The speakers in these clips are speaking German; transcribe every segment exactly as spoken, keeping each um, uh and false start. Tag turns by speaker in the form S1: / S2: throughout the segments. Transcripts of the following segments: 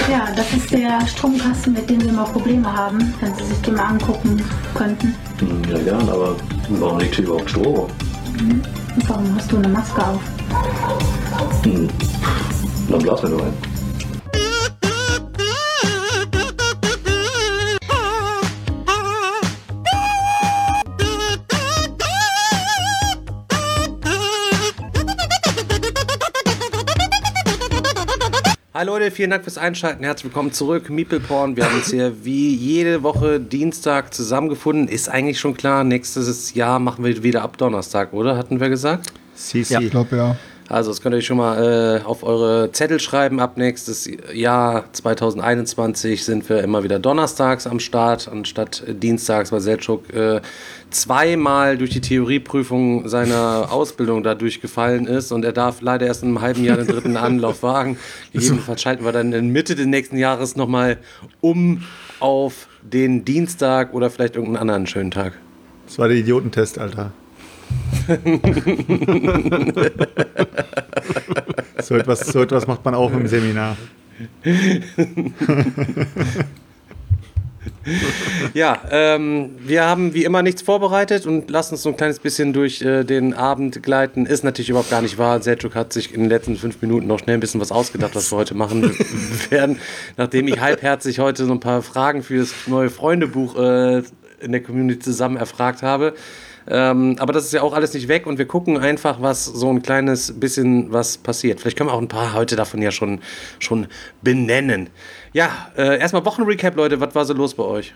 S1: Ja, das ist der Stromkasten, mit dem wir immer Probleme haben, wenn Sie sich den mal angucken könnten.
S2: Ja, gern, aber warum liegt hier überhaupt Strom?
S1: Mhm. Und warum hast du eine Maske auf?
S2: Hm. Dann blasen wir nur ein.
S3: Hi Leute, vielen Dank fürs Einschalten. Herzlich willkommen zurück. Meeple Porn. Wir haben uns hier wie jede Woche Dienstag zusammengefunden. Ist eigentlich schon klar, nächstes Jahr machen wir wieder ab Donnerstag, oder? Hatten wir gesagt?
S4: Si, si.
S5: Ja, ich glaube ja.
S3: Also das könnt ihr euch schon mal äh, auf eure Zettel schreiben. Ab nächstes Jahr zwanzig einundzwanzig sind wir immer wieder donnerstags am Start, anstatt dienstags, weil Selçuk äh, zweimal durch die Theorieprüfung seiner Ausbildung da durchgefallen ist und er darf leider erst in einem halben Jahr den dritten Anlauf wagen. Gegebenenfalls schalten wir dann in Mitte des nächsten Jahres nochmal um auf den Dienstag oder vielleicht irgendeinen anderen schönen Tag.
S4: Das war der Idiotentest, Alter. so, etwas, so etwas macht man auch im Seminar.
S3: Ja, ähm, wir haben wie immer nichts vorbereitet und lassen uns so ein kleines bisschen durch äh, den Abend gleiten. Ist natürlich überhaupt gar nicht wahr. Selçuk hat sich in den letzten fünf Minuten noch schnell ein bisschen was ausgedacht, was wir heute machen werden. Nachdem ich halbherzig heute so ein paar Fragen für das neue Freundebuch äh, in der Community zusammen erfragt habe. Ähm, aber das ist ja auch alles nicht weg und wir gucken einfach, was so ein kleines bisschen was passiert. Vielleicht können wir auch ein paar heute davon ja schon, schon benennen. Ja, äh, erstmal Wochenrecap, Leute. Was war so los bei euch?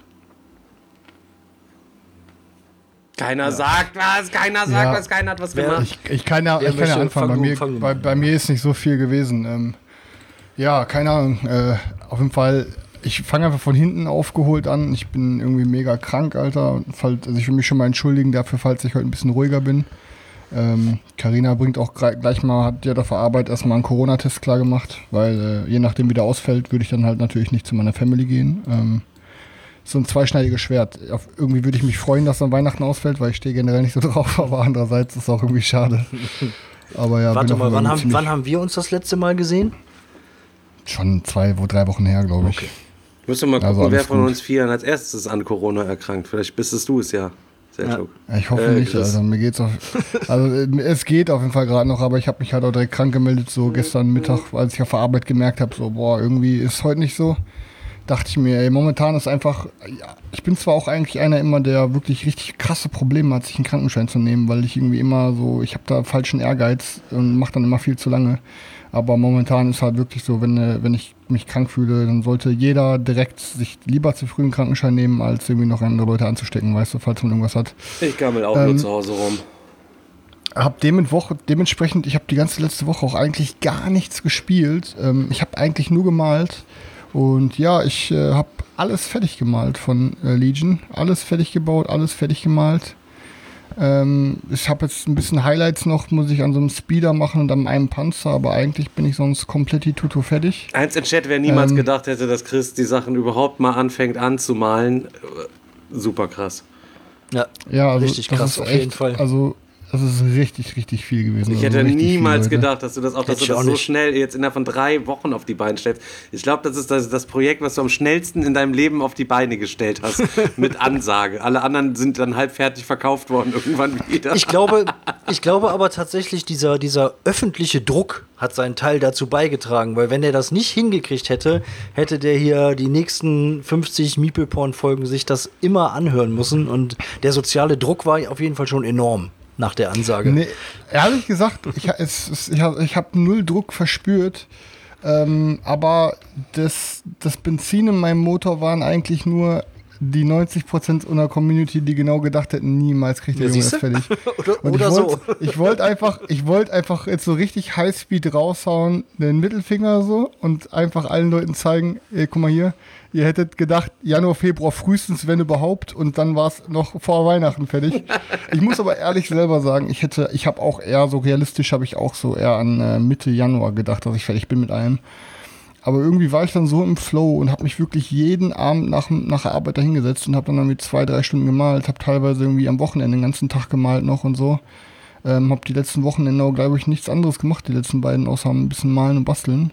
S3: Keiner ja. sagt was, keiner sagt ja. was, keiner hat was gemacht.
S5: Ich, ich kann ja, ich kann ja anfangen. Bei mir, bei, bei mir ist nicht so viel gewesen. Ähm, ja, keine Ahnung. Äh, auf jeden Fall... Ich fange einfach von hinten aufgeholt an. Ich bin irgendwie mega krank, Alter. Also ich will mich schon mal entschuldigen dafür, falls ich heute ein bisschen ruhiger bin. Carina ähm, bringt auch gleich mal, hat ja auf der Arbeit erstmal einen Corona-Test klar gemacht, weil äh, je nachdem, wie der ausfällt, würde ich dann halt natürlich nicht zu meiner Family gehen. Ähm, so ein zweischneidiges Schwert. Auf, irgendwie würde ich mich freuen, dass dann Weihnachten ausfällt, weil ich stehe generell nicht so drauf, aber andererseits ist es auch irgendwie schade. Aber ja,
S6: Warte mal, wann haben, wann haben wir uns das letzte Mal gesehen? Schon
S5: zwei, drei Wochen her, glaube ich.
S3: Okay. Ich muss mal gucken, also wer von gut. uns vier als erstes an Corona erkrankt. Vielleicht bist es du es ja.
S5: Ja. Ich hoffe äh, nicht, also mir geht's auf, also es geht auf jeden Fall gerade noch, aber ich habe mich halt auch direkt krank gemeldet, so gestern Mittag, als ich auf der Arbeit gemerkt habe, so boah, irgendwie ist heute nicht so. Dachte ich mir, ey, momentan ist einfach, ja, ich bin zwar auch eigentlich einer immer, der wirklich richtig krasse Probleme hat, sich einen Krankenschein zu nehmen, weil ich irgendwie immer so, ich habe da falschen Ehrgeiz und mache dann immer viel zu lange. Aber momentan ist halt wirklich so, wenn, wenn ich mich krank fühle, dann sollte jeder direkt sich lieber zu früh einen Krankenschein nehmen, als irgendwie noch andere Leute anzustecken, weißt du, falls man irgendwas hat.
S3: Ich gammel auch ähm, nur zu Hause rum.
S5: Hab Woche, dementsprechend, ich habe die ganze letzte Woche auch eigentlich gar nichts gespielt. Ähm, ich habe eigentlich nur gemalt. Und ja, ich äh, habe alles fertig gemalt von äh, Legion. Alles fertig gebaut, alles fertig gemalt. Ähm, ich habe jetzt ein bisschen Highlights noch, muss ich an so einem Speeder machen und an einem Panzer, aber eigentlich bin ich sonst komplett die Tuto fertig.
S3: Eins in Chat, wer niemals ähm, gedacht hätte, dass Chris die Sachen überhaupt mal anfängt anzumalen. Super krass.
S6: Ja,
S5: ja also
S6: richtig krass, auf jeden
S5: echt,
S6: Fall.
S5: Also das ist richtig, richtig viel gewesen.
S3: Ich hätte
S5: also
S3: niemals
S5: viel,
S3: gedacht, dass du das auch, dass du das so schnell jetzt innerhalb von drei Wochen auf die Beine stellst. Ich glaube, das ist das, das Projekt, was du am schnellsten in deinem Leben auf die Beine gestellt hast. Mit Ansage. Alle anderen sind dann halb fertig verkauft worden irgendwann wieder.
S6: Ich glaube, ich glaube aber tatsächlich, dieser, dieser öffentliche Druck hat seinen Teil dazu beigetragen, weil wenn er das nicht hingekriegt hätte, hätte der hier die nächsten fünfzig Meeple-Porn-Folgen sich das immer anhören müssen und der soziale Druck war auf jeden Fall schon enorm. Nach der Ansage.
S5: Nee, ehrlich gesagt, ich, es, es, ich habe ich hab null Druck verspürt, ähm, aber das, das Benzin in meinem Motor waren eigentlich nur die neunzig Prozent unserer Community, die genau gedacht hätten, niemals kriegt der Junge das fertig.
S6: oder
S5: Und
S6: oder
S5: ich wollt,
S6: so.
S5: Ich wollte einfach, ich wollt einfach jetzt so richtig Highspeed raushauen, den Mittelfinger so und einfach allen Leuten zeigen, ey, guck mal hier, ihr hättet gedacht, Januar, Februar frühestens, wenn überhaupt, und dann war es noch vor Weihnachten fertig. Ich muss aber ehrlich selber sagen, ich hätte, ich habe auch eher so realistisch, habe ich auch so eher an äh, Mitte Januar gedacht, dass ich fertig bin mit allem. Aber irgendwie war ich dann so im Flow und habe mich wirklich jeden Abend nach, nach der Arbeit da hingesetzt und habe dann irgendwie zwei, drei Stunden gemalt, habe teilweise irgendwie am Wochenende den ganzen Tag gemalt noch und so. Ähm, habe die letzten Wochenende, glaube ich, nichts anderes gemacht, die letzten beiden, außer ein bisschen malen und basteln.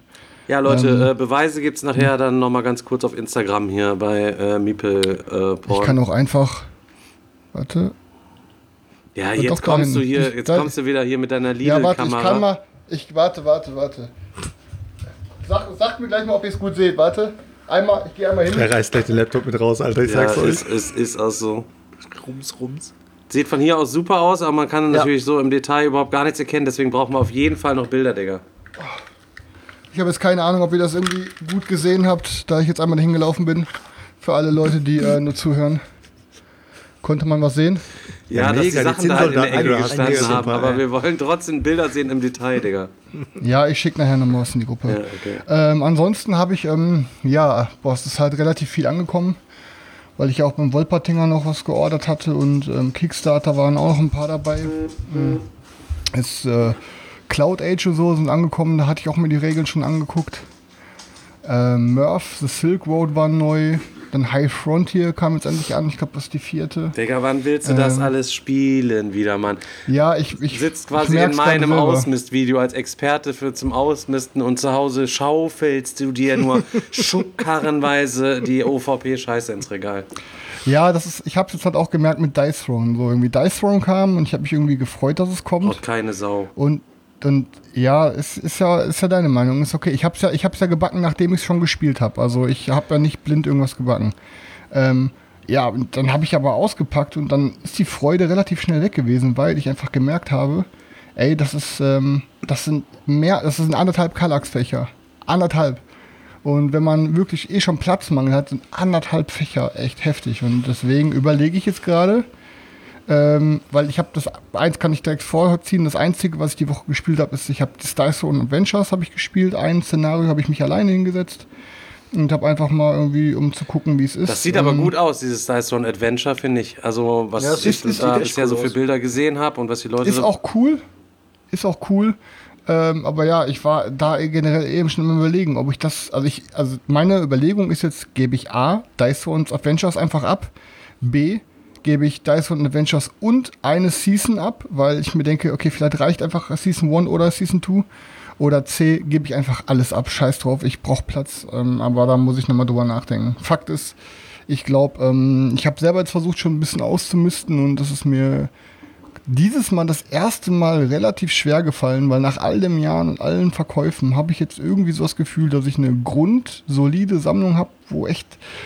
S3: Ja, Leute,
S5: Ähm,
S3: äh, Beweise gibt es nachher dann nochmal ganz kurz auf Instagram hier bei äh, Meeple äh, Porn.
S5: Ich kann auch einfach. Warte.
S3: Ja,
S5: Wird
S3: jetzt
S5: doch
S3: kommst du
S5: dahin.
S3: hier,
S5: Ich-
S3: jetzt
S5: da-
S3: kommst du wieder hier mit deiner
S5: Ja, warte, ich kann
S3: Lidl-Kamera.
S5: mal. Ich warte, warte, warte. Sag, sagt mir gleich mal, ob ihr es gut seht. Warte. Einmal, ich gehe einmal hin.
S4: Der reißt gleich den Laptop mit raus, Alter, ich
S3: Ja,
S4: sag's euch.
S3: ist, ist, ist auch so.
S6: Rums, rums.
S3: Sieht von hier aus super aus, aber man kann
S6: Ja.
S3: natürlich so im Detail überhaupt gar nichts erkennen, deswegen brauchen wir auf jeden Fall noch Bilder, Digga.
S5: Ich habe jetzt keine Ahnung, ob ihr das irgendwie gut gesehen habt, da ich jetzt einmal dahin gelaufen bin. Für alle Leute, die äh, nur zuhören. Konnte man was sehen?
S3: Ja,
S4: Ja,
S3: dass
S4: mega,
S3: die
S4: die
S3: Sachen da halt in der
S4: Zinnsoldaten,
S3: Ecke
S4: die du hast,
S3: gestanden
S4: mega
S3: haben,
S4: super,
S3: aber
S4: ey.
S3: wir wollen trotzdem Bilder sehen im Detail, Digga.
S5: Ja, ich schicke nachher nochmal was in die Gruppe.
S3: Ja, okay.
S5: Ähm, ansonsten habe ich, ähm, ja, boah, es ist halt relativ viel angekommen, weil ich ja auch beim Wolpertinger noch was geordert hatte und ähm, Kickstarter waren auch noch ein paar dabei. Mhm. Jetzt äh, Cloud Age und so sind angekommen, da hatte ich auch mir die Regeln schon angeguckt. Ähm, Murph, The Silk Road war neu. Dann High Frontier kam jetzt endlich an, ich glaube, das ist die vierte.
S3: Digga, wann willst du das
S5: Ähm.
S3: alles spielen wieder, Mann?
S5: Ja, ich, ich
S3: Du sitzt
S5: ich
S3: quasi
S5: merk's
S3: in
S5: gerade
S3: meinem
S5: selber.
S3: Ausmistvideo als Experte für zum Ausmisten und zu Hause schaufelst du dir nur schubkarrenweise die O V P-Scheiße ins Regal.
S5: Ja, das ist, ich habe es jetzt halt auch gemerkt mit Dice Throne. So irgendwie Dice Throne kam und ich habe mich irgendwie gefreut, dass es kommt.
S3: Haut keine Sau.
S5: Und, und ja, es ist ja, ist ja deine Meinung, ist okay. Ich hab's ja, ich hab's ja gebacken, nachdem ich es schon gespielt habe. Also ich habe ja nicht blind irgendwas gebacken. Ähm, ja, und dann habe ich aber ausgepackt und dann ist die Freude relativ schnell weg gewesen, weil ich einfach gemerkt habe, ey, das ist, ähm, das sind mehr, das sind anderthalb Kallax-Fächer. Anderthalb. Und wenn man wirklich eh schon Platzmangel hat, sind anderthalb Fächer echt heftig. Und deswegen überlege ich jetzt gerade, ähm, weil ich habe das, eins kann ich direkt vorziehen, das Einzige, was ich die Woche gespielt habe, ist, ich habe das Dice Throne Adventures habe ich gespielt, ein Szenario habe ich mich alleine hingesetzt und habe einfach mal irgendwie, um zu gucken, wie es ist.
S3: Das sieht aber
S5: ähm,
S3: gut aus, dieses Dice Throne Adventure, finde ich. Also, was
S6: Ja, es
S3: ich
S6: ist-
S3: da
S6: sieht echt
S3: bisher so
S6: cool
S3: für
S6: aus.
S3: Bilder gesehen habe und was die Leute
S5: Ist
S3: so.
S5: auch cool, ist auch cool. Ähm, aber ja, ich war da generell eben schon im Überlegen, ob ich das, also ich, also meine Überlegung ist jetzt, gebe ich A, Dice Throne Adventures einfach ab, B, gebe ich Dice Throne Adventures und eine Season ab, weil ich mir denke, okay, vielleicht reicht einfach Season eins oder Season zwei, oder C, gebe ich einfach alles ab, scheiß drauf, ich brauche Platz, ähm, aber da muss ich nochmal drüber nachdenken. Fakt ist, ich glaube, ähm, ich habe selber jetzt versucht, schon ein bisschen auszumisten und das ist mir dieses Mal das erste Mal relativ schwer gefallen, weil nach all den Jahren und allen Verkäufen habe ich jetzt irgendwie so das Gefühl, dass ich eine grundsolide Sammlung habe, wo echt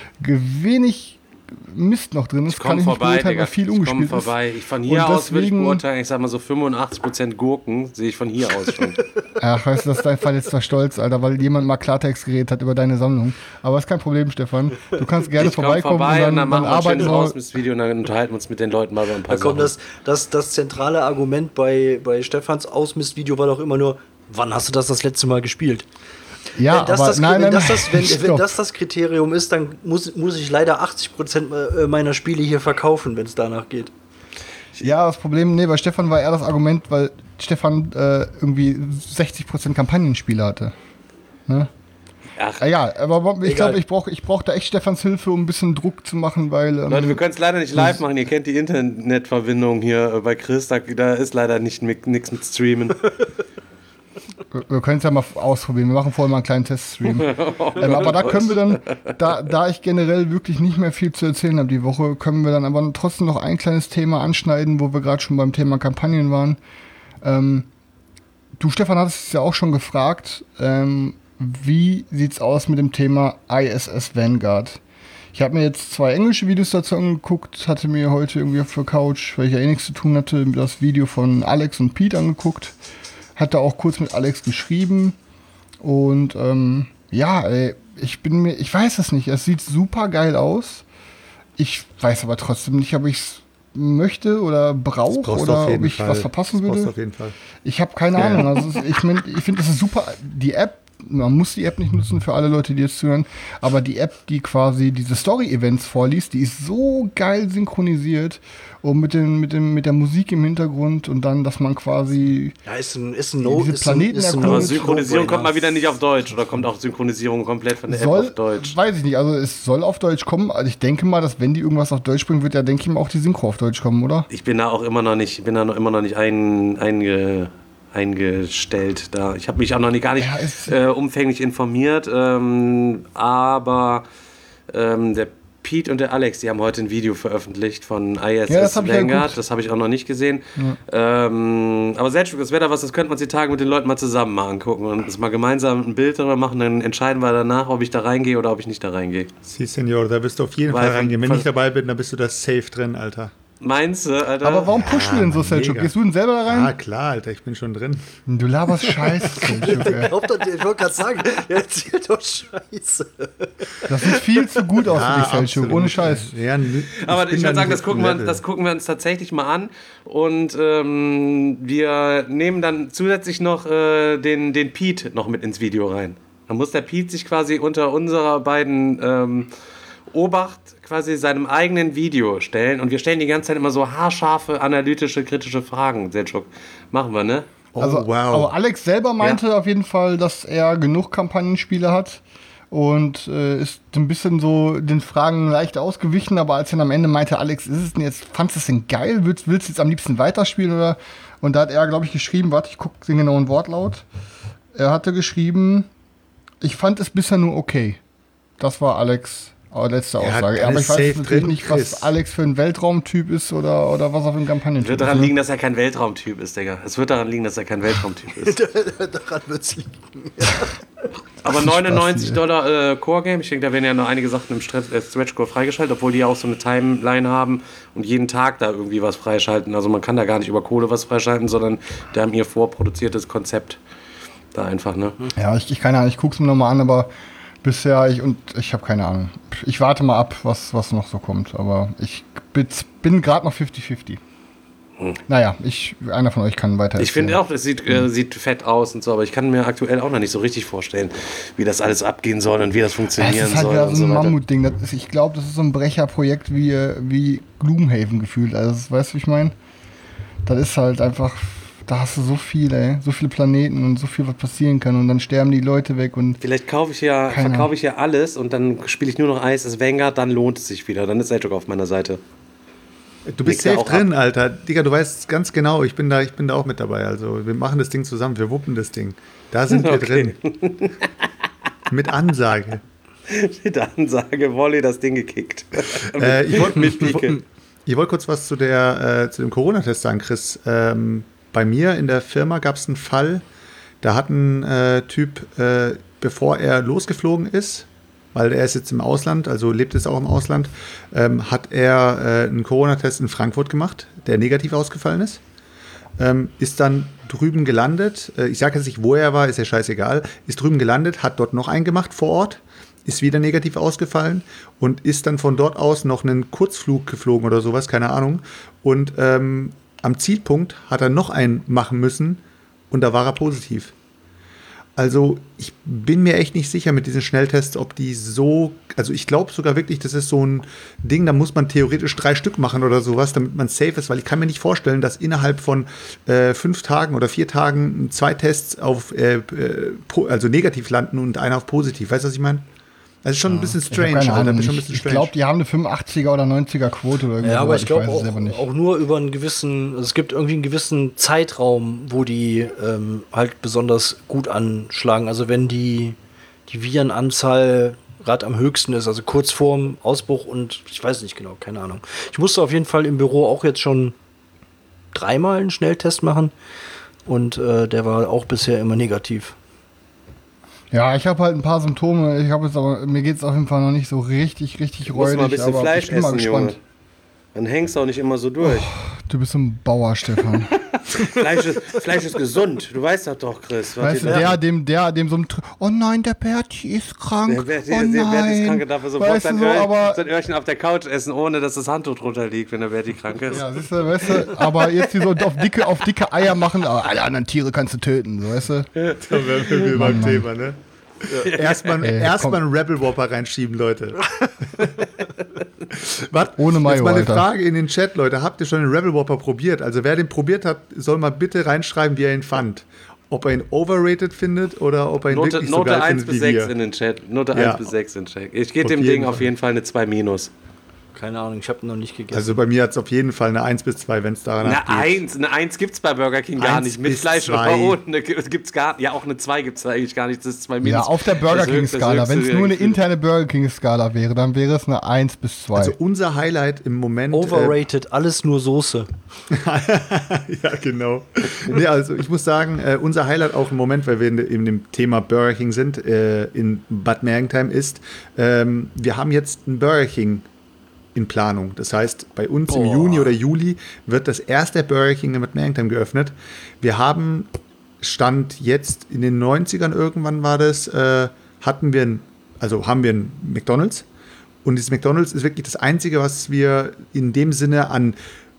S5: wenig Mist noch drin ist.
S3: Ich komme
S5: nicht
S3: vorbei,
S5: beurteilen,
S3: Digga.
S5: weil viel
S3: Ich komme
S5: umgespielt
S3: vorbei.
S5: ist.
S3: Ich von hier
S5: Und
S3: aus würde ich
S5: deswegen-
S3: beurteilen, ich sag mal so fünfundachtzig Prozent Gurken sehe ich von hier aus schon.
S5: Ach, weißt du, das ist dein verletzter Stolz, Alter, weil jemand mal Klartext geredet hat über deine Sammlung. Aber ist kein Problem, Stefan. Du kannst gerne
S3: Ich komme
S5: vorbeikommen
S3: vorbei und dann, machen wir ein
S5: arbeiten
S3: schönes
S5: wir.
S3: Ausmistvideo und dann unterhalten wir uns mit den Leuten mal über ein paar
S6: Da kommt
S3: Sachen.
S6: das, das, das zentrale Argument bei, bei Stefans Ausmistvideo war doch immer nur, wann hast du das das letzte Mal gespielt?
S5: Ja,
S6: wenn das,
S5: aber
S6: das,
S5: nein,
S6: wenn,
S5: nein,
S6: das,
S5: nein,
S6: das, wenn, wenn
S5: stopp.
S6: das das Kriterium ist, dann muss, muss ich leider achtzig Prozent meiner Spiele hier verkaufen, wenn es danach geht.
S5: Ja, das Problem, nee, bei Stefan war eher das Argument, weil Stefan äh, irgendwie sechzig Prozent Kampagnenspiele hatte. Ne?
S3: Ach,
S5: Ah, ja, aber ich
S6: Egal.
S5: glaube, ich brauche ich brauch da echt Stefans Hilfe, um ein bisschen Druck zu machen, weil. Ähm,
S3: Leute, wir können es leider nicht live machen. Ihr kennt die Internetverbindung hier äh, bei Chris. Da, da ist leider nicht nichts mit Streamen.
S5: wir wir können es ja mal ausprobieren. Wir machen vorher mal einen kleinen Teststream. ähm, aber da können wir dann, da, da ich generell wirklich nicht mehr viel zu erzählen habe die Woche, können wir dann aber trotzdem noch ein kleines Thema anschneiden, wo wir gerade schon beim Thema Kampagnen waren. Ähm, du, Stefan, hattest es ja auch schon gefragt, ähm, wie sieht's aus mit dem Thema I S S Vanguard? Ich habe mir jetzt zwei englische Videos dazu angeguckt, hatte mir heute irgendwie auf der Couch, weil ich ja eh nichts zu tun hatte, das Video von Alex und Pete angeguckt. Hatte auch kurz mit Alex geschrieben. Und ähm, ja, ey, ich bin mir, ich weiß es nicht, es sieht super geil aus. Ich weiß aber trotzdem nicht, ob ich es möchte oder brauche
S4: brauchst du
S5: oder
S4: auf jeden
S5: ob ich
S4: Fall.
S5: was verpassen
S4: Das brauchst du
S5: würde.
S4: auf jeden Fall.
S5: Ich habe keine
S4: Ja.
S5: Ahnung. Also es- ich mein, ich finde, das ist super. Die App, man muss die App nicht nutzen für alle Leute, die jetzt zuhören, aber die App, die quasi diese Story-Events vorliest, die ist so geil synchronisiert und mit, den, mit, dem, mit der Musik im Hintergrund und dann, dass man quasi.
S6: Ja, ist ein, ist ein No.
S5: Diese
S6: ist ein,
S5: Planeten
S6: ist ein
S5: erkunden.
S3: Aber
S5: Gut,
S3: Synchronisierung
S6: No-Brainer.
S3: kommt mal wieder nicht auf Deutsch. Oder kommt auch Synchronisierung komplett von der App
S5: Soll,
S3: auf Deutsch?
S5: weiß ich nicht, also es soll auf Deutsch kommen. Also ich denke mal, dass wenn die irgendwas auf Deutsch bringen, wird ja, denke ich mal, auch die Synchro auf Deutsch kommen, oder?
S3: Ich bin da auch immer noch nicht, bin da noch immer noch nicht ein, einge, eingestellt da. Ich habe mich auch noch nicht, gar nicht
S5: ja,
S3: äh, umfänglich informiert, ähm, aber ähm, der Pete und der Alex, die haben heute ein Video veröffentlicht von I S S
S5: ja, das hab
S3: Vanguard.
S5: Ja
S3: das habe ich auch noch nicht gesehen. Ja. Ähm, aber Selchuk, das wäre da was, das könnte man sich die Tage mit den Leuten mal zusammen mal angucken und uns mal gemeinsam ein Bild darüber machen. Dann entscheiden wir danach, ob ich da reingehe oder ob ich nicht da reingehe.
S4: Sie, Senor, da wirst du auf jeden
S3: Weil
S4: Fall reingehen. Wenn
S3: von,
S4: ich dabei bin, dann bist du da safe drin, Alter.
S3: Meinst du, Alter?
S5: Aber warum pushen
S4: ja,
S5: wir denn so, Selchuk? Gehst du denn selber da rein?
S4: Ah, klar, Alter, ich bin schon drin.
S5: Du laberst Scheiße, Selchuk, ey.
S6: Ich wollte gerade sagen, er erzählt doch Scheiße.
S5: Das sieht viel zu gut aus
S4: Ja,
S5: für dich, Selchuk,
S4: absolut.
S5: ohne Scheiß.
S4: Ja,
S3: aber ich würde sagen, das
S4: auf
S3: gucken,
S4: dem
S3: wir,
S4: Level.
S3: das gucken wir uns tatsächlich mal an. Und ähm, wir nehmen dann zusätzlich noch äh, den, den Pete noch mit ins Video rein. Dann muss der Pete sich quasi unter unserer beiden ähm, Obacht quasi seinem eigenen Video stellen. Und wir stellen die ganze Zeit immer so haarscharfe, analytische, kritische Fragen, Selchuk. Machen wir, ne?
S5: Also,
S4: oh, wow.
S5: aber Alex selber meinte
S3: Ja.
S5: auf jeden Fall, dass er genug Kampagnenspiele hat und äh, ist ein bisschen so den Fragen leicht ausgewichen, aber als dann am Ende meinte, Alex, ist es denn jetzt, fandest du es denn geil? Willst, willst du jetzt am liebsten weiterspielen? Oder? Und da hat er, glaube ich, geschrieben, warte, ich gucke den genauen Wortlaut. Er hatte geschrieben, ich fand es bisher nur okay. Das war Alex' letzte
S4: Er hat
S5: Aussage. Aber
S4: alles
S5: ich weiß
S4: safe
S5: natürlich
S4: drin,
S5: nicht, was
S4: Chris.
S5: Alex für ein Weltraumtyp ist oder, oder was auf dem Kampagnentyp
S3: Wird
S5: ist.
S3: daran
S5: ne?
S3: liegen, dass er kein Weltraumtyp ist, Digga. Es wird daran liegen, dass er kein Weltraumtyp ist.
S6: Daran wird es liegen.
S3: Aber neunundneunzig Dollar äh, Core-Game, ich denke, da werden ja noch einige Sachen im Stretch, äh, Stretch-Core freigeschaltet, obwohl die ja auch so eine Timeline haben und jeden Tag da irgendwie was freischalten. Also man kann da gar nicht über Kohle was freischalten, sondern die haben ihr vorproduziertes Konzept da einfach, ne?
S5: Ja, ich, ich keine Ahnung, ich guck's mir nochmal an, aber bisher, ich und ich habe keine Ahnung. Ich warte mal ab, was, was noch so kommt, aber ich bin, bin gerade noch fifty fifty. Hm. Naja, ich, einer von euch kann weiter
S3: Ich finde auch, es sieht, äh, sieht fett aus und so, aber ich kann mir aktuell auch noch nicht so richtig vorstellen, wie das alles abgehen soll und wie das funktionieren
S5: es ist halt
S3: soll.
S5: wieder
S3: und
S5: so ein
S3: so weiter.
S5: Mammutding. Das ist, ich glaube, das ist so ein Brecherprojekt wie, wie Gloomhaven gefühlt. Also, das, weißt du, wie ich meine? Das ist halt einfach, da hast du so viel, ey, so viele Planeten und so viel, was passieren kann und dann sterben die Leute weg und
S3: Vielleicht kaufe ich ja,
S5: Keine
S3: verkaufe ich ja alles und dann spiele ich nur noch I S S Vanguard, dann lohnt es sich wieder. Dann ist Selchuk auf meiner Seite.
S4: Du bist
S3: Legt er
S4: safe
S3: auch
S4: drin, Alter. Digga, du weißt ganz genau, ich bin da, ich bin da auch mit dabei. Also wir machen das Ding zusammen, wir wuppen das Ding. Da sind wir
S3: Okay.
S4: drin. Mit Ansage.
S3: Mit der Ansage, Volley das Ding gekickt.
S4: äh, ich wollte
S3: mit Pike.
S4: ich wollt kurz was zu, der, äh, zu dem Corona-Test sagen, Chris. Ähm, bei mir in der Firma gab es einen Fall, da hat ein äh, Typ, äh, bevor er losgeflogen ist, weil er ist jetzt im Ausland, also lebt jetzt auch im Ausland, ähm, hat er äh, einen Corona-Test in Frankfurt gemacht, der negativ ausgefallen ist. Ähm, ist dann drüben gelandet, äh, ich sage jetzt nicht, wo er war, ist ja scheißegal, ist drüben gelandet, hat dort noch einen gemacht vor Ort, ist wieder negativ ausgefallen und ist dann von dort aus noch einen Kurzflug geflogen oder sowas, keine Ahnung. Und ähm, am Zielpunkt hat er noch einen machen müssen und da war er positiv. Also ich bin mir echt nicht sicher mit diesen Schnelltests, ob die so, also ich glaube sogar wirklich, das ist so ein Ding, da muss man theoretisch drei Stück machen oder sowas, damit man safe ist, weil ich kann mir nicht vorstellen, dass innerhalb von äh, fünf Tagen oder vier Tagen zwei Tests auf, äh, äh, also negativ landen und einer auf positiv. Weißt du, was ich meine? Das ist schon ein bisschen strange.
S5: Ich,
S4: Alter,
S5: Ahnung,
S4: das ist schon ein
S5: ich,
S4: bisschen
S5: ich
S4: strange.
S5: glaube, die haben eine fünfundachtziger oder neunziger Quote oder irgendwas.
S6: Ja, aber ich glaube
S5: weiß es
S6: auch,
S5: selber nicht.
S6: auch nur über einen gewissen, es gibt irgendwie einen gewissen Zeitraum, wo die ähm, halt besonders gut anschlagen. Also wenn die, die Virenanzahl gerade am höchsten ist, also kurz vorm Ausbruch und ich weiß nicht genau, keine Ahnung. Ich musste auf jeden Fall im Büro auch jetzt schon dreimal einen Schnelltest machen und äh, der war auch bisher immer negativ.
S5: Ja, ich habe halt ein paar Symptome. Ich habe jetzt aber, mir geht es auf jeden Fall noch nicht so richtig, richtig
S3: Du musst
S5: räudig.
S3: mal ein bisschen
S5: aber
S3: Fleisch
S5: ich bin mal
S3: essen,
S5: gespannt.
S3: Junge. Dann hängst du auch nicht immer so durch.
S5: Du bist so ein Bauer, Stefan.
S3: Fleisch, ist, Fleisch ist gesund. Du weißt das doch, Chris. Was
S5: Weißt du,
S3: dir da-
S5: der, dem, der, dem so ein, Tr- oh nein, der Berti ist krank.
S3: Der Berti,
S5: oh
S3: der
S5: nein.
S3: Berti ist krank, er darf sofort
S5: weißt du
S3: sein,
S5: so,
S3: Öhrchen,
S5: aber,
S3: sein Öhrchen auf der Couch essen, ohne dass das Handtuch drunter liegt, wenn der Berti krank ist.
S5: ja, siehst du, weißt du, aber jetzt hier so auf dicke, auf dicke Eier machen, aber alle anderen Tiere kannst du töten, so, weißt du?
S4: Da wären wir beim
S5: Mann.
S4: Thema, ne? Erstmal
S5: Ey,
S4: erst
S5: komm.
S4: mal einen Rebel Whopper reinschieben, Leute. Wart,
S5: Ohne Mayo,
S4: jetzt mal eine
S5: Alter.
S4: Frage in den Chat, Leute. Habt ihr schon den Rebel Whopper probiert? Also wer den probiert hat, soll mal bitte reinschreiben, wie er ihn fand. Ob er ihn overrated findet oder ob er ihn
S3: Note,
S4: wirklich so
S3: Note
S4: geil
S3: eins
S4: findet
S3: bis
S4: wie
S3: sechs
S4: wir.
S3: in den Chat. Note
S4: Ja.
S3: eins bis sechs in den Chat. Ich gebe
S4: Auf
S3: dem
S4: jeden
S3: Ding auf
S4: Fall.
S3: jeden Fall eine zwei minus.
S6: Keine Ahnung, ich habe noch nicht gegessen.
S4: Also bei mir hat es auf jeden Fall eine eins bis zwei, wenn es daran
S3: Eine
S4: geht.
S3: eins, eine eins gibt es bei Burger King gar nicht. Mit Fleisch oder ohne gibt's gar Ja, auch eine zwei gibt es eigentlich gar nicht. Das ist zwei
S5: Ja, auf der Burger King-Skala. Wenn es nur eine interne Burger King-Skala wäre, dann wäre es eine eins bis zwei.
S4: Also unser Highlight im Moment...
S6: Overrated, äh, alles nur Soße.
S4: Ja, genau. Nee, also ich muss sagen, äh, unser Highlight auch im Moment, weil wir in, in dem Thema Burger King sind, äh, in Bad Mergentheim ist, ähm, wir haben jetzt ein Burger King in Planung. Das heißt, bei uns Boah. im Juni oder Juli wird das erste Burger King in Bad Mergentheim geöffnet. Wir haben, Stand jetzt in den neunzigern irgendwann war das, äh, hatten wir, ein, also haben wir ein McDonald's. Und dieses McDonald's ist wirklich das Einzige, was wir in dem Sinne an,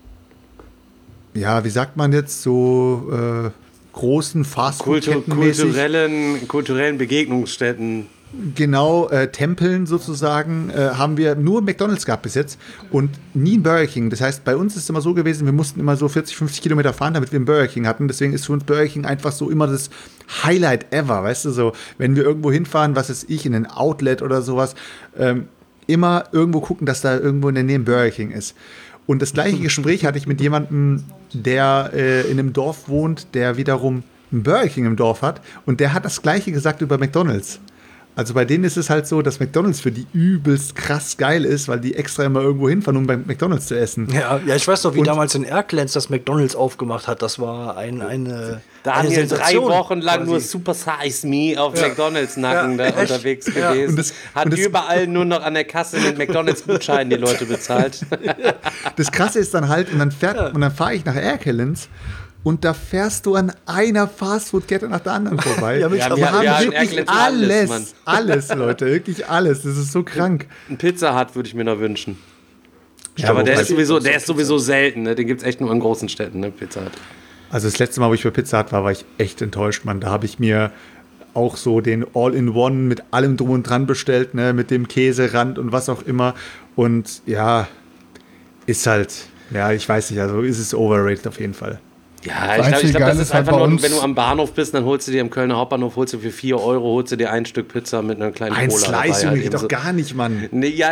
S4: ja, wie sagt man jetzt, so äh, großen Fastfood-Ketten
S3: kulturellen, kulturellen Begegnungsstätten.
S4: Genau, äh, Tempeln sozusagen, äh, haben wir nur McDonald's gehabt bis jetzt und nie ein Burger King. Das heißt, bei uns ist es immer so gewesen, wir mussten immer so vierzig, fünfzig Kilometer fahren, damit wir ein Burger King hatten. Deswegen ist für uns Burger King einfach so immer das Highlight ever, weißt du, so, wenn wir irgendwo hinfahren, was weiß ich, in ein Outlet oder sowas, ähm, immer irgendwo gucken, dass da irgendwo in der Nähe ein Burger King ist. Und das gleiche Gespräch hatte ich mit jemandem, der äh, in einem Dorf wohnt, der wiederum ein Burger King im Dorf hat und der hat das gleiche gesagt über McDonald's. Also bei denen ist es halt so, dass McDonald's für die übelst krass geil ist, weil die extra immer irgendwo hinfahren, um bei McDonald's zu essen.
S6: Ja, ja, ich weiß noch, wie und damals in Erkelenz das McDonald's aufgemacht hat. Das war ein, eine
S3: Da haben wir drei Wochen lang quasi nur Super Size Me auf ja. McDonald's-Nacken ja, da unterwegs ja. gewesen. Und das, hat und das, überall nur noch an der Kasse mit McDonald's-Gutscheinen die Leute bezahlt.
S4: Das Krasse ist dann halt, und dann, fährt, ja. und dann fahre ich nach Erkelenz. Und da fährst du an einer Fastfood-Kette nach der anderen vorbei. Ja,
S3: ja,
S4: wir,
S3: wir haben
S4: ja,
S3: wirklich
S4: alles,
S3: alles,
S4: alles, Leute, wirklich alles. Das ist so krank.
S3: Ein Pizza Hut würde ich mir noch wünschen. Ja, aber der ist sowieso, der ist sowieso selten. Ne? Den gibt es echt nur in großen Städten, ne? Pizza Hut.
S4: Also das letzte Mal, wo ich bei Pizza Hut war, war ich echt enttäuscht, Mann. Da habe ich mir auch so den All-in-One mit allem drum und dran bestellt, ne? Mit dem Käserand und was auch immer. Und ja, ist halt, ja, ich weiß nicht, also ist es overrated auf jeden Fall.
S3: Ja, ich glaube, glaub, das ist einfach nur, wenn du am Bahnhof bist, dann holst du dir im Kölner Hauptbahnhof, holst du für vier Euro, holst du dir ein Stück Pizza mit einer kleinen
S4: ein
S3: Cola.
S4: Ein Slice, Junge, geht
S3: halt
S4: doch so. Gar nicht, Mann.
S3: Nee, ja.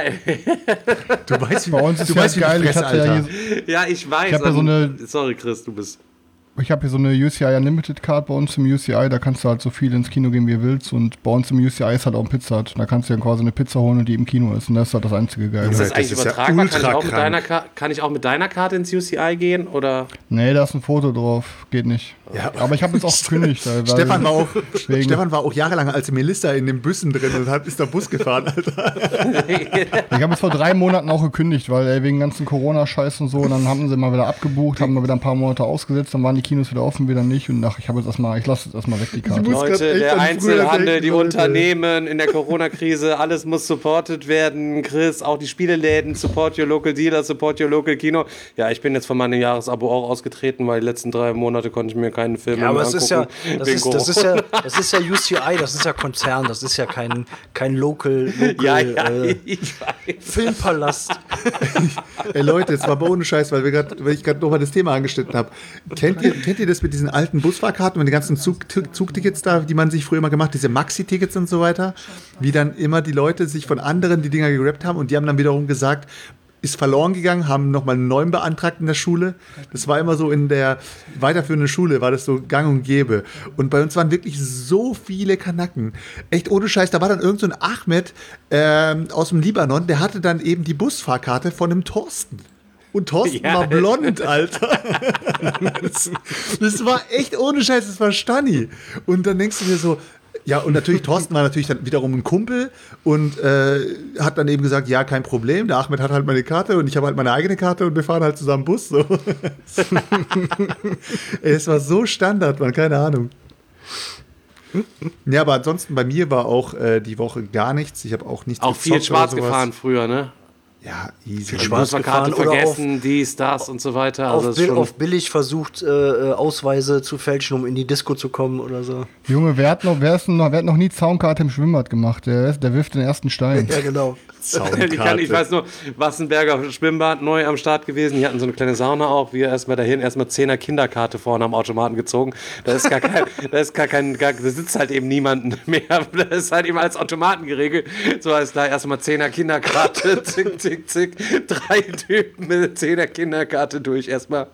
S4: Du weißt, wie,
S5: bei uns ist
S4: du
S5: ja
S4: weißt,
S5: geil,
S4: wie Fresse,
S5: ich hatte
S4: Alter.
S5: Ja, hier,
S3: ja, ich weiß.
S5: Ich ja so eine,
S3: sorry, Chris, du bist...
S5: Ich habe hier so eine U C I Unlimited Card bei uns im U C I, da kannst du halt so viel ins Kino gehen, wie du willst. Und bei uns im U C I ist halt auch ein Pizza Hut. Da kannst du ja quasi eine Pizza holen, die im Kino ist. Und das ist halt das einzige Geile.
S3: Ist das
S4: das
S3: eigentlich
S4: ist
S3: übertragbar?
S4: Ja
S3: kann, ich auch mit deiner Ka- kann ich auch mit deiner Karte ins U C I gehen? Oder?
S5: Nee, da ist ein Foto drauf. Geht nicht. Ja. Aber ich habe jetzt auch gekündigt.
S4: Stefan, war auch, Stefan war auch jahrelang als Melissa in den Bussen drin und hat, ist da Bus gefahren, Alter.
S5: Ich habe jetzt vor drei Monaten auch gekündigt, weil ey, wegen ganzen Corona-Scheiß und so. Und dann haben sie mal wieder abgebucht, haben mal wieder ein paar Monate ausgesetzt. Dann waren die Kinos wieder offen, wieder nicht. Und ach, ich habe jetzt erstmal, ich lasse jetzt erstmal weg die Karte.
S3: Leute, der Einzelhandel, denken, die Leute. Unternehmen in der Corona-Krise, alles muss supported werden. Chris, auch die Spieleläden, support your local dealer, support your local Kino. Ja, ich bin jetzt von meinem Jahresabo auch ausgetreten, weil die letzten drei Monate konnte ich mir keinen Film
S6: ja, aber
S3: angucken.
S6: Es ist ja, das, ist, das, ist ja, das ist ja U C I, das ist ja Konzern, das ist ja kein, kein local, local
S3: ja, ja,
S6: äh, ich weiß. Filmpalast.
S4: Ey Leute, jetzt war aber ohne Scheiß, weil, wir grad, weil ich gerade nochmal das Thema angeschnitten habe. Kennt ihr, kennt ihr das mit diesen alten Busfahrkarten und die ganzen Zug, Zugtickets da, die man sich früher immer gemacht hat, diese Maxi-Tickets und so weiter, wie dann immer die Leute sich von anderen die Dinger gerappt haben und die haben dann wiederum gesagt, ist verloren gegangen, haben nochmal einen neuen beantragt in der Schule. Das war immer so in der weiterführenden Schule, war das so gang und gäbe. Und bei uns waren wirklich so viele Kanaken. Echt ohne Scheiß, da war dann irgend so ein Ahmed ähm, aus dem Libanon, der hatte dann eben die Busfahrkarte von einem Thorsten. Und Thorsten ja. war blond, Alter. das, das war echt ohne Scheiß, das war Stani. Und dann denkst du dir so, ja, und natürlich, Thorsten war natürlich dann wiederum ein Kumpel und äh, hat dann eben gesagt, ja, kein Problem, der Ahmed hat halt meine Karte und ich habe halt meine eigene Karte und wir fahren halt zusammen Bus. So. Ey, es war so Standard, man, keine Ahnung. Ja, aber ansonsten bei mir war auch äh, die Woche gar nichts. Ich habe auch nichts
S3: Auch viel schwarz gefahren früher, ne?
S4: Ja, easy.
S3: Schwarzkarte vergessen, dies, das und so weiter.
S6: Auf,
S3: also
S6: Bill,
S3: schon
S6: auf billig versucht, äh, Ausweise zu fälschen, um in die Disco zu kommen oder so.
S5: Junge, wer hat noch, wer ist noch, wer hat noch nie Zaunkarte im Schwimmbad gemacht? Der, der wirft den ersten Stein.
S6: Ja, genau.
S3: ich, kann, ich weiß nur, Wassenberger Schwimmbad neu am Start gewesen. Die hatten so eine kleine Sauna auch. Wir erstmal dahin, erstmal Zehner Kinderkarte vorne am Automaten gezogen. Da ist gar kein, da ist gar kein, gar, da sitzt halt eben niemand mehr. Das ist halt eben als Automaten geregelt. So heißt da erstmal Zehner Kinderkarte, zing, zing. zick, zick, drei Typen mit zehner Kinderkarte durch erstmal.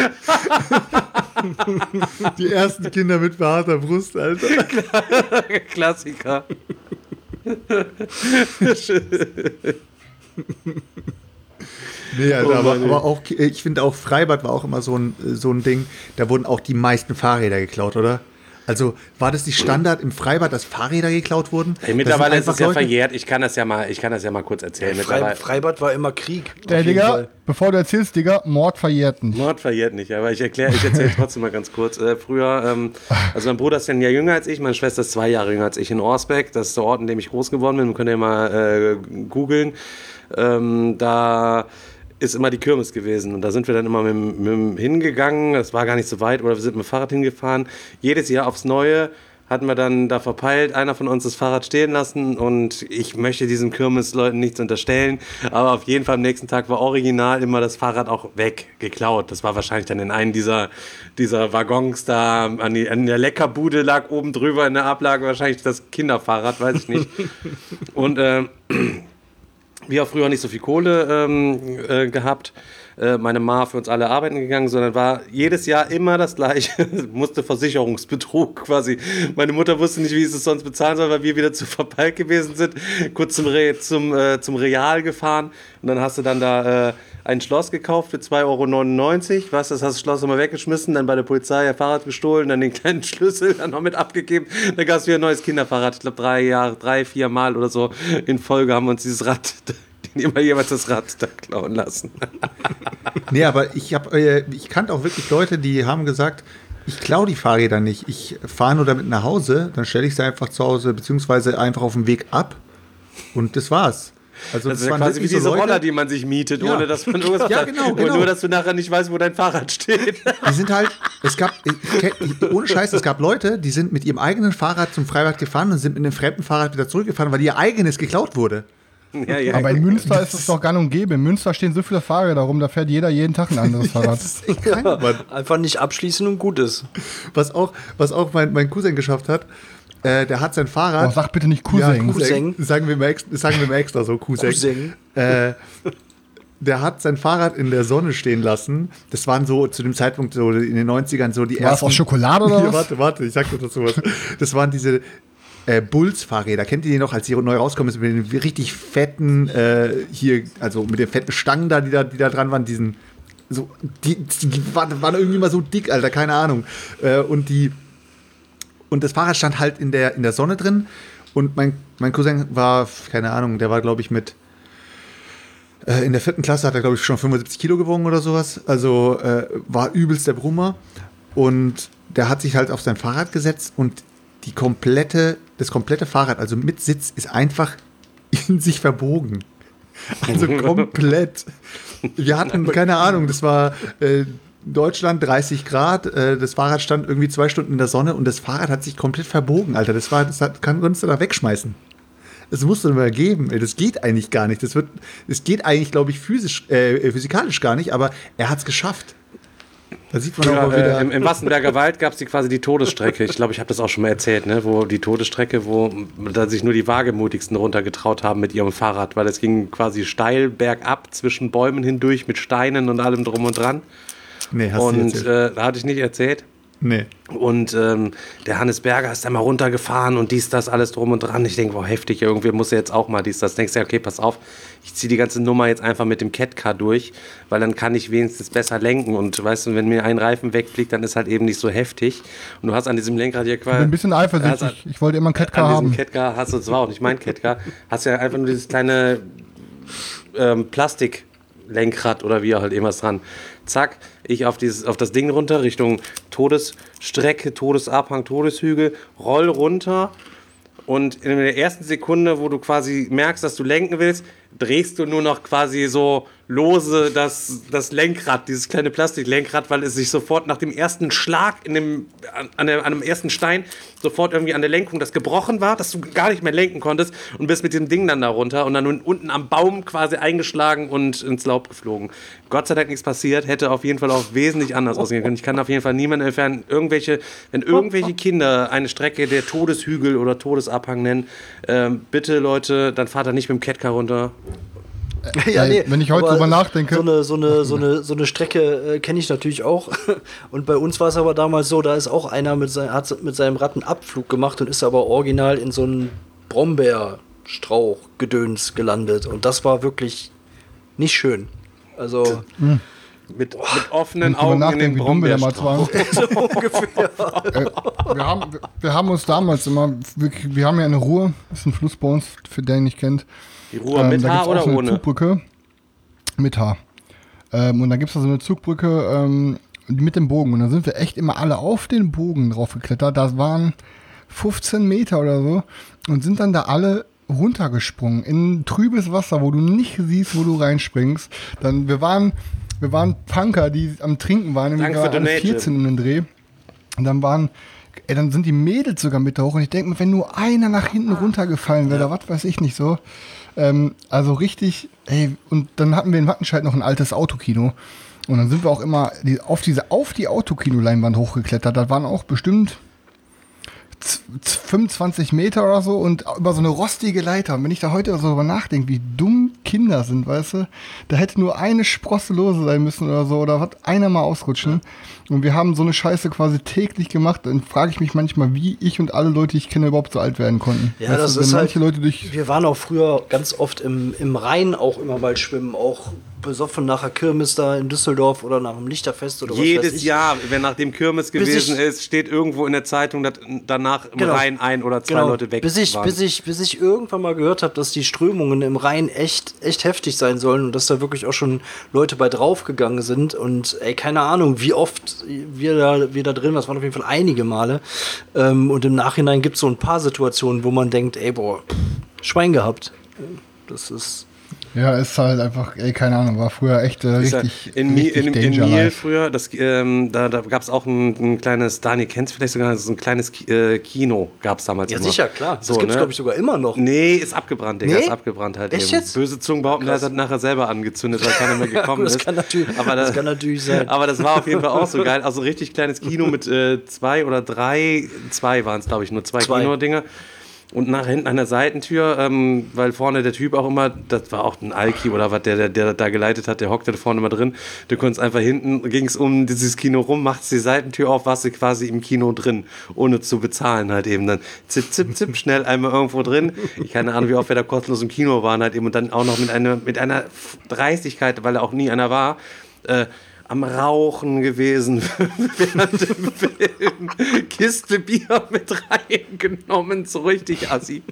S4: Die ersten Kinder mit behaarter Brust, Alter.
S3: Klassiker.
S4: Nee, Alter,
S3: Oh
S4: aber,
S3: Mann,
S4: aber auch, ich finde auch Freibad war auch immer so ein, so ein Ding, da wurden auch die meisten Fahrräder geklaut, oder? Also war das die Standard im Freibad, dass Fahrräder geklaut wurden?
S3: Hey, mittlerweile ist es ja
S4: Leute,
S3: verjährt. Ich kann das ja mal, ich kann das ja mal kurz erzählen.
S6: Ja, Frei, Freibad war immer Krieg.
S5: Der Digga, bevor du erzählst, Digga, Mord verjährt nicht.
S3: Mord verjährt nicht, aber ich erkläre, ich erzähle trotzdem mal ganz kurz. Äh, früher, ähm, also mein Bruder ist ja ein Jahr jünger als ich, meine Schwester ist zwei Jahre jünger als ich in Orsbeck. Das ist der Ort, in dem ich groß geworden bin. Könnt ihr mal äh, googeln. Ähm, da ist immer die Kirmes gewesen und da sind wir dann immer mit, mit dem hingegangen. Das war gar nicht so weit oder wir sind mit dem Fahrrad hingefahren. Jedes Jahr aufs Neue hatten wir dann da verpeilt, einer von uns das Fahrrad stehen lassen und ich möchte diesen Kirmesleuten nichts unterstellen, aber auf jeden Fall am nächsten Tag war original immer das Fahrrad auch weg, geklaut. Das war wahrscheinlich dann in einem dieser, dieser Waggons da, an, die, an der Leckerbude lag oben drüber in der Ablage wahrscheinlich das Kinderfahrrad, weiß ich nicht. Und äh, wir haben früher nicht so viel Kohle ähm, äh, gehabt, äh, meine Ma für uns alle arbeiten gegangen, sondern war jedes Jahr immer das Gleiche, musste Versicherungsbetrug quasi. Meine Mutter wusste nicht, wie sie es sonst bezahlen soll, weil wir wieder zu verpeilt gewesen sind, kurz zum, Re zum, äh, zum Real gefahren und dann hast du dann da äh, ein Schloss gekauft für zwei Euro neunundneunzig, was, das hast du das Schloss nochmal weggeschmissen, dann bei der Polizei ihr Fahrrad gestohlen, dann den kleinen Schlüssel dann noch mit abgegeben, dann gab es wieder ein neues Kinderfahrrad, ich glaube drei Jahre, drei, vier Mal oder so in Folge haben wir uns dieses Rad, immer jemand das Rad da klauen lassen.
S4: Nee, aber ich, hab, äh, ich kannte auch wirklich Leute, die haben gesagt, ich klaue die Fahrräder nicht, ich fahre nur damit nach Hause, dann stelle ich sie einfach zu Hause, beziehungsweise einfach auf dem Weg ab und das war's. Also
S3: das,
S4: das
S3: ist ja
S4: waren
S3: quasi wie
S4: wirklich
S3: diese
S4: so Leute,
S3: Roller, die man sich mietet,
S4: Ja.
S3: ohne dass man irgendwas
S4: Ja,
S3: hat.
S4: genau,
S3: Und
S4: genau.
S3: nur, dass du nachher nicht weißt, wo dein Fahrrad steht.
S4: Die sind halt, es gab, ich, ich, ohne Scheiß, es gab Leute, die sind mit ihrem eigenen Fahrrad zum Freibad gefahren und sind mit einem fremden Fahrrad wieder zurückgefahren, weil ihr eigenes geklaut wurde.
S3: Ja, ja.
S5: Aber in Münster ist es doch gang und gäbe. In Münster stehen so viele Fahrräder rum, da fährt jeder jeden Tag ein anderes Fahrrad.
S4: Das ist echt krank, Mann.
S6: Einfach nicht abschließen und gut ist.
S4: Was auch, was auch mein, mein Cousin geschafft hat, äh, der hat sein Fahrrad.
S5: Oh, sag bitte nicht Cousin.
S4: Ja,
S6: Cousin.
S4: Sagen wir mal extra, sagen wir mal extra so, Cousin.
S6: Cousin.
S4: Äh, der hat sein Fahrrad in der Sonne stehen lassen. Das waren so zu dem Zeitpunkt so in den neunzigern so die
S5: War es
S4: ersten.
S5: aus Schokolade oder
S4: Ja,
S5: was?
S4: warte, warte, ich sag dir dazu was. Das waren diese äh, Bulls-Fahrräder. Kennt ihr die noch, als die neu rauskommen? Mit den richtig fetten, äh, hier, also mit den fetten Stangen da, die da, die da dran waren, diesen, so, die, die waren, waren irgendwie mal so dick, Alter, keine Ahnung. Äh, und die, und das Fahrrad stand halt in der, in der Sonne drin. Und mein, mein Cousin war, keine Ahnung, der war, glaube ich, mit äh, in der vierten Klasse hat er, glaube ich, schon fünfundsiebzig Kilo gewogen oder sowas. Also äh, war übelst der Brummer. Und der hat sich halt auf sein Fahrrad gesetzt und die komplette, das komplette Fahrrad, also mit Sitz, ist einfach in sich verbogen. Also komplett. Wir hatten, keine Ahnung, das war äh, Deutschland, dreißig Grad, äh, das Fahrrad stand irgendwie zwei Stunden in der Sonne und das Fahrrad hat sich komplett verbogen, Alter. Das war, das hat, kann, konntest du da wegschmeißen. Das musst du mal geben. Ey, das geht eigentlich gar nicht. Das wird, das geht eigentlich, glaube ich, physisch, äh, physikalisch gar nicht, aber er hat es geschafft. Da sieht man
S3: Ja,
S4: auch mal wieder.
S3: äh, im, Im Wassenberger Wald gab es die quasi die Todesstrecke. Ich glaube, ich habe das auch schon mal erzählt, ne? Wo die Todesstrecke, wo da sich nur die Wagemutigsten runtergetraut haben mit ihrem Fahrrad, weil es ging quasi steil bergab zwischen Bäumen hindurch mit Steinen und allem drum und dran.
S4: Nee, hast du
S3: Und
S4: erzählt.
S3: äh, da hatte ich nicht erzählt.
S4: Nee.
S3: Und ähm, der Hannes Berger ist da mal runtergefahren und dies, das, alles drum und dran. Ich denke, wow, heftig, irgendwie muss er jetzt auch mal dies, das. Denkst du, ja, okay, pass auf, ich ziehe die ganze Nummer jetzt einfach mit dem Catcar durch, weil dann kann ich wenigstens besser lenken. Und weißt du, wenn mir ein Reifen wegfliegt, dann ist halt eben nicht so heftig. Und du hast an diesem Lenkrad hier quasi...
S5: Ich bin ein bisschen eifersüchtig. Ich wollte immer einen Catcar
S3: An
S5: haben.
S3: diesem Catcar hast du, das war auch nicht mein Catcar, hast ja einfach nur dieses kleine ähm, Plastiklenkrad oder wie auch halt irgendwas dran. Zack, ich auf, dieses, auf das Ding runter, Richtung Todesstrecke, Todesabhang, Todeshügel, roll runter und in der ersten Sekunde, wo du quasi merkst, dass du lenken willst, drehst du nur noch quasi so lose das, das Lenkrad, dieses kleine Plastiklenkrad, weil es sich sofort nach dem ersten Schlag in dem, an, der, an dem ersten Stein sofort irgendwie an der Lenkung das gebrochen war, dass du gar nicht mehr lenken konntest und bist mit dem Ding dann da runter und dann unten am Baum quasi eingeschlagen und ins Laub geflogen. Gott sei Dank nichts passiert, hätte auf jeden Fall auch wesentlich anders ausgehen können. Ich kann auf jeden Fall niemanden entfernen, irgendwelche, wenn irgendwelche Kinder eine Strecke der Todeshügel oder Todesabhang nennen, ähm, bitte Leute, dann fahrt er nicht mit dem Catcar runter.
S6: Ja, nee,
S5: wenn ich heute drüber nachdenke.
S6: So eine, so eine, so eine, so eine Strecke äh, kenne ich natürlich auch. Und bei uns war es aber damals so, da ist auch einer mit, sein, hat mit seinem Rad einen Abflug gemacht und ist aber original in so einen Brombeerstrauch-Gedöns gelandet. Und das war wirklich nicht schön. Also.
S3: Mhm. Mit, mit offenen Augen in den Brombeerstrauch.
S6: So ungefähr.
S5: äh, wir, haben, wir, wir haben uns damals immer, wir, wir haben ja eine Ruhr, das ist ein Fluss bei uns, für den ihr nicht kennt.
S3: Die Ruhr mit
S5: ähm,
S3: Haar oder
S5: so eine
S3: ohne?
S5: Zugbrücke mit Haar. Ähm, und da gibt es da so eine Zugbrücke ähm, mit dem Bogen. Und da sind wir echt immer alle auf den Bogen drauf geklettert. Das waren fünfzehn Meter oder so. Und sind dann da alle runtergesprungen in trübes Wasser, wo du nicht siehst, wo du reinspringst. Dann, wir waren... Wir waren Punker, die am Trinken waren,
S3: Danke für
S5: alle vierzehn um den Dreh. Und dann waren, ey, dann sind die Mädels sogar mit da hoch. Und ich denke mir, wenn nur einer nach hinten runtergefallen wäre, ja. was weiß ich nicht so. Ähm, also richtig, ey, und dann hatten wir in Wattenscheid noch ein altes Autokino. Und dann sind wir auch immer die, auf diese, auf die Autokino-Leinwand hochgeklettert. Das waren auch bestimmt fünfundzwanzig Meter oder so und über so eine rostige Leiter. Und wenn ich da heute so drüber nachdenke, wie dumm Kinder sind, weißt du, da hätte nur eine Sprosse lose sein müssen oder so, oder was, einer mal ausrutschen. Und wir haben so eine Scheiße quasi täglich gemacht. Dann frage ich mich manchmal, wie ich und alle Leute, die ich kenne, überhaupt so alt werden konnten.
S6: Ja,
S5: weißt
S6: das
S5: du,
S6: ist
S5: manche
S6: halt,
S5: Leute durch
S6: wir waren auch früher ganz oft im, im Rhein auch immer mal schwimmen, auch besoffen nach der Kirmes da in Düsseldorf oder nach dem Lichterfest oder was weiß ich.
S3: Jedes Jahr, wenn nach dem Kirmes gewesen
S6: ich,
S3: ist, steht irgendwo in der Zeitung, dass danach im
S6: genau,
S3: Rhein ein oder zwei
S6: genau,
S3: Leute weg
S6: bis ich,
S3: waren.
S6: Bis ich, bis ich irgendwann mal gehört habe, dass die Strömungen im Rhein echt, echt heftig sein sollen und dass da wirklich auch schon Leute bei draufgegangen sind und ey, keine Ahnung, wie oft wir da, wir da drin, das waren auf jeden Fall einige Male. Ähm, und im Nachhinein gibt es so ein paar Situationen, wo man denkt, ey, boah, Schwein gehabt. Das ist...
S5: Ja, ist halt einfach, ey, keine Ahnung, war früher echt äh, richtig,
S3: in,
S5: richtig
S3: in, in, in Miel früher, das, ähm, da, da gab es auch ein, ein kleines, Daniel kennst du vielleicht sogar, so ein kleines äh, Kino gab es damals
S6: Ja,
S3: immer.
S6: sicher, klar. Das
S3: so,
S6: gibt es,
S3: ne?
S6: glaube ich, sogar immer noch.
S3: Nee, ist abgebrannt, Digga,
S6: Nee?
S3: ist abgebrannt halt
S6: Echt
S3: eben.
S6: jetzt?
S3: Böse Zungen behaupten, der hat nachher selber angezündet, weil keiner mehr gekommen
S6: das
S3: ist.
S6: Kann natürlich,
S3: aber das,
S6: das kann natürlich sein.
S3: Aber das war auf jeden Fall auch so geil. Also ein richtig kleines Kino mit äh, zwei oder drei, zwei waren es, glaube ich, nur zwei, zwei. Kinodinger. Und nach hinten an der Seitentür, ähm, weil vorne der Typ auch immer, das war auch ein Alki oder was, der, der, der da geleitet hat, der hockte da vorne immer drin. Du konntest einfach hinten, ging es um dieses Kino rum, macht's die Seitentür auf, warst du quasi im Kino drin, ohne zu bezahlen halt eben. Dann zip, zip, zip, schnell einmal irgendwo drin. Ich keine Ahnung, wie oft wir da kostenlos im Kino waren halt eben und dann auch noch mit einer, mit einer Dreistigkeit, weil da auch nie einer war, äh, am Rauchen gewesen während dem Film. Kiste Bier mit reingenommen, so richtig assi.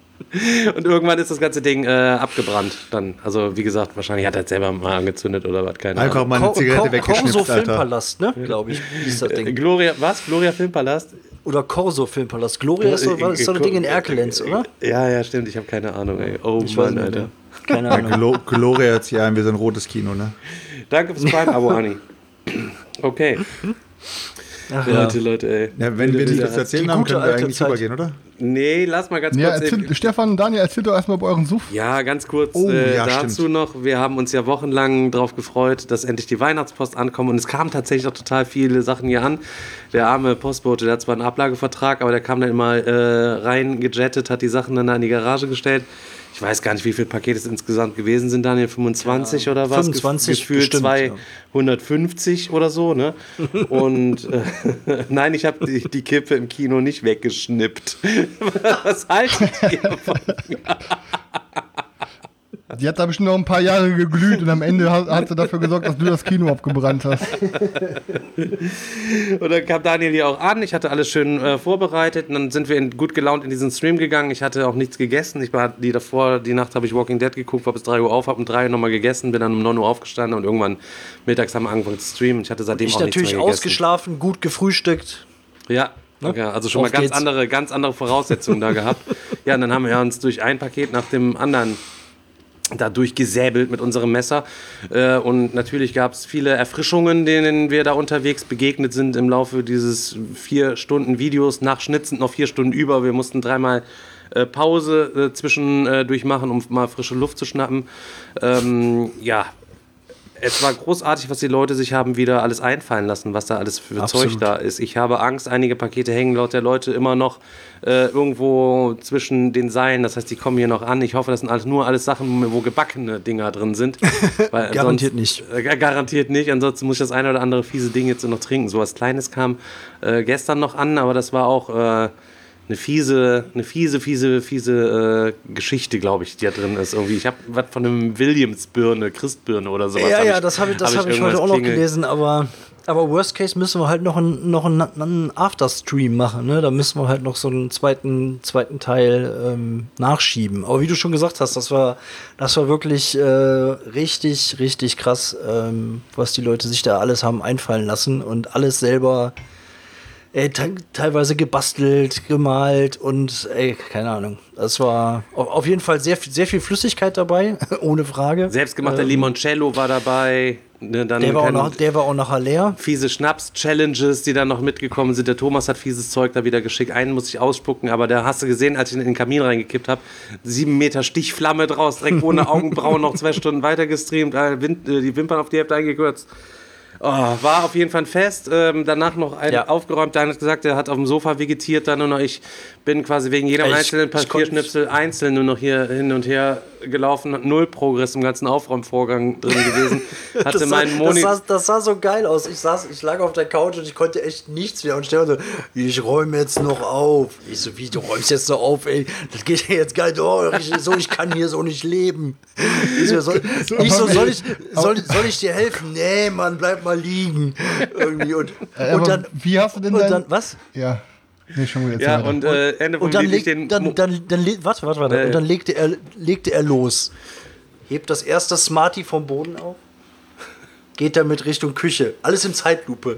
S3: Und irgendwann ist das ganze Ding äh, abgebrannt dann. Also wie gesagt, wahrscheinlich hat er selber mal angezündet oder was, keine Ahnung.
S4: Einfach mal eine Zigarette weggeschnipst,
S6: Corso
S4: Alter.
S6: Filmpalast, ne, glaube ich, ist das Ding.
S3: Gloria, was? Gloria Filmpalast?
S6: Oder Corso Filmpalast. Gloria ist so, ist so ein Ding in Erkelenz, oder?
S3: Ja, ja, stimmt. Ich habe keine Ahnung, ey. Oh
S6: Ich
S3: Mann,
S6: weiß nicht,
S3: Alter.
S6: Keine Ahnung.
S4: Glo Gloria hört sich an wie so ein rotes Kino, ne?
S3: Danke fürs Prime-Abo, Ani. Okay.
S6: Ach,
S3: Leute,
S6: ja.
S3: Leute, ey.
S4: Ja, wenn wir nicht das erzählen
S6: Die
S4: haben,
S6: gute
S4: können wir
S6: alte
S4: eigentlich
S6: Zeit.
S4: übergehen, oder?
S3: Nee, lass mal ganz
S5: Ja,
S3: kurz...
S5: erzähl, Stefan und Daniel, erzählt doch erstmal bei euren Suff.
S3: Ja, ganz kurz
S4: Oh,
S3: äh,
S4: ja,
S3: dazu
S4: stimmt.
S3: noch. Wir haben uns ja wochenlang darauf gefreut, dass endlich die Weihnachtspost ankommt. Und es kamen tatsächlich auch total viele Sachen hier an. Der arme Postbote, der hat zwar einen Ablagevertrag, aber der kam dann immer äh, rein gejettet, hat die Sachen dann da in die Garage gestellt. Ich weiß gar nicht, wie viele Pakete es insgesamt gewesen sind, Daniel, fünfundzwanzig ja, oder was?
S6: fünfundzwanzig
S3: Gefühlt
S6: bestimmt,
S3: zweihundertfünfzig ja. oder so, ne? Und äh, nein, ich habe die, die Kippe im Kino nicht weggeschnippt. Was haltet ihr von mir?
S5: Die hat da bestimmt noch ein paar Jahre geglüht und am Ende hat, hat sie dafür gesorgt, dass du das Kino abgebrannt hast.
S3: Und dann kam Daniel hier auch an. Ich hatte alles schön äh, vorbereitet. Und dann sind wir in, gut gelaunt in diesen Stream gegangen. Ich hatte auch nichts gegessen. Ich war die davor, die Nacht habe ich Walking Dead geguckt, war bis drei Uhr auf, habe um drei Uhr nochmal gegessen, bin dann um neun Uhr aufgestanden und irgendwann mittags haben wir angefangen zu streamen. Ich hatte seitdem
S6: Ich
S3: auch nichts mehr
S6: natürlich
S3: gegessen.
S6: ausgeschlafen, gut gefrühstückt.
S3: Ja.
S6: Ne?
S3: Okay, also schon
S6: Auf
S3: mal ganz
S6: geht's.
S3: andere, ganz andere Voraussetzungen da gehabt. Ja, und dann haben wir uns durch ein Paket nach dem anderen da durchgesäbelt mit unserem Messer. Äh, und natürlich gab es viele Erfrischungen, denen wir da unterwegs begegnet sind im Laufe dieses vier Stunden Videos. Nach Schnitzen noch vier Stunden über. Wir mussten dreimal äh, Pause äh, zwischendurch machen, um mal frische Luft zu schnappen. Ähm, ja, Es war großartig, was die Leute sich haben wieder alles einfallen lassen, was da alles für
S6: Absolut.
S3: Zeug da ist. Ich habe Angst, einige Pakete hängen laut der Leute immer noch äh, irgendwo zwischen den Seilen. Das heißt, die kommen hier noch an. Ich hoffe, das sind alles nur alles Sachen, wo gebackene Dinger drin sind. Weil
S6: Garantiert
S3: sonst,
S6: nicht.
S3: Äh, garantiert nicht. Ansonsten muss ich das eine oder andere fiese Ding jetzt noch trinken. So was Kleines kam äh, gestern noch an, aber das war auch... Äh, Eine fiese, eine fiese, fiese, fiese äh, Geschichte, glaube ich, die da drin ist. Irgendwie. Ich habe was von einem Williams-Birne, Christbirne oder sowas.
S6: Ja,
S3: hab
S6: ja,
S3: ich,
S6: das habe ich, das
S3: hab
S6: hab ich,
S3: ich
S6: heute auch noch
S3: klingel-
S6: gelesen, aber, aber worst case müssen wir halt noch einen, noch einen, einen Afterstream machen, ne? Da müssen wir halt noch so einen zweiten, zweiten Teil ähm, nachschieben. Aber wie du schon gesagt hast, das war, das war wirklich äh, richtig, richtig krass, ähm, was die Leute sich da alles haben einfallen lassen und alles selber Ey, te- teilweise gebastelt, gemalt und ey, keine Ahnung. Das war auf, auf jeden Fall sehr, viel- sehr viel Flüssigkeit dabei, ohne Frage.
S3: Selbstgemachter
S6: Ähm,
S3: Limoncello war dabei. Ne, dann
S6: Der war, auch
S3: kein-
S6: noch, der war auch nachher leer.
S3: fiese Schnaps-Challenges, die dann noch mitgekommen sind. Der Thomas hat fieses Zeug da wieder geschickt. Einen muss ich ausspucken, aber da hast du gesehen, als ich ihn in den Kamin reingekippt habe, sieben Meter Stichflamme draus, direkt ohne Augenbrauen noch zwei Stunden weiter gestreamt, äh, Wind, äh, die Wimpern auf die Hälfte eingekürzt. Oh, war auf jeden Fall ein Fest. Ähm, danach noch ein
S6: Ja.
S3: aufgeräumt. Dann hat gesagt, er hat auf dem Sofa vegetiert. Dann nur noch, ich bin quasi wegen jedem
S6: Ich-
S3: einzelnen
S6: ich
S3: Papierschnipsel einzeln nur noch hier hin und her gelaufen. Null Progress im ganzen Aufräumvorgang drin gewesen. Hatte
S6: Das sah,
S3: meinen
S6: das,
S3: Monitor.
S6: sah, das sah so geil aus. Ich saß, ich lag auf der Couch und ich konnte echt nichts mehr. Und Stefan so, ich räume jetzt noch auf. Ich so, wie, du räumst jetzt noch auf, ey? Das geht ja jetzt gar nicht. Oh, ich, so, ich kann hier so nicht leben. Ich so, soll, ich so soll, ich, soll, soll ich dir helfen? Nee, Mann, bleib mal liegen. Irgendwie. Und,
S5: Äh,
S6: und
S5: aber
S6: dann,
S5: wie hast du denn
S6: und
S5: dein...
S6: dann, was?
S5: Ja, nee, schon wieder.
S3: Ja, und äh, Ende vom
S6: Und dann,
S3: Lied ich
S6: leg,
S3: den.
S6: dann, dann, dann, le- warte, warte, warte.
S3: Nee.
S6: Und dann legte er, legte er los. Hebt das erste Smarty vom Boden auf. Geht damit Richtung Küche. Alles in Zeitlupe.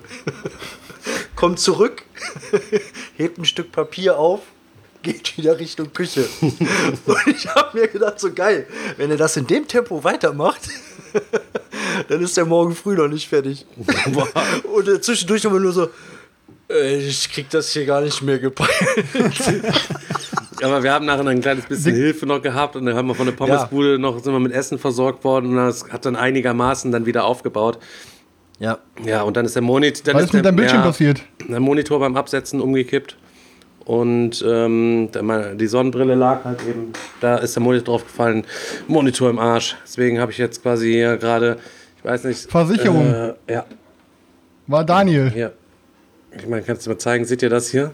S6: Kommt zurück. Hebt ein Stück Papier auf. Geht wieder Richtung Küche. Und ich habe mir gedacht, so geil, wenn er das in dem Tempo weitermacht, dann ist er morgen früh noch nicht fertig. Und äh, zwischendurch haben wir nur so, äh, ich krieg das hier gar nicht mehr gepeilt.
S3: Aber wir haben nachher ein kleines bisschen Hilfe noch gehabt und dann haben wir von der Pommesbude noch, sind wir mit Essen versorgt worden und das hat dann einigermaßen dann wieder aufgebaut.
S6: Ja.
S3: Ja, und dann ist der Monitor. Dann
S5: Was ist mit
S3: der,
S5: deinem Bildschirm
S3: ja,
S5: passiert?
S3: Der Monitor beim Absetzen umgekippt. Und ähm, dann mal- die Sonnenbrille lag halt eben, da ist der Monitor drauf gefallen. Monitor im Arsch. Deswegen habe ich jetzt quasi hier gerade, ich weiß nicht.
S5: Versicherung.
S3: Äh, ja,
S5: War Daniel.
S3: hier. Ich meine, kannst du mal zeigen, seht ihr das hier?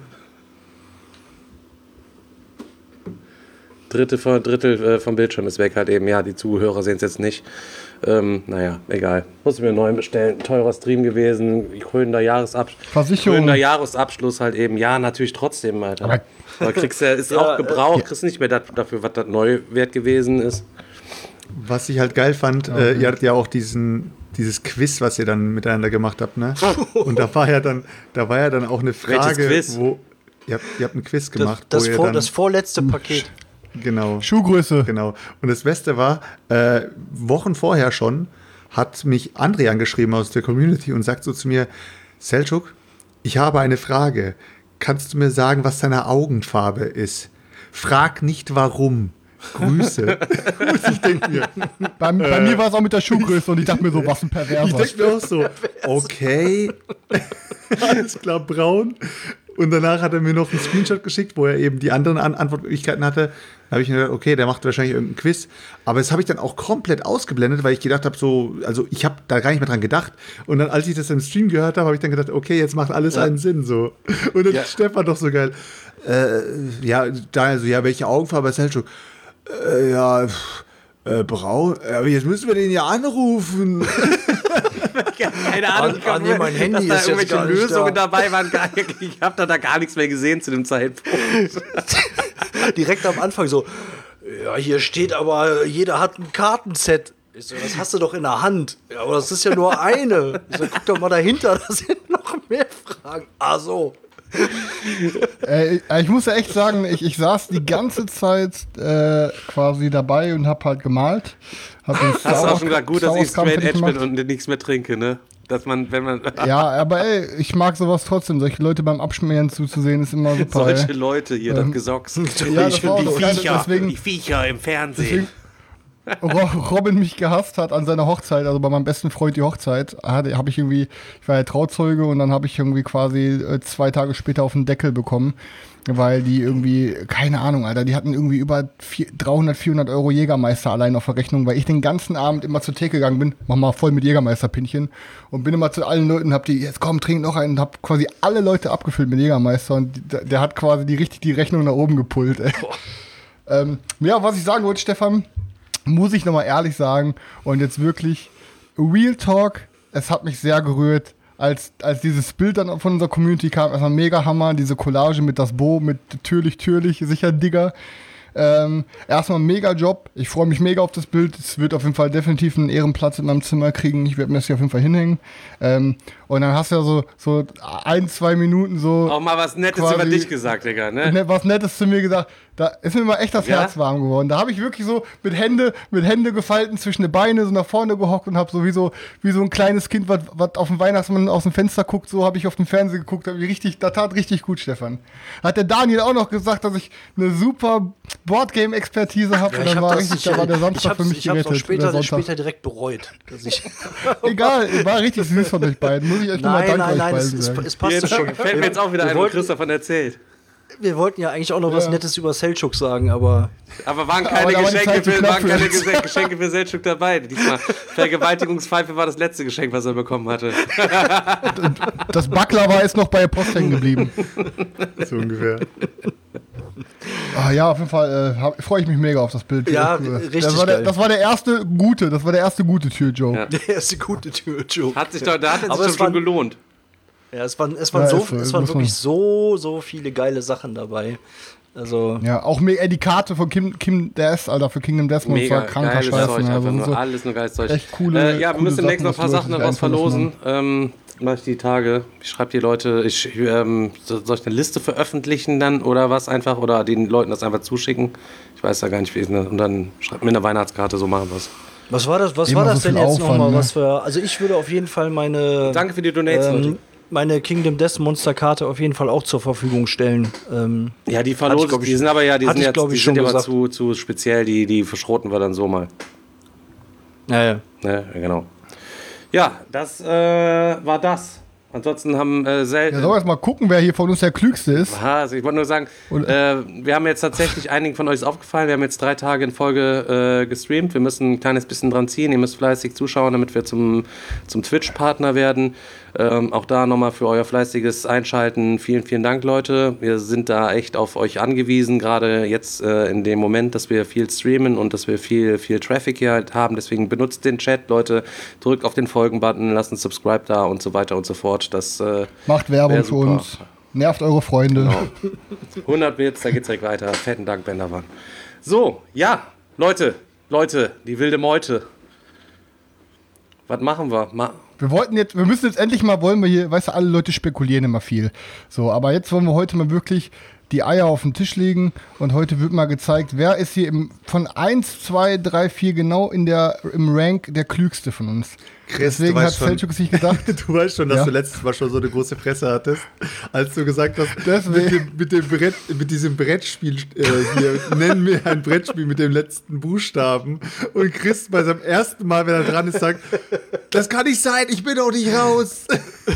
S3: Dritte von, Drittel äh, vom Bildschirm ist weg halt eben. Ja, die Zuhörer sehen es jetzt nicht. Ähm, naja, egal. Muss ich mir einen neuen bestellen. Teurer Stream gewesen. Krönender Jahresabschluss.
S5: Versicherung.
S3: Krönender Jahresabschluss halt eben. Ja, natürlich trotzdem, Alter.
S5: Aber-
S3: Aber kriegst du, ist auch gebraucht. Kriegst nicht mehr dat, dafür, was das Neuwert gewesen ist.
S4: Was ich halt geil fand, äh, ihr hattet ja auch diesen, dieses Quiz, was ihr dann miteinander gemacht habt, ne? Und da war ja dann, da war ja dann auch eine Frage,
S3: Quiz?
S4: wo ihr habt, ihr habt ein Quiz
S6: Das,
S4: gemacht,
S6: das,
S4: wo ihr
S6: vor,
S4: dann,
S6: das vorletzte Paket.
S4: genau,
S5: Schuhgröße.
S4: genau. Und das Beste war, äh, Wochen vorher schon hat mich André angeschrieben aus der Community und sagt so zu mir, Selçuk, ich habe eine Frage. Kannst du mir sagen, was deine Augenfarbe ist? Frag nicht warum. Grüße. Ich denke mir,
S5: Bei, bei mir war es auch mit der Schuhgröße und ich dachte mir so, was ein
S4: ich
S5: Perverser.
S4: denke mir auch so, okay, alles klar, braun. Und danach hat er mir noch einen Screenshot geschickt, wo er eben die anderen An- Antwortmöglichkeiten hatte. Da habe ich mir gedacht, okay, der macht wahrscheinlich irgendeinen Quiz. Aber das habe ich dann auch komplett ausgeblendet, weil ich gedacht habe, so, also ich habe da gar nicht mehr dran gedacht. Und dann, als ich das im Stream gehört habe, habe ich dann gedacht, okay, jetzt macht alles einen Sinn. So. Und dann
S3: Ja.
S4: Stefan doch so geil. Äh, ja, da also, ja, welche Augenfarbe ist Selçuk? Äh, ja, pff, äh, braun. Aber jetzt müssen wir den ja anrufen.
S3: Keine Ahnung,
S6: Ah, nee, mein Handy
S3: dass
S6: ist
S3: da
S6: jetzt
S3: irgendwelche
S6: gar nicht
S3: Lösungen
S6: da.
S3: dabei waren. Gar- Ich habe da, da gar nichts mehr gesehen zu dem Zeitpunkt.
S6: Direkt am Anfang so, ja, hier steht aber, jeder hat ein Kartenset. Ich so, das hast du doch in der Hand. Ja, aber das ist ja nur eine. Ich so, guck doch mal dahinter, da sind noch mehr Fragen. Ah, so.
S5: Äh, ich muss ja echt sagen, ich, ich saß die ganze Zeit äh, quasi dabei und hab halt gemalt. Hab den
S3: Hast du
S5: Star
S3: auch
S5: Wars-
S3: schon gesagt, gut,
S5: Star
S3: dass ich
S5: Wars Kram
S3: straight
S5: fertig
S3: edge bin
S5: gemacht.
S3: und nichts mehr trinke, ne? Dass man, wenn man.
S5: Ja, aber ey, ich mag sowas trotzdem. Solche Leute beim Abschmieren zuzusehen, ist immer super.
S3: Solche
S5: ey.
S3: Leute hier,
S5: Ähm,
S3: das Gesocks.
S5: Ja, das war auch
S3: die
S5: so geil,
S3: Viecher,
S5: deswegen-
S3: die Viecher im Fernsehen.
S5: Deswegen, Robin mich gehasst hat an seiner Hochzeit, also bei meinem besten Freund die Hochzeit, habe ich irgendwie, ich war ja Trauzeuge und dann habe ich irgendwie quasi zwei Tage später auf den Deckel bekommen, weil die irgendwie, keine Ahnung, Alter, die hatten irgendwie über dreihundert, vierhundert Euro Jägermeister allein auf der Rechnung, weil ich den ganzen Abend immer zur Theke gegangen bin, mach mal voll mit Jägermeister-Pinchen und bin immer zu allen Leuten, hab die, jetzt komm, trink noch einen und hab quasi alle Leute abgefüllt mit Jägermeister und der, der hat quasi die richtig die Rechnung nach oben gepullt, ey. Ähm, ja, was ich sagen wollte, Stefan, muss ich nochmal ehrlich sagen und jetzt wirklich Real Talk, es hat mich sehr gerührt, als, als dieses Bild dann von unserer Community kam, erstmal mega Hammer, diese Collage mit das Bo, mit türlich, türlich, sicher Digger. Ähm, erstmal mega Job, ich freue mich mega auf das Bild, es wird auf jeden Fall definitiv einen Ehrenplatz in meinem Zimmer kriegen, ich werde mir das hier auf jeden Fall hinhängen. Ähm, und dann hast du ja so, so ein, zwei Minuten so...
S3: Auch mal was Nettes über dich gesagt, Digga, ne?
S5: ne? Was Nettes zu mir gesagt, da ist mir mal echt das ja? Herz warm geworden. Da habe ich wirklich so mit Hände, mit Hände gefalten zwischen die Beine so nach vorne gehockt und habe so wie so, wie so ein kleines Kind, was auf dem Weihnachtsmann aus dem Fenster guckt, so habe ich auf dem Fernseher geguckt, hab ich richtig, das tat richtig gut, Stefan. Hat der Daniel auch noch gesagt, dass ich eine super Boardgame-Expertise habe
S6: ja,
S5: und dann war richtig, da war der Samstag für mich
S6: ich gerettet. Ich habe es
S5: später,
S6: später direkt bereut. Dass ich
S5: Egal, war richtig süß von euch beiden. Muss ich euch nochmal danken.
S6: Nein, nein, nein,
S5: es,
S6: es, es passt
S3: ja,
S6: schon.
S3: Fällt mir jetzt auch wieder ein, was Chris davon erzählt.
S6: Wir wollten ja eigentlich auch noch ja. was Nettes über Selçuk sagen, aber...
S3: Aber waren keine, aber Geschenke, für, waren keine Geschenke für Selçuk dabei. Diesmal Vergewaltigungspfeife war das letzte Geschenk, was er bekommen hatte.
S5: Das Baklava ist noch bei der Post hängen geblieben.
S4: So ungefähr.
S5: Ah, ja, auf jeden Fall äh, freue ich mich mega auf das Bild.
S6: Ja, richtig
S5: das war, der, das war der erste gute, das war der erste gute Tür-Joke.
S6: Ja. Der erste gute Tür-Joke.
S3: Hat sich doch, da hat es sich schon gelohnt.
S6: Ja, es waren, es waren, ja, so, es, es waren wirklich so, so viele geile Sachen dabei. Also
S5: ja, auch ey, die Karte von Kim, Kim Death, Alter, für Kingdom Death war kranker Scheiß.
S3: Zeug,
S5: also
S3: nur
S5: so
S3: alles nur geiles Zeug.
S5: Echt coole,
S3: äh, ja, wir
S5: coole
S3: müssen demnächst noch ein paar
S5: Sachen
S3: Sachen daraus verlosen. Ähm, mache ich die Tage. Ich schreibe die Leute, ich, ähm, soll ich eine Liste veröffentlichen dann oder was einfach? Oder den Leuten das einfach zuschicken? Ich weiß da gar nicht, wie es ist. Und dann schreibt mir eine Weihnachtskarte, so machen wir es.
S6: Was war das, was war das so denn jetzt nochmal? Ne? Was für, also ich würde auf jeden Fall meine...
S3: Danke für die Donations, ähm, Leute.
S6: Meine Kingdom Death Monster-Karte auf jeden Fall auch zur Verfügung stellen. Ähm,
S3: ja, die verlosen, die sind aber ja, die sind jetzt, die sind aber zu, zu speziell, die, die verschroten wir dann so mal.
S6: Ja, ja.
S3: Ja, genau. Ja, das äh, war das. Ansonsten haben äh, selten.
S5: Ja, sollen wir jetzt mal gucken, wer hier von uns der Klügste ist?
S3: Aha, also ich wollte nur sagen, äh, wir haben jetzt tatsächlich, einigen von euch ist aufgefallen, wir haben jetzt drei Tage in Folge äh, gestreamt. Wir müssen ein kleines bisschen dran ziehen. Ihr müsst fleißig zuschauen, damit wir zum, zum Twitch-Partner werden. Ähm, auch da nochmal für euer fleißiges Einschalten. Vielen, vielen Dank, Leute. Wir sind da echt auf euch angewiesen, gerade jetzt äh, in dem Moment, dass wir viel streamen und dass wir viel, viel Traffic hier halt haben. Deswegen benutzt den Chat, Leute. Drückt auf den Folgen-Button, lasst einen Subscribe da und so weiter und so fort. Das, äh,
S5: macht Werbung für uns. Nervt eure Freunde.
S3: Genau. hundert Bits, da geht's direkt weiter. Fetten Dank, Benderwan. So, ja, Leute, Leute, die wilde Meute. Was machen wir? Ma-
S5: Wir wollten jetzt, wir müssen jetzt endlich mal, wollen wir hier, weißt du, alle Leute spekulieren immer viel. So, aber jetzt wollen wir heute mal wirklich die Eier auf den Tisch legen und heute wird mal gezeigt, wer ist hier im, von eins, zwei, drei, vier genau in der, im Rank der Klügste von uns.
S4: Chris,
S5: Deswegen hat Selçuk sich gedacht.
S4: Du weißt schon, dass
S5: ja?
S4: du letztes Mal schon so eine große Fresse hattest, als du gesagt hast, mit, dem, mit, dem Brett, mit diesem Brettspiel äh, hier, nenn mir ein Brettspiel mit dem letzten Buchstaben. Und Chris bei seinem ersten Mal, wenn er dran ist, sagt, das kann nicht sein, ich bin doch nicht raus.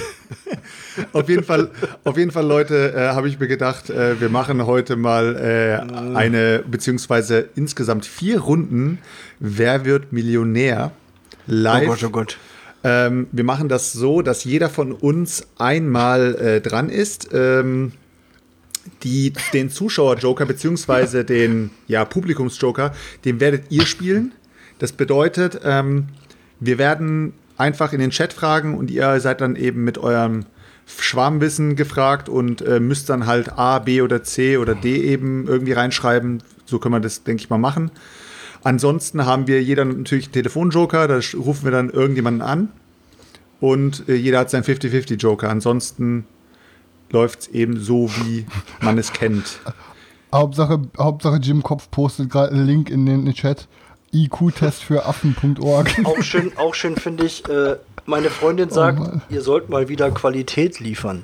S4: Auf jeden Fall, auf jeden Fall, Leute, äh, habe ich mir gedacht, äh, wir machen heute mal äh, eine, beziehungsweise insgesamt vier Runden Wer wird Millionär? Live.
S6: Oh Gott, oh Gott.
S4: Ähm, wir machen das so, dass jeder von uns einmal äh, dran ist, ähm, die, den Zuschauer-Joker beziehungsweise den ja, Publikums-Joker, den werdet ihr spielen. Das bedeutet, ähm, wir werden einfach in den Chat fragen und ihr seid dann eben mit eurem Schwarmwissen gefragt und äh, müsst dann halt A, B oder C oder D eben irgendwie reinschreiben. So können wir das, denke ich mal, machen. Ansonsten haben wir jeder natürlich einen Telefonjoker, da rufen wir dann irgendjemanden an und äh, jeder hat seinen fünfzig fünfzig Joker. Ansonsten läuft es eben so, wie man es kennt.
S5: Hauptsache, Hauptsache Jim Kopf postet gerade einen Link in den, in den Chat. I Q-Test für Affen Punkt org.
S6: Auch schön, auch schön finde ich, äh, meine Freundin sagt, oh ihr sollt mal wieder Qualität liefern.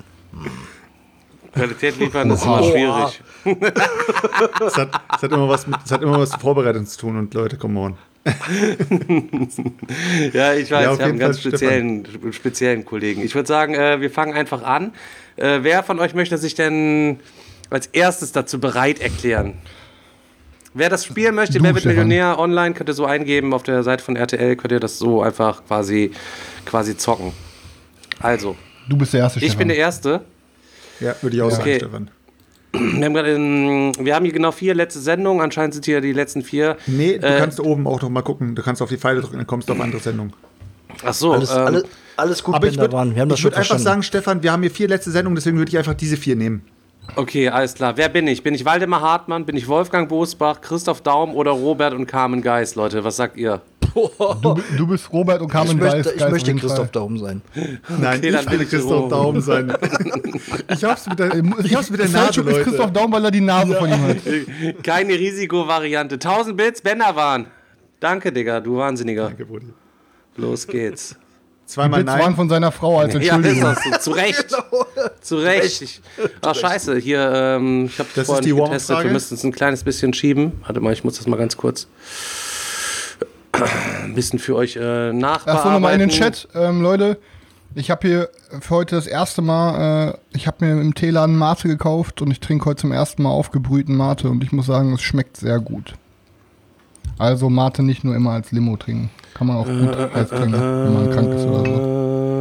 S3: Qualität liefern ist immer schwierig.
S4: Es hat, es hat immer was mit, es hat immer was mit Vorbereitung zu tun und Leute, come on.
S3: Ja, ich weiß,
S4: Ja,
S3: wir haben einen ganz
S4: Fall,
S3: speziellen, speziellen Kollegen. Ich würde sagen, äh, wir fangen einfach an. Äh, wer von euch möchte sich denn als erstes dazu bereit erklären? Wer das spielen möchte,
S5: Du,
S3: Wer wird
S5: Stefan.
S3: Millionär online, könnt ihr so eingeben auf der Seite von R T L, könnt ihr das so einfach quasi, quasi zocken. Also,
S5: Du bist der Erste,
S3: ich
S5: Stefan.
S3: bin der Erste.
S4: Ja, würde ich auch sagen,
S3: Okay.
S4: Stefan.
S3: Wir haben, gerade in, wir haben hier genau vier letzte Sendungen, anscheinend sind hier die letzten vier.
S4: Nee, du
S3: Äh,
S4: kannst oben auch noch mal gucken. Du kannst auf die Pfeile drücken, dann kommst du auf andere Sendungen.
S3: Ach so,
S6: Alles,
S3: ähm,
S6: alles, alles gut,
S4: Aber ich würde
S6: Waren. Wir haben das
S4: ich
S6: schon
S4: würd einfach
S6: verstanden.
S4: sagen, Stefan, wir haben hier vier letzte Sendungen, deswegen würde ich einfach diese vier nehmen.
S3: okay, alles klar. Wer bin ich? Bin ich Waldemar Hartmann? Bin ich Wolfgang Bosbach, Christoph Daum oder Robert und Carmen Geis, Leute? Was sagt ihr?
S5: Du, du bist Robert und
S6: ich
S5: Carmen
S6: möchte,
S5: Geis.
S6: ich
S5: Geis
S6: möchte
S5: auf jeden
S6: Christoph
S5: Fall.
S6: Daum sein.
S4: Nein,
S3: Okay, dann
S4: ich
S3: bin
S4: will
S3: ich
S4: Christoph
S3: Ro-
S4: Daum sein. Ich hab's mit der, ich hab's mit der Nase,
S5: Selchuk ist
S4: Leute.
S5: Christoph Daum, weil er die Nase von ihm hat.
S3: Keine Risikovariante. tausend Bits, Benderwan. Danke, Digga, du Wahnsinniger.
S4: Danke, Brudi.
S3: Los geht's.
S4: Zweimal
S5: Bits waren
S4: nein.
S5: von seiner Frau als
S3: Ja, ist
S5: Entschuldigung.
S3: auch so. Zu Recht. Zu Recht. Ich, ach, scheiße. Hier, ähm, ich habe
S4: Das
S3: vorhin
S4: ist die
S3: nicht getestet.
S4: Warm-Frage?
S3: Wir müssen es ein kleines bisschen schieben. Warte mal, ich muss das mal ganz kurz ein bisschen für euch äh, nachbearbeiten.
S5: Achso, nochmal in den Chat. Ähm, Leute, ich habe hier für heute das erste Mal, äh, ich habe mir im Teeladen Mate gekauft und ich trinke heute zum ersten Mal aufgebrühten Mate und ich muss sagen, es schmeckt sehr gut. Also Mate nicht nur immer als Limo trinken. Kann man auch gut als trinken, wenn man krank ist oder so.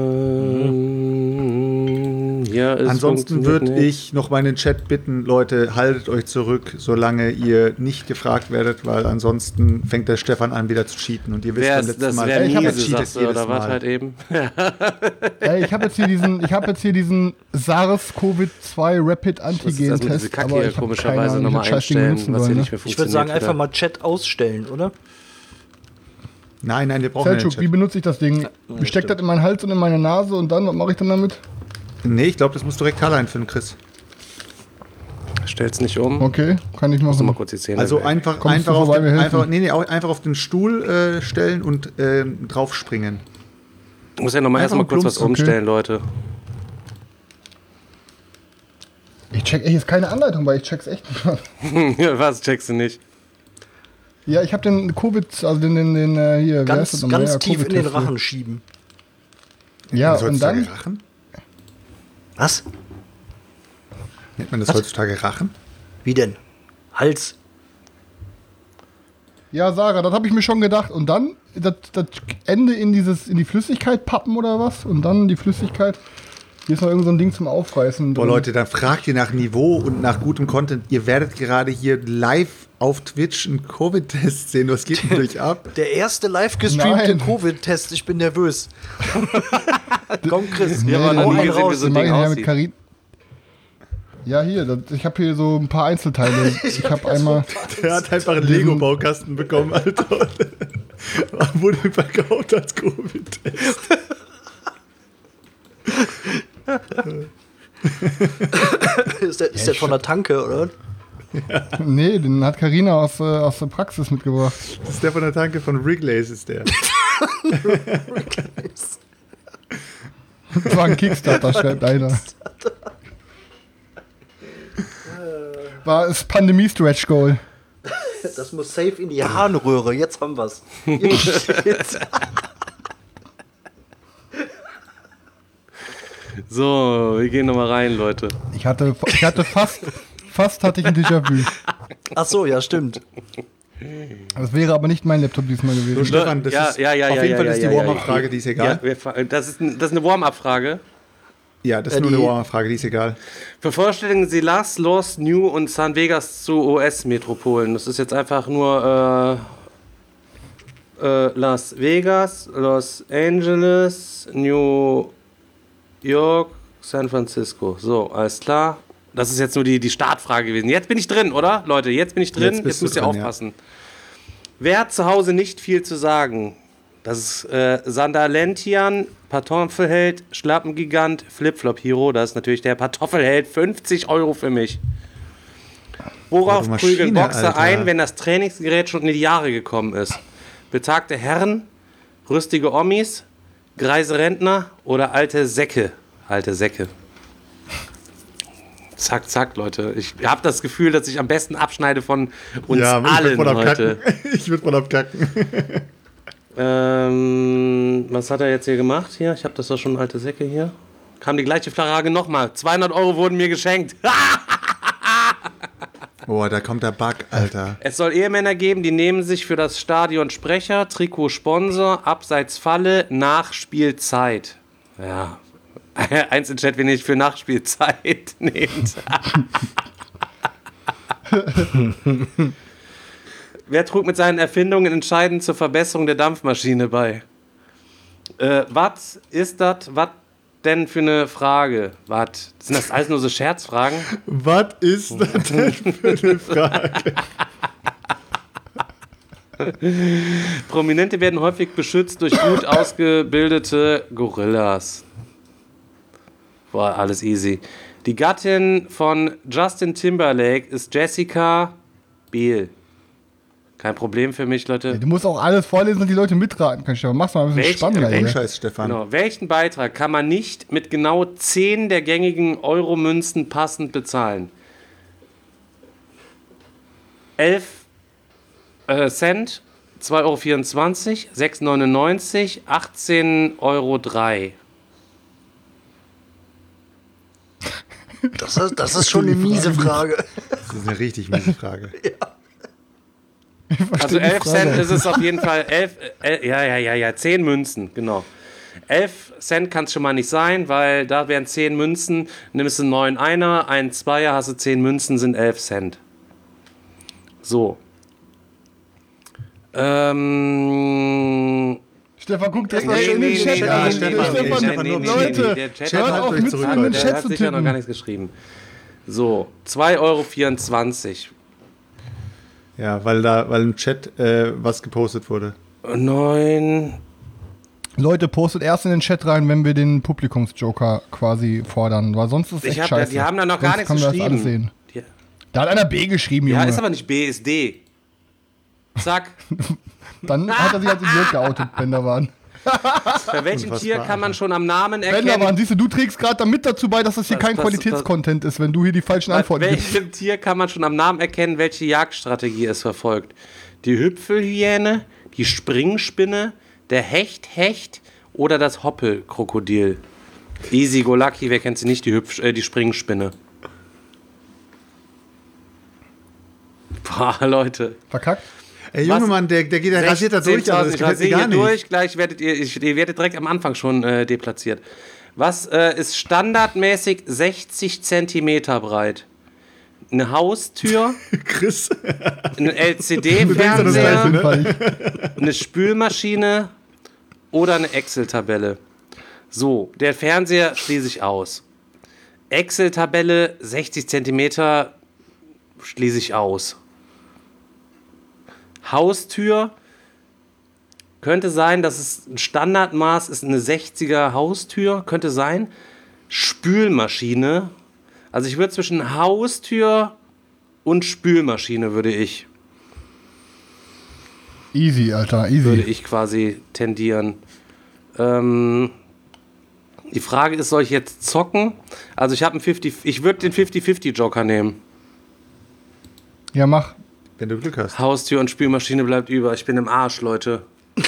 S3: Ja, es
S4: Ansonsten
S3: funktioniert
S4: würde
S3: nicht.
S4: ich noch mal in den Chat bitten, Leute, haltet euch zurück, solange ihr nicht gefragt werdet, weil ansonsten fängt der Stefan an, wieder zu cheaten. Und ihr wisst
S3: Wer
S4: beim
S3: ist,
S4: letzten
S3: das
S4: Mal,
S3: wäre
S5: Ey, ich hab
S4: er
S5: jetzt
S3: miese,
S4: cheatet
S3: sagst du,
S4: jedes
S3: oder was
S4: Mal.
S3: halt eben?
S5: Ey, ich habe jetzt hier diesen, ich habe jetzt hier diesen SARS-CoV zwei Rapid
S3: Ich muss jetzt erstmal diese
S5: Antigen-Test,
S3: Kacke
S5: aber
S3: hier
S5: ich habe keine
S3: komischerweise
S5: Ahnung, wie
S3: nochmal
S5: das Scheißding
S3: einstellen,
S5: benutzen
S3: was
S5: soll.
S3: hier
S5: Ne?
S3: nicht mehr
S6: Ich
S3: funktioniert.
S6: würde sagen, einfach
S3: wieder.
S6: mal Chat ausstellen, oder?
S4: Nein, nein, wir brauchen den
S5: Selchuk, wie
S4: Chat.
S5: benutze ich das Ding? Ich stecke das in meinen Hals und in meine Nase und dann, was mache ich dann damit?
S4: Nee, ich glaube, das musst du rektal einführen, Chris.
S3: Stell's nicht um.
S5: Okay, kann ich
S3: Musst du mal
S5: machen.
S3: kurz die Zähne
S4: Also
S3: weg.
S4: einfach,
S5: Kommst
S4: einfach,
S5: du
S4: auf
S5: vorbei,
S4: den,
S5: wir helfen?
S4: einfach, nee, nee, auch einfach auf den Stuhl äh, stellen und ähm, draufspringen.
S3: Ich muss ja nochmal
S4: einfach
S3: erstmal kurz
S4: plumps,
S3: was
S5: okay.
S3: umstellen, Leute.
S5: Ich check echt jetzt keine Anleitung, weil ich check's echt nicht.
S3: Was checkst du nicht?
S5: Ja, ich habe den Covid, also den, den, den äh, hier, wie heißt
S6: Ganz,
S5: das nochmal?
S6: ganz
S5: Ja,
S6: tief in den
S5: Covid-Test.
S6: Rachen schieben.
S5: Ja,
S4: Nennt man
S5: und
S4: das
S5: dann,
S4: heutzutage Rachen?
S6: Was?
S4: Nennt man das heutzutage Rachen?
S6: Wie denn? Hals.
S5: ja, Sarah, das habe ich mir schon gedacht. Und dann das, das Ende in dieses, in die Flüssigkeit pappen oder was? Und dann die Flüssigkeit. Hier ist noch irgend so ein Ding zum Aufreißen.
S4: Boah,
S5: drin.
S4: Leute, dann fragt ihr nach Niveau und nach gutem Content. Ihr werdet gerade hier live auf Twitch einen Covid-Test sehen. Was geht denn euch ab?
S6: Der erste live gestreamte
S5: Nein.
S6: Covid-Test. Ich bin nervös. Komm, Chris.
S5: Nee,
S3: Ja, aber
S5: den
S3: noch
S6: hau
S3: nie
S6: einen
S3: gesehen, wie
S6: raus.
S3: so ein
S5: mach ich
S3: Ding
S5: ja mit
S3: aussieht.
S5: Karin. Ja, hier, das, ich habe hier so ein paar Einzelteile. Ich habe einmal.
S4: Der hat einfach einen Lego-Baukasten bekommen, Alter. Wurde verkauft als Covid-Test.
S6: Ist der, ist der von der Tanke, oder?
S5: Nee, den hat Karina aus, äh, aus der Praxis mitgebracht.
S4: Das ist der von der Tanke von Wrigley's, ist der.
S5: Das war ein Kickstarter, schreibt einer. War es Pandemie-Stretch-Goal.
S6: Das muss safe in die Harnröhre. Jetzt haben wir's. Jetzt.
S3: So, wir gehen nochmal rein, Leute.
S5: Ich hatte, ich hatte fast, fast hatte ich ein Déjà-vu.
S6: Ach so, ja, stimmt.
S5: Das wäre aber nicht mein Laptop diesmal
S4: So,
S5: gewesen.
S4: Stefan, das
S3: Ja,
S4: ist,
S3: ja, ja,
S4: auf
S3: ja,
S4: jeden
S3: ja,
S4: Fall
S3: ja,
S4: ist die
S3: ja, ja.
S4: Warm-Up-Frage, die ist egal.
S3: Ja, wir, fa- das, ist ein, das ist eine Warm-Up-Frage.
S4: Ja, das ist
S6: Ja,
S4: nur
S6: die-
S4: eine Warm-Up-Frage, die ist egal.
S3: Vervollständigen Sie Las, Los, New und San Vegas zu O S-Metropolen. Das ist jetzt einfach nur äh, äh, Las Vegas, Los Angeles, New York, San Francisco. So, alles klar. Das ist jetzt nur die, die Startfrage gewesen. Jetzt bin ich drin, oder? Leute, jetzt bin ich drin.
S4: Jetzt
S3: Jetzt,
S4: bist du
S3: müsst ihr
S4: drin,
S3: aufpassen. Wer hat zu Hause nicht viel zu sagen? Das ist äh, Sandalentian, Pantoffelheld, Schlappengigant, Flipflop-Hero. Das ist natürlich der Pantoffelheld. fünfzig Euro für mich. Worauf
S4: Oh, du Maschine,
S3: prügeln Boxer
S4: Alter.
S3: ein, wenn das Trainingsgerät schon in die Jahre gekommen ist? Betagte Herren, rüstige Omis, greise Rentner oder alte Säcke? Alte Säcke. Zack, zack, Leute. Ich habe das Gefühl, dass ich am besten abschneide von uns
S4: ja,
S3: allen heute.
S4: Ich würde voll abkacken.
S3: ähm, was hat er jetzt hier gemacht? Hier, ich habe das doch schon, alte Säcke hier. Kam die gleiche Frage nochmal. zweihundert Euro wurden mir geschenkt.
S4: Boah, da kommt der Bug, Alter.
S3: Es soll Ehemänner geben, die nehmen sich für das Stadion Sprecher, Trikot Sponsor, Abseits Falle, Nachspielzeit. Ja. Eins im Chat, wenn ihr nicht für Nachspielzeit nehmt. Wer trug mit seinen Erfindungen entscheidend zur Verbesserung der Dampfmaschine bei? Äh, was ist das? Was denn für eine Frage? Was? Sind das alles nur so Scherzfragen?
S4: Was ist das denn für eine Frage?
S3: Prominente werden häufig beschützt durch gut ausgebildete Gorillas. Boah, alles easy. Die Gattin von Justin Timberlake ist Jessica Biel. Kein Problem für mich, Leute.
S5: Ja, du musst auch alles vorlesen und die Leute mitraten können, Stefan. Mach's mal ein bisschen
S3: Welch,
S5: spannender.
S4: Welchen
S5: hier.
S4: Scheiß, Stefan?
S3: Genau. Welchen Beitrag kann man nicht mit genau zehn der gängigen Euro-Münzen passend bezahlen? elf äh, Cent, zwei Euro vierundzwanzig, sechs Euro neunundneunzig, achtzehn Euro drei.
S6: Das ist, das ist schon eine miese Frage.
S4: Das ist eine richtig miese Frage.
S6: Ja.
S3: Also elf Cent ist es auf jeden Fall. elf, äh, ja, ja, ja, ja, zehn Münzen, genau. elf Cent kann es schon mal nicht sein, weil da wären zehn Münzen, nimmst du neun Einer, einen Zweier, hast du zehn Münzen, sind elf Cent. So. Ähm...
S5: Stefan, guck direkt
S3: Nee,
S5: mal in
S3: nee,
S5: den Chat
S3: nee,
S5: an.
S3: nee,
S5: Stefan,
S3: nee,
S5: Stefan,
S3: nee,
S5: Stefan,
S3: nee, nee,
S5: Leute,
S3: nee, der Chat
S5: hört
S4: hat
S5: auf
S4: euch
S5: mit
S4: zurück,
S5: in den
S4: Leute.
S3: Der
S5: Chat
S3: hat
S5: zu
S3: sich ja noch gar
S5: tippen.
S3: nichts geschrieben. So, zwei Euro vierundzwanzig.
S4: Ja, weil da, weil im Chat äh, was gepostet wurde.
S3: neun.
S5: Leute, postet erst in den Chat rein, wenn wir den Publikumsjoker quasi fordern, weil sonst ist es echt
S3: Ich hab,
S5: scheiße.
S3: die haben da noch gar
S5: Sonst
S3: nichts
S5: kann man das alles
S3: geschrieben.
S5: sehen.
S3: Die,
S5: Da hat einer B geschrieben,
S3: ja,
S5: Junge.
S3: ist aber nicht B, ist D. Zack.
S5: Dann hat er sich als Idiot geoutet, Benderwan.
S3: Bei welchem
S4: Unfassbar,
S3: Tier kann man schon am Namen
S5: Benderwan,
S3: erkennen?
S5: siehst du, du trägst gerade damit dazu bei, dass das hier
S3: Was-
S5: kein
S3: was-
S5: Qualitätscontent ist, wenn du hier die falschen
S3: Bei
S5: Antworten gibst.
S3: welchem Tier kann man schon am Namen erkennen, welche Jagdstrategie es verfolgt? Die Hüpfelhyäne, die Springspinne, der Hecht-Hecht oder das Hoppelkrokodil? Easy go lucky, wer kennt sie nicht? Die, Hüpf äh, die Springspinne. Boah, Leute.
S5: Verkackt?
S4: Ey, Junge
S3: Was?
S4: Mann, der, der geht, der rasiert da durch, aber das
S3: ich
S4: gefällt mir
S3: rasiere
S4: gar
S3: hier
S4: nicht.
S3: durch, gleich werdet ihr, ich, ihr werdet direkt am Anfang schon äh, deplatziert. Was äh, ist standardmäßig sechzig Zentimeter breit? Eine Haustür,
S4: Chris.
S3: ein L C
S4: denkst an das
S3: D-Fernseher,
S4: Gleiche,
S5: Ne?
S3: eine Spülmaschine oder eine Excel-Tabelle. So, der Fernseher schließe ich aus. Excel-Tabelle, sechzig Zentimeter schließe ich aus. Haustür, könnte sein, dass es ein Standardmaß ist, eine sechziger Haustür, könnte sein. Spülmaschine, also ich würde zwischen Haustür und Spülmaschine würde ich,
S5: Easy, Alter, easy.
S3: würde ich quasi tendieren. Ähm, die Frage ist, soll ich jetzt zocken? Also ich habe einen fünfzig, ich würde den fünfzig fünfzig Joker nehmen.
S5: Ja, mach.
S4: Wenn du Glück hast.
S3: Haustür und Spülmaschine bleibt über. Ich bin im Arsch, Leute.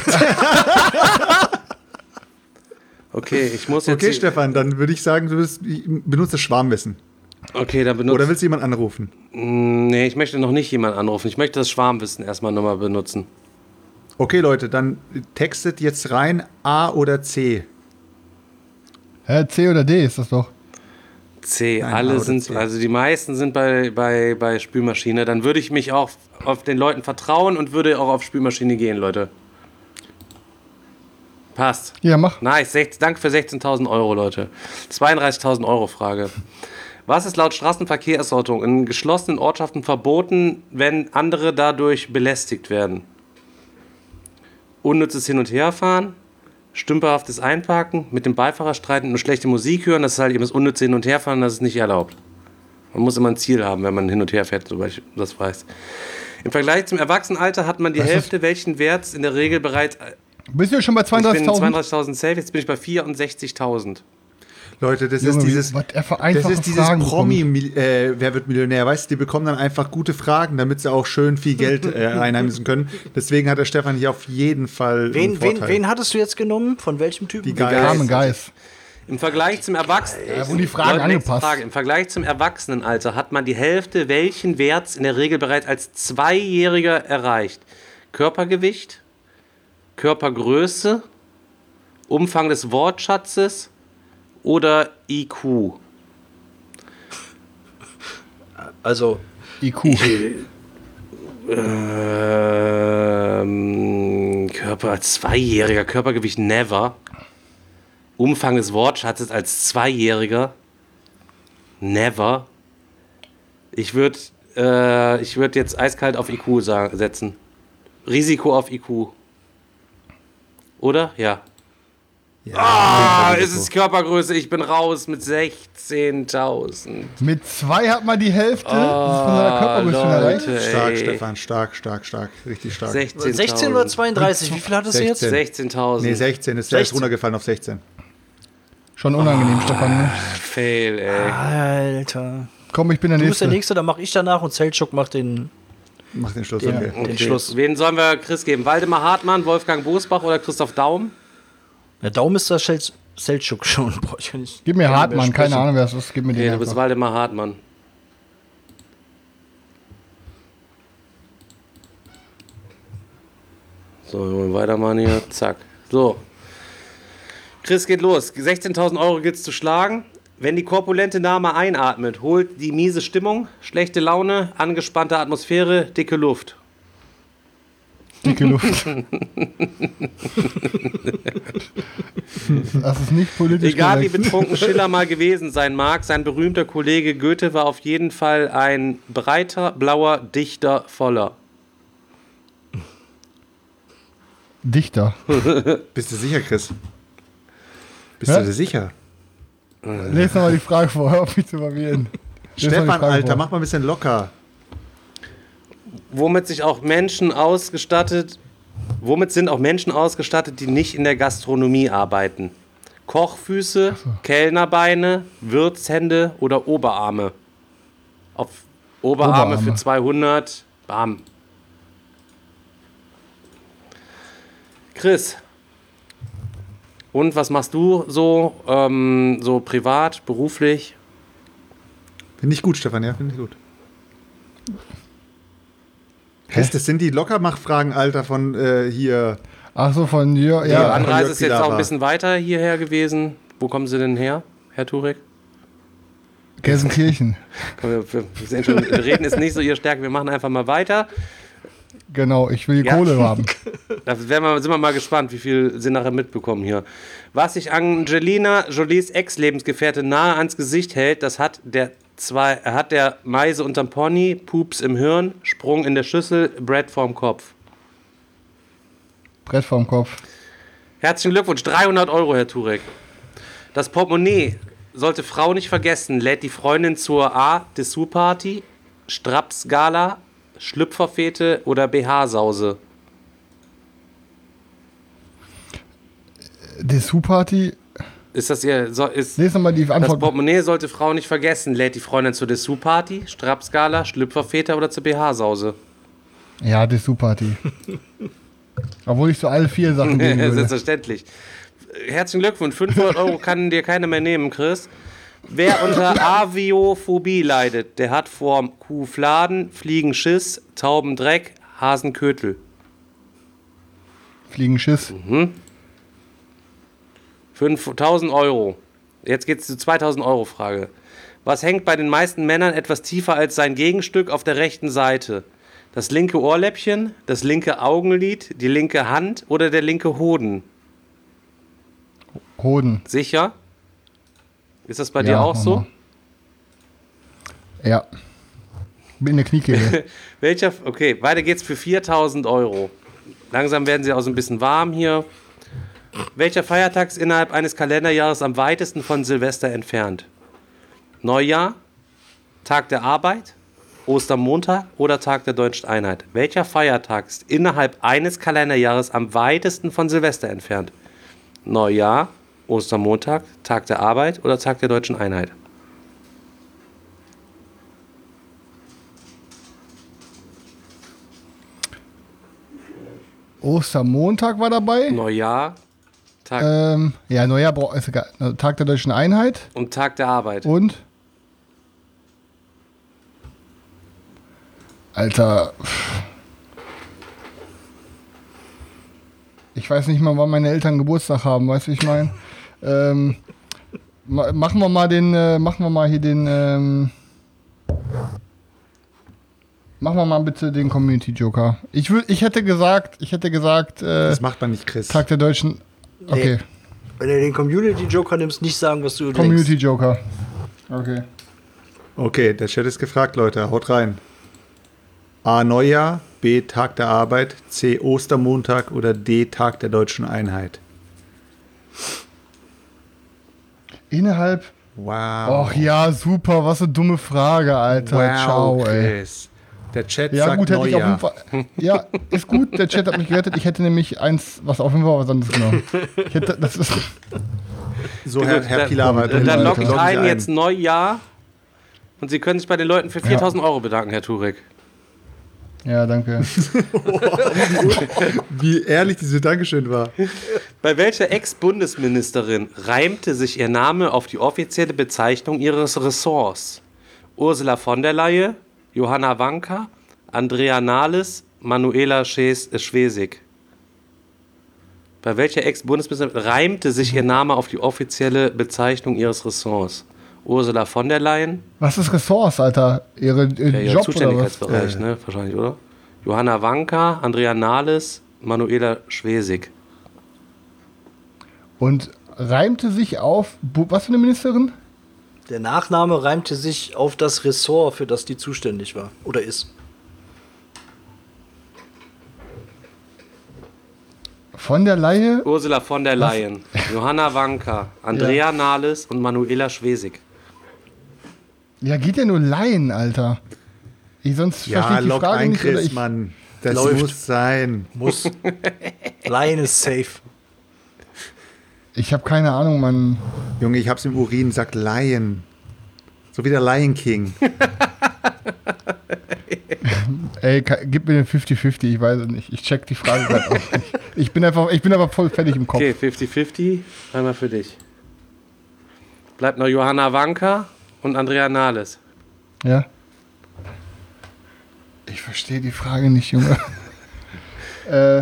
S3: Okay, ich muss jetzt...
S4: Okay, Stefan, dann würde ich sagen, du bist, benutzt das Schwarmwissen.
S3: Okay, dann benutze...
S4: Oder willst du jemanden anrufen?
S3: Nee, ich möchte noch nicht jemanden anrufen. Ich möchte das Schwarmwissen erstmal nochmal benutzen.
S4: Okay, Leute, dann textet jetzt rein A oder C.
S5: Hä, C oder D ist das doch.
S3: C,
S4: Nein, A
S3: alle
S4: oder
S3: sind,
S4: C.
S3: also die meisten sind bei, bei, bei Spülmaschine. Dann würde ich mich auch auf den Leuten vertrauen und würde auch auf Spülmaschine gehen, Leute. Passt.
S5: Ja, mach.
S3: Nice, sechzehn, danke für sechzehntausend Euro, Leute. zweiunddreißigtausend Euro Frage. Was ist laut Straßenverkehrsordnung in geschlossenen Ortschaften verboten, wenn andere dadurch belästigt werden? Unnützes Hin- und Herfahren, stümperhaftes Einparken, mit dem Beifahrer streiten und schlechte Musik hören, das ist halt eben das unnütze Hin- und Herfahren, das ist nicht erlaubt. Man muss immer ein Ziel haben, wenn man hin und her fährt, soweit ich das weiß. Im Vergleich zum Erwachsenenalter hat man die
S5: Was ist-
S3: Hälfte, welchen Wert in der Regel bereits...
S5: Bist du schon bei
S3: Ich bin
S5: zweiunddreißigtausend?
S3: zweiunddreißigtausend safe, jetzt bin ich bei vierundsechzigtausend.
S4: Leute, das
S5: Junge,
S4: ist dieses,
S5: was er für
S4: das
S5: einfache
S4: ist dieses
S5: Fragen
S4: Promi, äh, wer wird Millionär, weißt du, die bekommen dann einfach gute Fragen, damit sie auch schön viel Geld äh, einheimsen können. Deswegen hat der Stefan hier auf jeden Fall
S6: Wen,
S4: einen
S6: wen,
S4: Vorteil.
S6: wen hattest du jetzt genommen? Von welchem Typen?
S4: Die
S5: bekommen.
S4: Geist.
S5: Carmen Geist.
S3: Im Vergleich zum Erwachsenen,
S5: Ja, wurden die Fragen angepasst.
S3: Frage. Im Vergleich zum Erwachsenenalter hat man die Hälfte welchen Werts in der Regel bereits als Zweijähriger erreicht? Körpergewicht, Körpergröße, Umfang des Wortschatzes oder I Q?
S6: Also
S5: I Q.
S3: Ähm, Körper, Zweijähriger, Körpergewicht never. Umfang des Wortschatzes als Zweijähriger never. Ich würde äh, ich würd jetzt eiskalt auf I Q sagen, setzen. Risiko auf I Q. Oder? Ja.
S4: Ja,
S3: Ah, es ist Körpergröße, ich bin raus mit sechzehntausend.
S5: Mit zwei hat man die Hälfte von seiner Körpergröße schon erreicht.
S3: Leute,
S4: stark,
S3: ey.
S4: Stefan, stark, stark, stark, richtig stark.
S3: sechzehntausend.
S6: sechzehn oder zweiunddreißig? Wie viel hattest du jetzt?
S4: sechzehn.
S3: sechzehntausend.
S4: Nee, sechzehn, ist der ist
S6: sechzehn.
S4: runtergefallen auf sechzehn.
S5: Schon unangenehm, Stefan. Ne?
S3: Fail, ey.
S6: Alter.
S5: Komm, ich bin der
S6: Du bist der
S5: Nächste.
S6: Nächste, dann mach ich danach und Seltschuk macht den.
S4: Mach den Schluss,
S6: Ja.
S4: okay.
S3: Okay.
S6: Den Schluss.
S3: Wen sollen wir Chris geben? Waldemar Hartmann, Wolfgang Bosbach oder Christoph Daum?
S6: Der Daumen ist das Sel- Seltschuk schon. Boah, ich kann nicht,
S5: Gib mir
S6: kann nicht
S5: Hartmann,
S6: mehr
S5: keine
S6: sprechen.
S5: Ahnung, wer es ist. Gib mir
S3: Okay,
S5: den
S3: du bist
S5: einfach.
S3: Waldemar Hartmann. So, wir wollen weitermachen hier. Zack. So. Chris, geht los. sechzehntausend Euro gilt's zu schlagen. Wenn die korpulente Dame einatmet, holt die miese Stimmung, schlechte Laune, angespannte Atmosphäre, dicke Luft.
S5: Dicke Luft. Das ist nicht politisch
S3: Egal wie
S5: korrekt.
S3: betrunken Schiller mal gewesen sein mag, sein berühmter Kollege Goethe war auf jeden Fall ein breiter, blauer Dichter voller.
S5: Dichter.
S4: Bist du sicher, Chris? Bist
S5: Hä?
S4: du dir sicher?
S5: Lies nochmal die Frage vor, hör auf mich zu verwirren. Lies noch die
S4: Stefan,
S5: Frage
S4: Alter,
S5: vor.
S4: mach mal ein bisschen locker.
S3: Womit sich auch Menschen ausgestattet, womit sind auch Menschen ausgestattet, die nicht in der Gastronomie arbeiten? Kochfüße, Kellnerbeine, Wirtshände oder Oberarme? Auf Oberarme,
S5: Oberarme.
S3: für zweihundert. Bam. Chris. Und was machst du so, ähm, so privat, beruflich?
S4: Finde ich gut, Stefan, ja, finde ich gut. Chris, das sind die Lockermach-Fragen, Alter, von äh, hier.
S5: Ach so, von Jörg.
S3: Die
S5: Ja,
S3: Anreise
S4: Jörg
S3: ist jetzt auch
S4: Pilawa.
S3: ein bisschen weiter hierher gewesen. Wo kommen Sie denn her, Herr Turek?
S5: Gelsenkirchen.
S3: Komm, Wir, wir, wir sehen schon, reden ist nicht so Ihre Stärke. Wir machen einfach mal weiter.
S5: Genau, ich will die
S3: Ja.
S5: Kohle haben.
S3: Da werden wir, sind wir mal gespannt, wie viel Sie nachher mitbekommen hier. Was sich Angelina Jolies Ex-Lebensgefährte nahe ans Gesicht hält, das hat der zwei, hat der Meise unterm Pony, Pups im Hirn, Sprung in der Schüssel, Brett vorm Kopf.
S5: Brett vorm Kopf.
S3: Herzlichen Glückwunsch, dreihundert Euro, Herr Turek. Das Portemonnaie sollte Frau nicht vergessen, lädt die Freundin zur A. Dessous-Party, Strapsgala, Schlüpferfete oder B H-Sause.
S5: Dessous-Party.
S3: Ist das ihr, so, ist,
S5: Lies nochmal die
S3: das
S5: Antwort.
S3: Portemonnaie sollte Frau nicht vergessen, lädt die Freundin zur Dessous-Party, Strapsgala, Schlüpferfete oder zur B H-Sause.
S5: Ja, Dessous-Party. Obwohl ich so alle vier Sachen geben würde.
S3: Selbstverständlich. Herzlichen Glückwunsch, fünfhundert Euro kann dir keiner mehr nehmen, Chris. Wer unter Aviophobie leidet, der hat vor Kuhfladen, Fliegenschiss, Taubendreck, Hasenkötel.
S5: Fliegenschiss.
S3: fünftausend Euro. Jetzt geht's zur zweitausend Euro Frage. Was hängt bei den meisten Männern etwas tiefer als sein Gegenstück auf der rechten Seite? Das linke Ohrläppchen, das linke Augenlid, die linke Hand oder der linke Hoden?
S5: Hoden.
S3: Sicher? Ist das bei dir
S5: Ja,
S3: auch so?
S5: Mama. Ja. Bin in der Kniekehle.
S3: Welcher? Okay, weiter geht's für viertausend Euro. Langsam werden sie auch so ein bisschen warm hier. Welcher Feiertag ist innerhalb eines Kalenderjahres am weitesten von Silvester entfernt? Neujahr, Tag der Arbeit, Ostermontag oder Tag der Deutschen Einheit? Welcher Feiertag ist innerhalb eines Kalenderjahres am weitesten von Silvester entfernt? Neujahr, Ostermontag, Tag der Arbeit oder Tag der Deutschen Einheit?
S5: Ostermontag war dabei.
S3: Neujahr, Tag,
S5: Ähm, ja, Neujahr bra- ist egal. Tag der Deutschen Einheit
S3: und Tag der Arbeit.
S5: und Alter. Ich weiß nicht mal, wann meine Eltern Geburtstag haben, weißt du, wie ich meine? Ähm, ma- machen wir mal den, äh, machen wir mal hier den, ähm, machen wir mal bitte den Community Joker. Ich wür- ich hätte gesagt, ich hätte gesagt, äh,
S4: Das macht man nicht, Chris.
S5: Tag der Deutschen. Okay,
S6: Nee. Wenn du den Community Joker nimmst, nicht sagen, was du
S5: Community
S6: denkst.
S5: Joker. Okay.
S4: Okay, der Chat ist gefragt, Leute. Haut rein. A. Neujahr, B. Tag der Arbeit, C. Ostermontag oder D. Tag der Deutschen Einheit.
S5: Innerhalb.
S4: Wow.
S5: Och ja, super, was eine dumme Frage, Alter.
S4: wow,
S5: Ciao, ey.
S4: Chris. Der Chat
S5: Ja,
S4: sagt
S5: gut, hätte ich auf jeden
S4: Neujahr.
S5: Fall. Ja, ist gut, der Chat hat mich gerettet. Ich hätte nämlich eins, was auf jeden Fall was anderes genommen. Ich hätte, das ist.
S4: So, Herr, Herr Pilawa.
S3: Dann, dann logge ich
S5: Loggen
S3: ein, jetzt Neujahr. Und Sie können sich bei den Leuten für viertausend Euro bedanken, Herr Turek.
S5: Ja, danke.
S4: Wie ehrlich diese Dankeschön war.
S3: Bei welcher Ex-Bundesministerin reimte sich ihr Name auf die offizielle Bezeichnung ihres Ressorts? Ursula von der Leyen, Johanna Wanka, Andrea Nahles, Manuela Schwes- äh, Schwesig. Bei welcher Ex-Bundesministerin reimte sich ihr Name auf die offizielle Bezeichnung ihres Ressorts? Ursula von der Leyen,
S5: Was ist Ressorts, Alter? Ihre äh,
S3: ja, ihr
S5: Job oder was?
S3: Zuständigkeitsbereich,
S4: Äh.
S3: ne? Wahrscheinlich, oder? Johanna Wanka, Andrea Nahles, Manuela Schwesig.
S5: Und reimte sich auf. Bu- Was für eine Ministerin?
S6: Der Nachname reimte sich auf das Ressort, für das die zuständig war. Oder ist.
S5: Von der Leyen?
S3: Ursula von der Leyen, Johanna Wanka, Andrea Nahles und Manuela Schwesig.
S5: Ja, geht ja nur Laien, Alter. Ich sonst
S4: Ja,
S5: verstehe ich die
S4: log
S5: Frage
S4: ein,
S5: nicht. Oder
S4: Chris,
S5: ich,
S4: Mann. Das
S6: Läuft.
S4: muss sein.
S6: Muss. Lion ist safe.
S5: ich habe keine Ahnung, Mann.
S4: Junge, ich hab's im Urin, sagt Lion. So wie der Lion King.
S5: Ey, ka- gib mir den fünfzig fünfzig, ich weiß es nicht. Ich check die Frage gerade auch nicht. Ich bin einfach, ich bin aber voll fertig im Kopf.
S3: Okay, fünfzig fünfzig, einmal für dich. Bleibt noch Johanna Wanka und Andrea Nahles.
S5: Ja. Ich verstehe die Frage nicht, Junge. äh,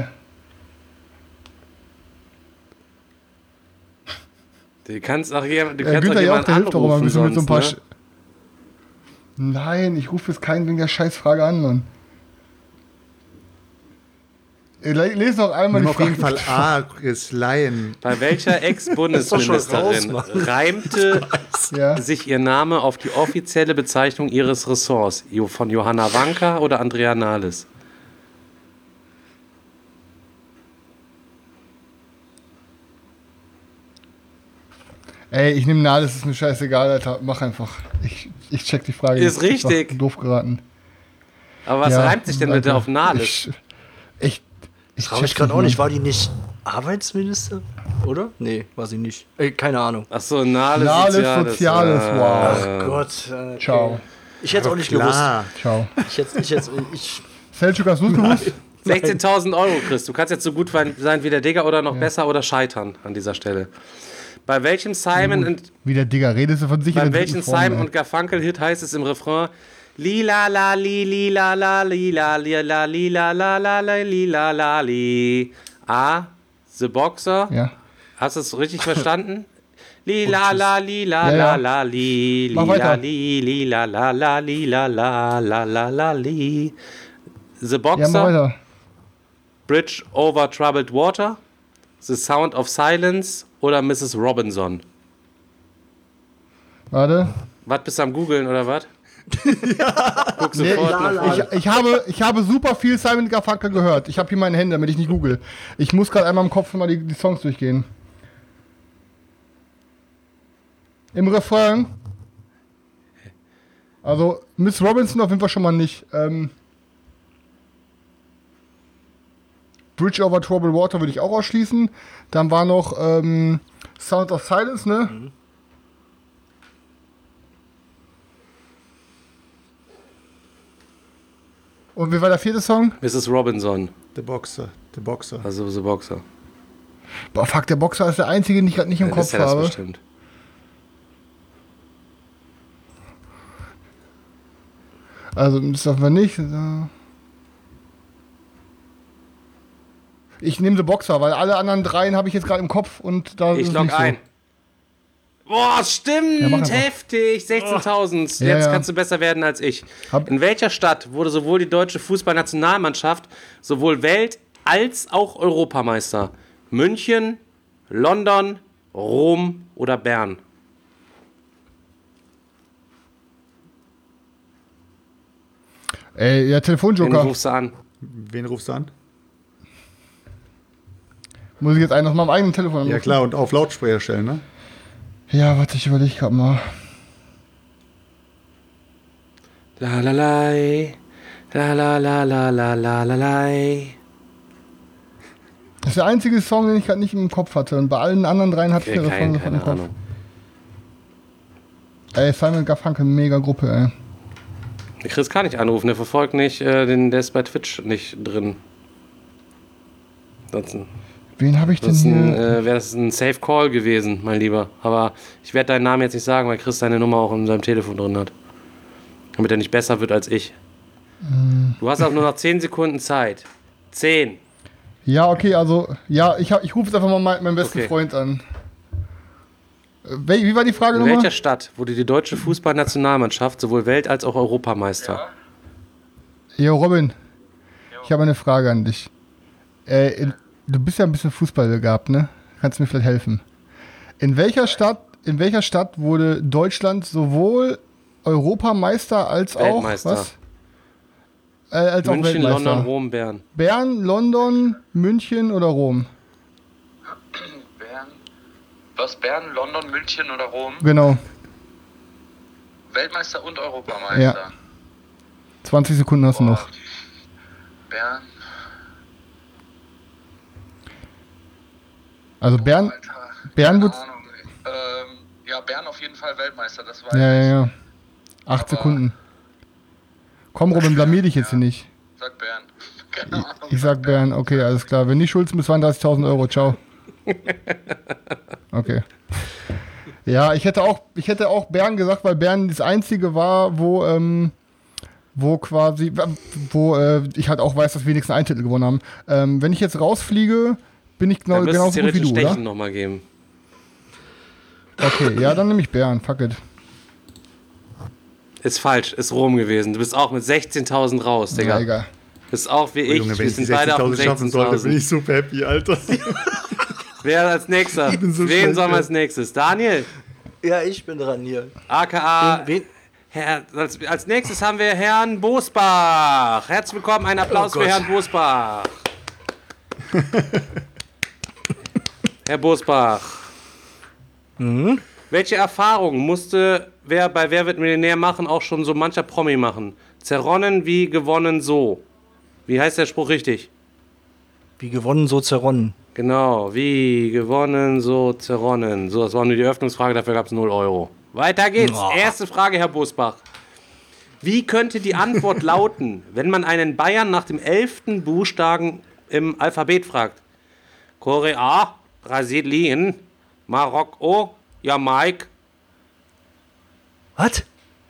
S3: Du kannst auch, jem- du
S5: äh,
S3: kannst auch
S5: Günther Jauch,
S3: jemanden
S5: der hilft doch immer ein
S3: anrufen
S5: bisschen mit so ein paar.
S3: sonst,
S5: Sch-
S3: ne?
S5: Nein, ich rufe jetzt keinen wegen der Scheißfrage an, Mann. Äh, le- Lese noch einmal
S4: Nimm
S5: die
S4: auf jeden
S5: Frage.
S4: Fall A, Chris, Lion.
S3: Bei welcher Ex-Bundesministerin
S6: raus, Mann.
S3: reimte
S5: Ja.
S3: sich ihr Name auf die offizielle Bezeichnung ihres Ressorts? Jo- Von Johanna Wanka oder Andrea Nahles?
S5: Ey, ich nehme Nahles, ist mir scheißegal, Alter. Mach einfach. Ich, ich check die Frage.
S3: Ist
S5: nicht. Das
S3: richtig.
S5: war doof geraten.
S3: Aber was
S5: Ja,
S3: reimt sich denn bitte
S5: Alter.
S3: auf Nahles?
S5: Ich, ich, ich
S6: Frage mich
S5: check
S6: gerade auch nicht,
S5: Mann.
S6: war die nicht Arbeitsminister? Oder? Nee, war sie nicht. Ey, keine Ahnung.
S3: Achso, Nahles,
S5: Nahles
S3: Soziales.
S5: Soziales,
S3: Ah.
S5: wow.
S6: Ach Gott. äh, okay.
S5: Ciao.
S6: Ich hätte es auch nicht
S4: Klar.
S5: Ciao.
S6: gewusst. Ich hätte ich hätte- ich,
S5: Selçuk, hast du es gewusst?
S3: sechzehntausend Euro, Chris. Du kannst jetzt so gut sein wie der Digger oder noch besser oder scheitern an dieser Stelle. Bei welchem Simon und
S5: Wie der Digga, redest du von sich
S3: bei
S5: in der
S3: welchem
S5: dritten Form,
S3: Simon
S5: ey.
S3: und Garfunkel Hit heißt es im Refrain Lila la li lila la lila lila lila la la la lila la li. A. The Boxer.
S5: Ja.
S3: Hast du es richtig verstanden? Lila la lila
S5: Ja,
S3: la
S5: ja.
S3: la li
S5: Mach
S3: lila
S5: weiter.
S3: li lila la la lila la la la la li. The
S5: Ja, mach
S3: Boxer.
S5: weiter.
S3: Bridge over Troubled Water, The Sound of Silence oder Missus Robinson?
S5: Warte.
S3: Was, bist du am Googeln oder was? Guck
S5: Nee,
S3: sofort
S6: la,
S3: nach.
S6: la.
S5: Ich, ich, habe, ich habe super viel Simon Garfunkel gehört. Ich habe hier meine Hände, damit ich nicht google. Ich muss gerade einmal im Kopf mal die, die Songs durchgehen. Im Refrain. Also, Miss Robinson auf jeden Fall schon mal nicht. Ähm, Bridge over Troubled Water würde ich auch ausschließen. Dann war noch ähm, Sound of Silence, ne? Mhm. Und wie war der vierte Song?
S3: Missus Robinson.
S4: The Boxer. The Boxer.
S3: Also The Boxer.
S5: Boah, fuck, der Boxer ist der einzige, den ich gerade nicht im ja, Kopf habe. Das bestimmt. Also, das dürfen wir nicht. Ich nehme The Boxer, weil alle anderen dreien habe ich jetzt gerade im Kopf und da
S3: ich log ein. So. Boah, stimmt, ja, heftig, sechzehntausend. Jetzt ja, ja. kannst du besser werden als ich. Hab In welcher Stadt wurde sowohl die deutsche Fußballnationalmannschaft sowohl Welt- als auch Europameister? München, London, Rom oder Bern?
S5: Ey, ja, Telefonjoker.
S3: Wen rufst du an?
S4: Wen rufst du an?
S5: Muss ich jetzt einen aus meinem eigenen Telefon anrufen?
S4: Ja klar, und auf Lautsprecher stellen, ne?
S5: Ja, warte, ich überlege gerade mal.
S3: La la la, la la la la la la la la.
S5: Das ist der einzige Song, den ich gerade nicht im Kopf hatte. Und bei allen anderen dreien hatte ich
S3: okay,
S5: ihre Songs im Kopf. Ahnung. Ey, Simon Garfunkel, mega Gruppe, ey.
S3: Der Chris kann nicht anrufen, der verfolgt nicht, äh, den, der ist bei Twitch nicht drin. Ansonsten,
S5: Wen habe ich denn hier?
S3: Äh, wäre das ein Safe Call gewesen, mein Lieber. Aber ich werde deinen Namen jetzt nicht sagen, weil Chris seine Nummer auch in seinem Telefon drin hat. Damit er nicht besser wird als ich. Mm. Du hast auch nur noch zehn Sekunden Zeit. zehn.
S5: Ja, okay, also, ja, ich, ich rufe jetzt einfach mal meinen, meinen besten okay. Freund an. Wie war die Frage nochmal?
S3: In welcher Stadt wurde die deutsche Fußballnationalmannschaft sowohl Welt- als auch Europameister?
S5: Ja. Jo, Robin, jo. Ich habe eine Frage an dich. Äh, in, du bist ja ein bisschen Fußball begabt, ne? Kannst du mir vielleicht helfen? In welcher Stadt, in welcher Stadt wurde Deutschland sowohl Europameister als auch
S3: Weltmeister.
S5: Was? Äh, als
S3: München,
S5: auch Weltmeister.
S3: London, Rom, Bern.
S5: Bern, London, München oder Rom?
S7: Was, Bern, London, München oder Rom?
S5: Genau.
S7: Weltmeister und Europameister.
S5: Ja. zwanzig Sekunden hast Boah. du noch.
S7: Bern.
S5: Also Bern.
S7: Alter,
S5: Bern wird.
S7: Ähm, ja, Bern auf jeden Fall Weltmeister, das weiß
S5: ja, ich. Ja, ja. Acht Aber Sekunden. Komm, Robin, blamier dich jetzt ja. hier nicht.
S7: Sag Bern. Keine Ahnung.
S5: Ich, ich sag Bern, okay, alles klar. Wenn nicht, schuldest du mir zweiunddreißigtausend Euro. Ciao. Okay. Ja, ich hätte auch, ich hätte auch Bern gesagt, weil Bern das einzige war, wo, ähm, wo quasi, wo äh, ich halt auch weiß, dass wir wenigstens einen Titel gewonnen haben. Ähm, wenn ich jetzt rausfliege, bin ich genau, genauso gut wie du, oder?
S3: Noch mal geben.
S5: Okay, ja, dann nehme ich Bern, fuck it.
S3: Ist falsch, ist Rom gewesen. Du bist auch mit sechzehntausend raus, Digga.
S5: Ja, egal.
S3: Bist auch wie ich,
S4: Junge,
S3: wir sind beide auf sechzehntausend.
S4: Bin ich super happy, Alter.
S3: Wer als nächster? So Wen sollen wir als nächstes? Daniel?
S6: Ja, ich bin dran hier.
S3: A K A. Wen? Herr, als, als nächstes haben wir Herrn Bosbach. Herzlich willkommen, ein Applaus oh für Herrn Bosbach. Herr Bosbach.
S6: Mhm.
S3: Welche Erfahrung musste wer bei Wer wird Millionär machen auch schon so mancher Promi machen? Zerronnen wie gewonnen so. Wie heißt der Spruch richtig?
S6: Wie gewonnen, so zerronnen.
S3: Genau, wie gewonnen, so zerronnen. So, das war nur die Öffnungsfrage, dafür gab es null Euro. Weiter geht's. Oh. Erste Frage, Herr Bosbach. Wie könnte die Antwort lauten, wenn man einen Bayern nach dem elften Buchstaben im Alphabet fragt? Korea, Brasilien, Marokko, Jamaika.
S6: Was?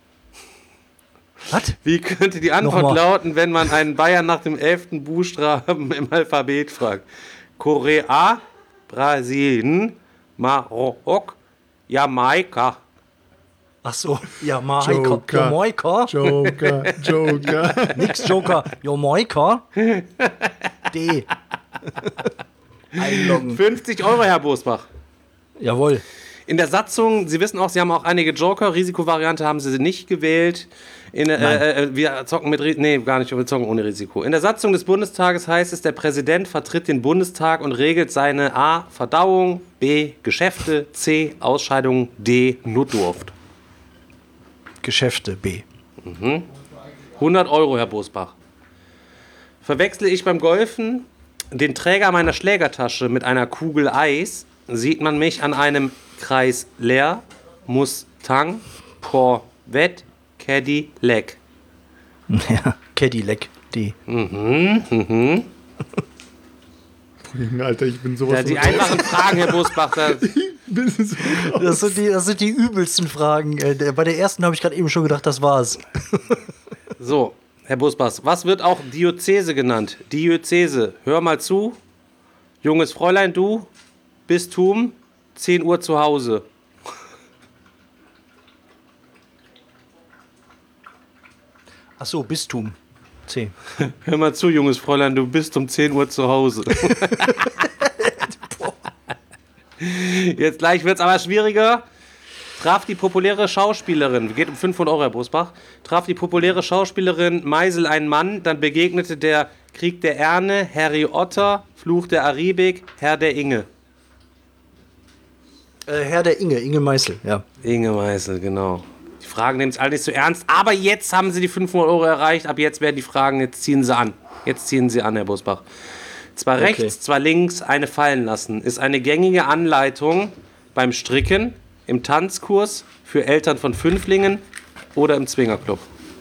S6: Was?
S3: Wie könnte die Antwort lauten, wenn man einen Bayern nach dem elften Buchstaben im Alphabet fragt? Korea, Brasilien, Marokko, Jamaika.
S6: Ach so, Jamaika.
S4: Joker,
S6: Jamaika.
S4: Joker, Joker.
S6: Nix Joker, Jamaika. D. Einloggen.
S3: fünfzig Euro, Herr Bosbach.
S6: Jawohl.
S3: In der Satzung, Sie wissen auch, Sie haben auch einige Joker. Risikovariante haben Sie nicht gewählt. In, äh, äh, wir zocken mit, nee, gar nicht, wir zocken ohne Risiko. In der Satzung des Bundestages heißt es, der Präsident vertritt den Bundestag und regelt seine A. Verdauung, B. Geschäfte, C. Ausscheidung, D. Notdurft.
S6: Geschäfte, B.
S3: Mhm. hundert Euro, Herr Bosbach. Verwechsle ich beim Golfen Den Träger meiner Schlägertasche mit einer Kugel Eis sieht man mich an einem Kreis leer, Mustang, Corvette, Cadillac.
S6: Ja, Cadillac, die.
S3: Mhm, mhm.
S4: Alter, ich bin sowas.
S3: Ja, die einfachen Fragen, Herr Bosbach. Da
S6: das, sind die, das sind die übelsten Fragen. Bei der ersten habe ich gerade eben schon gedacht, das war's.
S3: So, Herr Bosbach, was wird auch Diözese genannt? Diözese, hör mal zu. Junges Fräulein, du, Bistum, zehn Uhr zu Hause.
S6: Ach so, Bistum. C.
S3: Hör mal zu, junges Fräulein, du bist um zehn Uhr zu Hause. Jetzt gleich wird es aber schwieriger. Traf die populäre Schauspielerin, geht um fünfhundert Euro, Herr Bosbach, traf die populäre Schauspielerin Meisel einen Mann, dann begegnete der Krieg der Erne, Harry Otter, Fluch der Aribik, Herr der Inge.
S6: Äh, Herr der Inge, Inge Meißel, ja.
S3: Inge Meißel, genau. Die Fragen nehmen es alle nicht so ernst, aber jetzt haben sie die fünfhundert Euro erreicht, ab jetzt werden die Fragen, jetzt ziehen sie an. Jetzt ziehen sie an, Herr Bosbach. Zwar rechts, okay. Zwar links, eine fallen lassen, ist eine gängige Anleitung beim Stricken, im Tanzkurs, für Eltern von Fünflingen oder im Zwingerclub.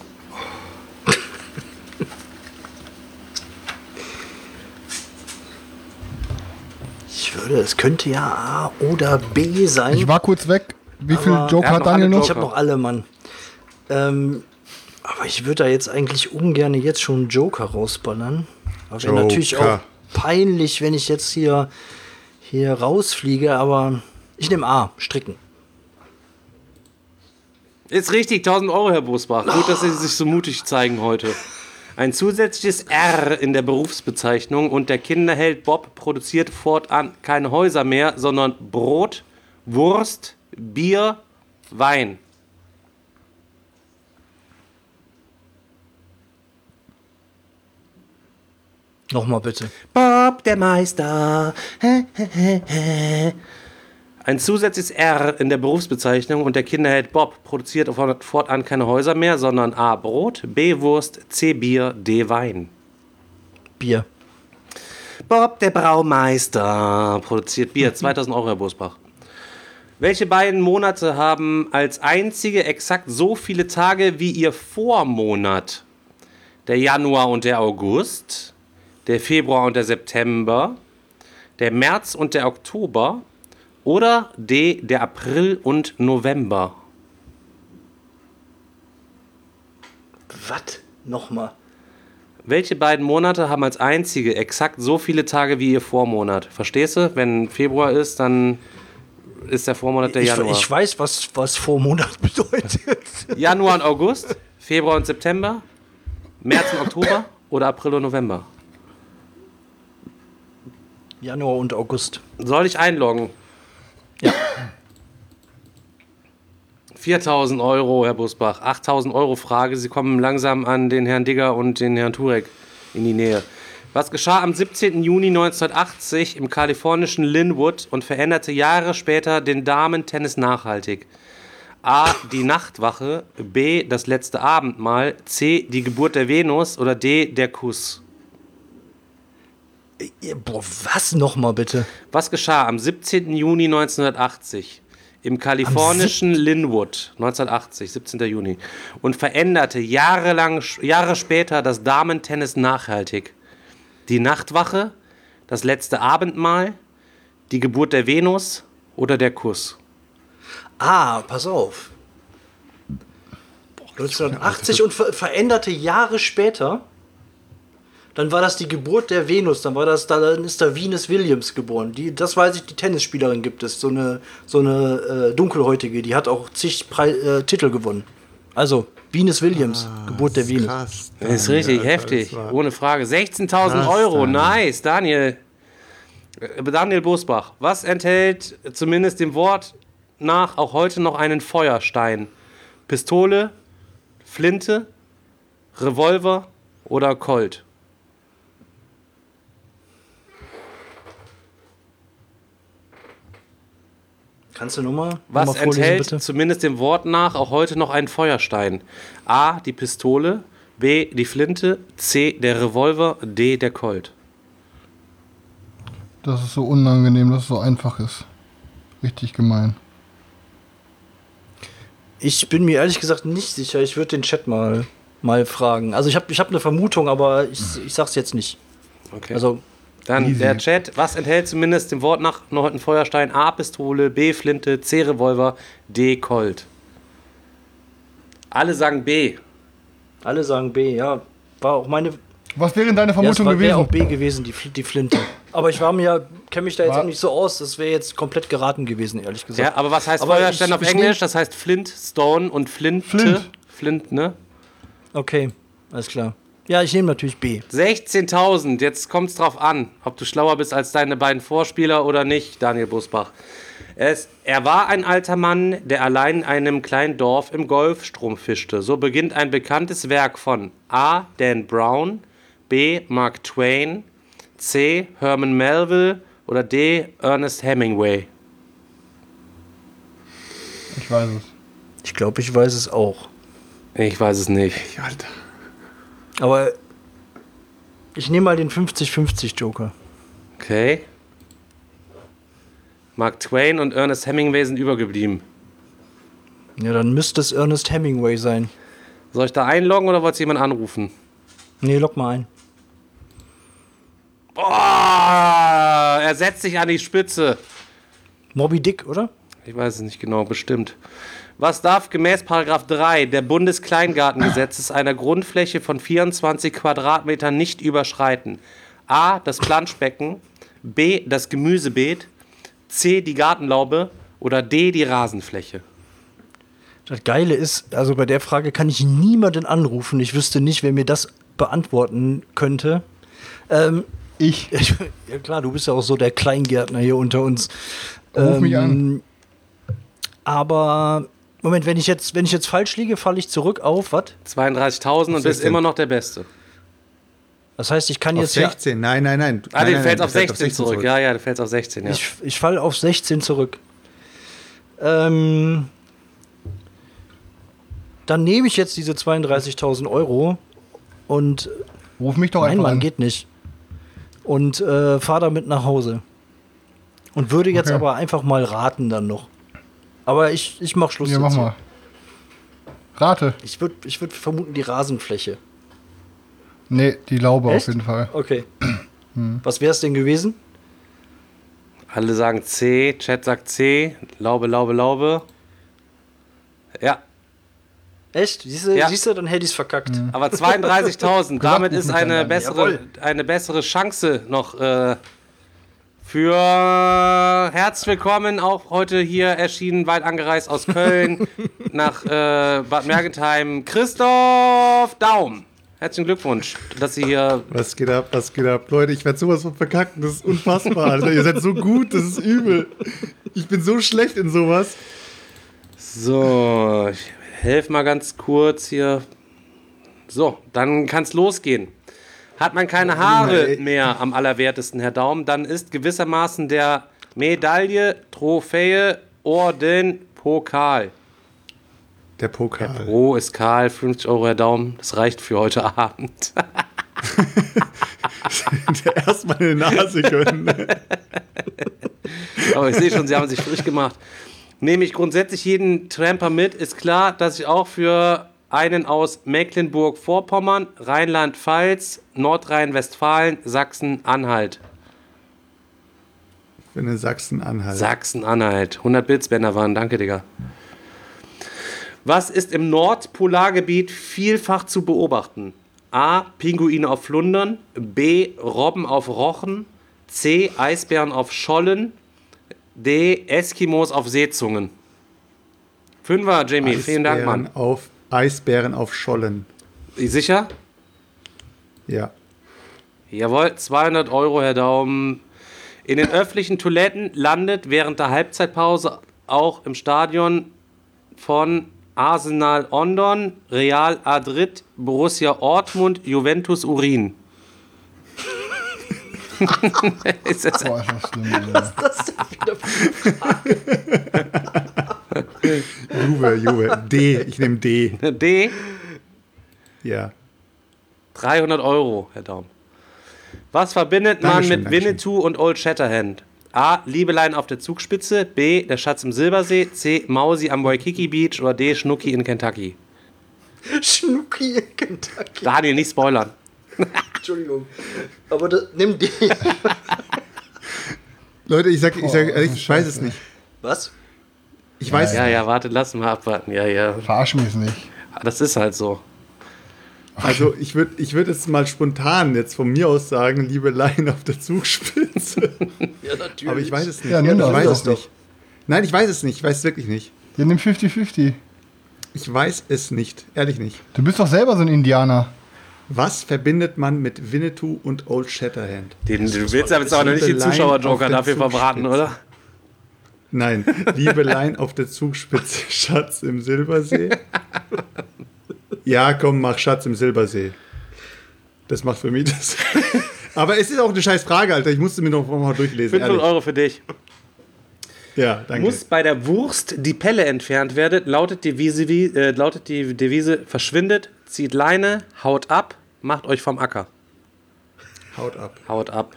S6: Ich würde, es könnte ja A oder B sein.
S5: Ich war kurz weg. Wie viel Joker hat Daniel noch?
S6: Ich habe noch alle, Mann. Ähm, aber ich würde da jetzt eigentlich ungern jetzt schon einen Joker rausballern. Aber wäre natürlich auch peinlich, wenn ich jetzt hier, hier rausfliege. Aber ich nehme A, Stricken.
S3: Ist richtig, tausend Euro, Herr Bosbach. Gut, dass Sie sich so mutig zeigen heute. Ein zusätzliches R in der Berufsbezeichnung und der Kinderheld Bob produziert fortan keine Häuser mehr, sondern Brot, Wurst, Bier, Wein.
S6: Nochmal bitte.
S3: Bob, der Meister. Ein zusätzliches R in der Berufsbezeichnung und der Kinderheld Bob produziert fortan keine Häuser mehr, sondern A. Brot, B. Wurst, C. Bier, D. Wein.
S6: Bier.
S3: Bob, der Braumeister, produziert Bier. zweitausend Euro, Herr Bosbach. Welche beiden Monate haben als einzige exakt so viele Tage wie ihr Vormonat? Der Januar und der August, der Februar und der September, der März und der Oktober oder D, der April und November?
S6: Was? Nochmal.
S3: Welche beiden Monate haben als einzige exakt so viele Tage wie ihr Vormonat? Verstehst du? Wenn Februar ist, dann ist der Vormonat der
S6: ich,
S3: Januar.
S6: Ich weiß, was, was Vormonat bedeutet.
S3: Januar und August, Februar und September, März und Oktober oder April und November?
S6: Januar und August.
S3: Soll ich einloggen?
S6: Ja.
S3: viertausend Euro, Herr Busbach. achttausend Euro Frage. Sie kommen langsam an den Herrn Digger und den Herrn Turek in die Nähe. Was geschah am siebzehnten Juni neunzehnhundertachtzig im kalifornischen Linwood und veränderte Jahre später den Damen-Tennis nachhaltig? A. Die Nachtwache. B. Das letzte Abendmahl. C. Die Geburt der Venus. Oder D. Der Kuss.
S6: Boah, was nochmal bitte?
S3: Was geschah am siebzehnten Juni neunzehnhundertachtzig im kalifornischen Linwood, neunzehnhundertachtzig, siebzehnten Juni, und veränderte jahrelang, Jahre später das Damen-Tennis nachhaltig? Die Nachtwache, das letzte Abendmahl, die Geburt der Venus oder der Kuss?
S6: Ah, pass auf. neunzehnhundertachtzig und ver veränderte Jahre später. Dann war das die Geburt der Venus, dann war das, dann ist da Venus Williams geboren. Die, das weiß ich, die Tennisspielerin gibt es, so eine, so eine äh, dunkelhäutige, die hat auch zig Pre äh, Titel gewonnen. Also Venus Williams, ah, Geburt der Venus.
S4: Krass,
S3: das ist richtig Alter, heftig, ohne Frage. sechzehntausend Euro, Daniel. Nice, Daniel. Daniel Bosbach, was enthält zumindest dem Wort nach auch heute noch einen Feuerstein? Pistole, Flinte, Revolver oder Colt?
S6: Kannst du nochmal?
S3: Was
S6: noch mal
S3: enthält
S6: bitte?
S3: zumindest dem Wort nach auch heute noch einen Feuerstein? A. Die Pistole, B. die Flinte, C. der Revolver, D. der Colt.
S5: Das ist so unangenehm, dass es so einfach ist. Richtig gemein.
S6: Ich bin mir ehrlich gesagt nicht sicher. Ich würde den Chat mal, mal fragen. Also ich habe ich hab eine Vermutung, aber ich, ich sag's jetzt nicht.
S3: Okay.
S6: Also
S3: Dann
S5: easy.
S3: der Chat. Was enthält zumindest dem Wort nach noch ein Feuerstein? A. Pistole, B. Flinte, C. Revolver, D. Colt. Alle sagen B.
S6: alle sagen B, ja. War auch meine...
S5: Was wäre denn deine
S6: Ja, es
S5: Vermutung
S6: war-
S5: gewesen?
S6: wäre auch B gewesen, die, Fl- die Flinte. Aber ich war mir, kenne mich da jetzt
S5: War-
S6: auch nicht so aus. Das wäre jetzt komplett geraten gewesen, ehrlich gesagt.
S3: Ja, aber was heißt
S6: Aber
S3: Feuerstein
S6: ich-
S3: auf
S6: ich
S3: Englisch? Das heißt Flint, Stone und Flinte.
S5: Flint.
S3: Flint, ne?
S6: Okay, alles klar. Ja, ich nehme natürlich B.
S3: sechzehntausend. Jetzt kommt es drauf an, ob du schlauer bist als deine beiden Vorspieler oder nicht, Daniel Busbach. Es, er war ein alter Mann, der allein in einem kleinen Dorf im Golfstrom fischte. So beginnt ein bekanntes Werk von A. Dan Brown, B. Mark Twain, C. Herman Melville oder D. Ernest Hemingway.
S5: Ich weiß es.
S6: Ich glaube, ich weiß es auch.
S3: Ich weiß es nicht.
S4: Alter.
S6: Aber ich nehme mal den fünfzig fünfzig Joker.
S3: Okay. Mark Twain und Ernest Hemingway sind übergeblieben.
S6: Ja, dann müsste es Ernest Hemingway sein.
S3: Soll ich da einloggen oder wollt ihr jemanden anrufen?
S6: Nee, lock mal ein.
S3: Boah, er setzt sich an die Spitze.
S6: Moby Dick, oder?
S3: Ich weiß es nicht genau, bestimmt. Was darf gemäß Paragraph drei der Bundeskleingartengesetzes einer Grundfläche von vierundzwanzig Quadratmetern nicht überschreiten? A. Das Planschbecken, B. Das Gemüsebeet, C. Die Gartenlaube oder D. Die Rasenfläche.
S6: Das Geile ist, also bei der Frage kann ich niemanden anrufen. Ich wüsste nicht, wer mir das beantworten könnte. Ähm,
S5: Ich.
S6: ich, ja klar, du bist ja auch so der Kleingärtner hier unter uns.
S5: Ruf mich an.
S6: Aber, Moment, wenn ich jetzt, wenn ich jetzt falsch liege, falle ich zurück auf, was?
S3: zweiunddreißigtausend und bist
S4: sechzehn.
S3: immer noch der Beste.
S6: Das heißt, ich kann
S4: Auf
S6: jetzt ja,
S4: sechzehn, nein, nein, nein.
S3: Ah,
S4: nein,
S3: du
S4: nein,
S3: fällst
S4: nein,
S3: auf
S4: der fällt
S3: sechzehn zurück. Ja, ja, du fällst auf sechzehn, ja.
S6: ich, ich falle auf sechzehn zurück. Ähm, dann nehme ich jetzt diese zweiunddreißigtausend Euro und
S5: Ruf mich doch
S6: Nein,
S5: einfach
S6: Mann,
S5: an.
S6: geht nicht. Und äh, fahr damit nach Hause. Und würde jetzt
S5: Okay.
S6: aber einfach mal raten dann noch. Aber ich, ich mach Schluss
S5: Ja, mach
S6: jetzt.
S5: mal. Rate.
S6: Ich würde ich würd vermuten die Rasenfläche.
S5: Nee, die Laube
S6: Echt?
S5: auf jeden Fall.
S6: Okay. Was wäre es denn gewesen?
S3: Alle sagen C, Chat sagt C, Laube, Laube, Laube. Ja,
S6: Echt? Siehst du,
S3: Ja.
S6: siehst du dann hätte ich es verkackt.
S3: aber zweiunddreißigtausend, damit ist eine
S5: miteinander.
S3: bessere,
S6: Jawohl.
S3: eine bessere Chance noch äh, für herzlich willkommen, auch heute hier erschienen, weit angereist aus Köln nach äh, Bad Mergentheim, Christoph Daum. Herzlichen Glückwunsch, dass Sie hier...
S4: Was geht ab, was geht ab? Leute, ich werde sowas von verkacken, das ist unfassbar, Alter. Ihr seid so gut, das ist übel. Ich bin so schlecht in sowas.
S3: So, ich helfe mal ganz kurz hier. So, dann kann es losgehen. Hat man keine Haare
S4: ey.
S3: mehr am allerwertesten, Herr Daum, dann ist gewissermaßen der Medaille, Trophäe, Orden, Pokal.
S4: Der Pokal.
S3: Pro ist Karl, fünfzig Euro, Herr Daum, das reicht für heute Abend.
S4: Der erstmal eine Nase gönnen.
S3: Aber ich sehe schon, Sie haben sich frisch gemacht. Nehme ich grundsätzlich jeden Tramper mit, ist klar, dass ich auch für einen aus Mecklenburg-Vorpommern, Rheinland-Pfalz, Nordrhein-Westfalen, Sachsen-Anhalt.
S4: Für eine Sachsen-Anhalt.
S3: Sachsen-Anhalt. hundert Blitzbänder waren, danke, Digga. Was ist im Nordpolargebiet vielfach zu beobachten? A. Pinguine auf Flundern. B. Robben auf Rochen. C. Eisbären auf Schollen. D. Eskimos auf Seezungen. Fünfer, Jamie. Vielen Dank, Mann.
S4: Auf, Eisbären auf Schollen.
S3: Sicher?
S4: Ja.
S3: Jawohl, zweihundert Euro, Herr Daum. In den öffentlichen Toiletten landet während der Halbzeitpause auch im Stadion von Arsenal London, Real Madrid, Borussia Dortmund, Juventus Urin. Ist das
S5: Boah, ist das schlimm, Alter.
S6: Das ist wieder
S4: Juve, Juve. D. Ich nehme D.
S3: D?
S4: Ja.
S3: dreihundert Euro, Herr Daum. Was verbindet man
S4: Dankeschön,
S3: mit
S4: Dankeschön.
S3: Winnetou und Old Shatterhand? A. Liebelein auf der Zugspitze. B. Der Schatz im Silbersee. C. Mausi am Waikiki Beach. Oder D. Schnucki in Kentucky.
S6: Schnucki in Kentucky.
S3: Daniel, nicht spoilern.
S6: Entschuldigung. Aber das, nimm den.
S4: Leute, ich sag, ich sag ehrlich, ich weiß es nicht.
S6: Was?
S4: Ich weiß
S3: Ja,
S4: es
S3: ja, warte, lass mal abwarten. Ja, ja.
S5: Verarsch mich nicht.
S3: Das ist halt so.
S4: Also ich würde ich würd jetzt mal spontan jetzt von mir aus sagen, Liebelein auf der Zugspitze.
S6: Ja, natürlich.
S4: Aber ich weiß es nicht.
S5: Ja, nimm
S4: ich
S5: das
S4: weiß
S6: doch.
S4: es nicht. Nein, ich weiß es nicht. Ich weiß es wirklich nicht.
S5: Ja, nimm fünfzig fünfzig.
S4: Ich weiß es nicht. Ehrlich nicht.
S5: Du bist doch selber so ein Indianer.
S4: Was verbindet man mit Winnetou und Old Shatterhand?
S3: Den, du willst aber jetzt auch noch nicht den
S4: Liebelein
S3: Zuschauer-Joker
S4: auf der
S3: dafür verbraten,
S4: Zugspitze.
S3: oder?
S4: Nein, Liebelein auf der Zugspitze, Schatz im Silbersee. Ja, komm, mach Schatz im Silbersee. Das macht für mich das. Aber es ist auch eine scheiß Frage, Alter. Ich musste mir noch mal durchlesen.
S3: fünfhundert Euro für dich.
S4: Ja, danke.
S3: Muss bei der Wurst die Pelle entfernt werden, lautet die Devise, wie, äh, lautet die Devise verschwindet, zieht Leine, haut ab, macht euch vom Acker.
S4: Haut ab.
S3: Haut ab.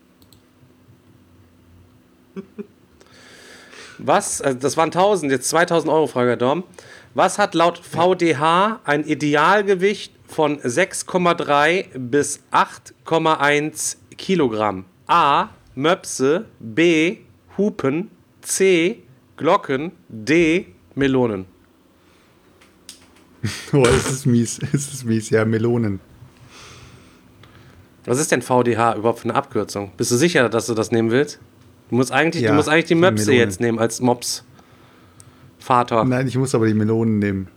S3: Was, also das waren tausend, jetzt zweitausend Euro, Frage Herr Dorm. Was hat laut V D H ein Idealgewicht von sechs Komma drei bis acht Komma eins Kilogramm? A. Möpse, B. Hupen, C. Glocken, D. Melonen.
S4: Oh, es ist mies. Es ist mies. Ja, Melonen.
S3: Was ist denn V D H überhaupt für eine Abkürzung? Bist du sicher, dass du das nehmen willst? Du musst eigentlich,
S4: Ja,
S3: du musst eigentlich die Möpse
S4: Melonen.
S3: jetzt nehmen als Mops. Vater.
S4: Nein, ich muss aber die Melonen nehmen.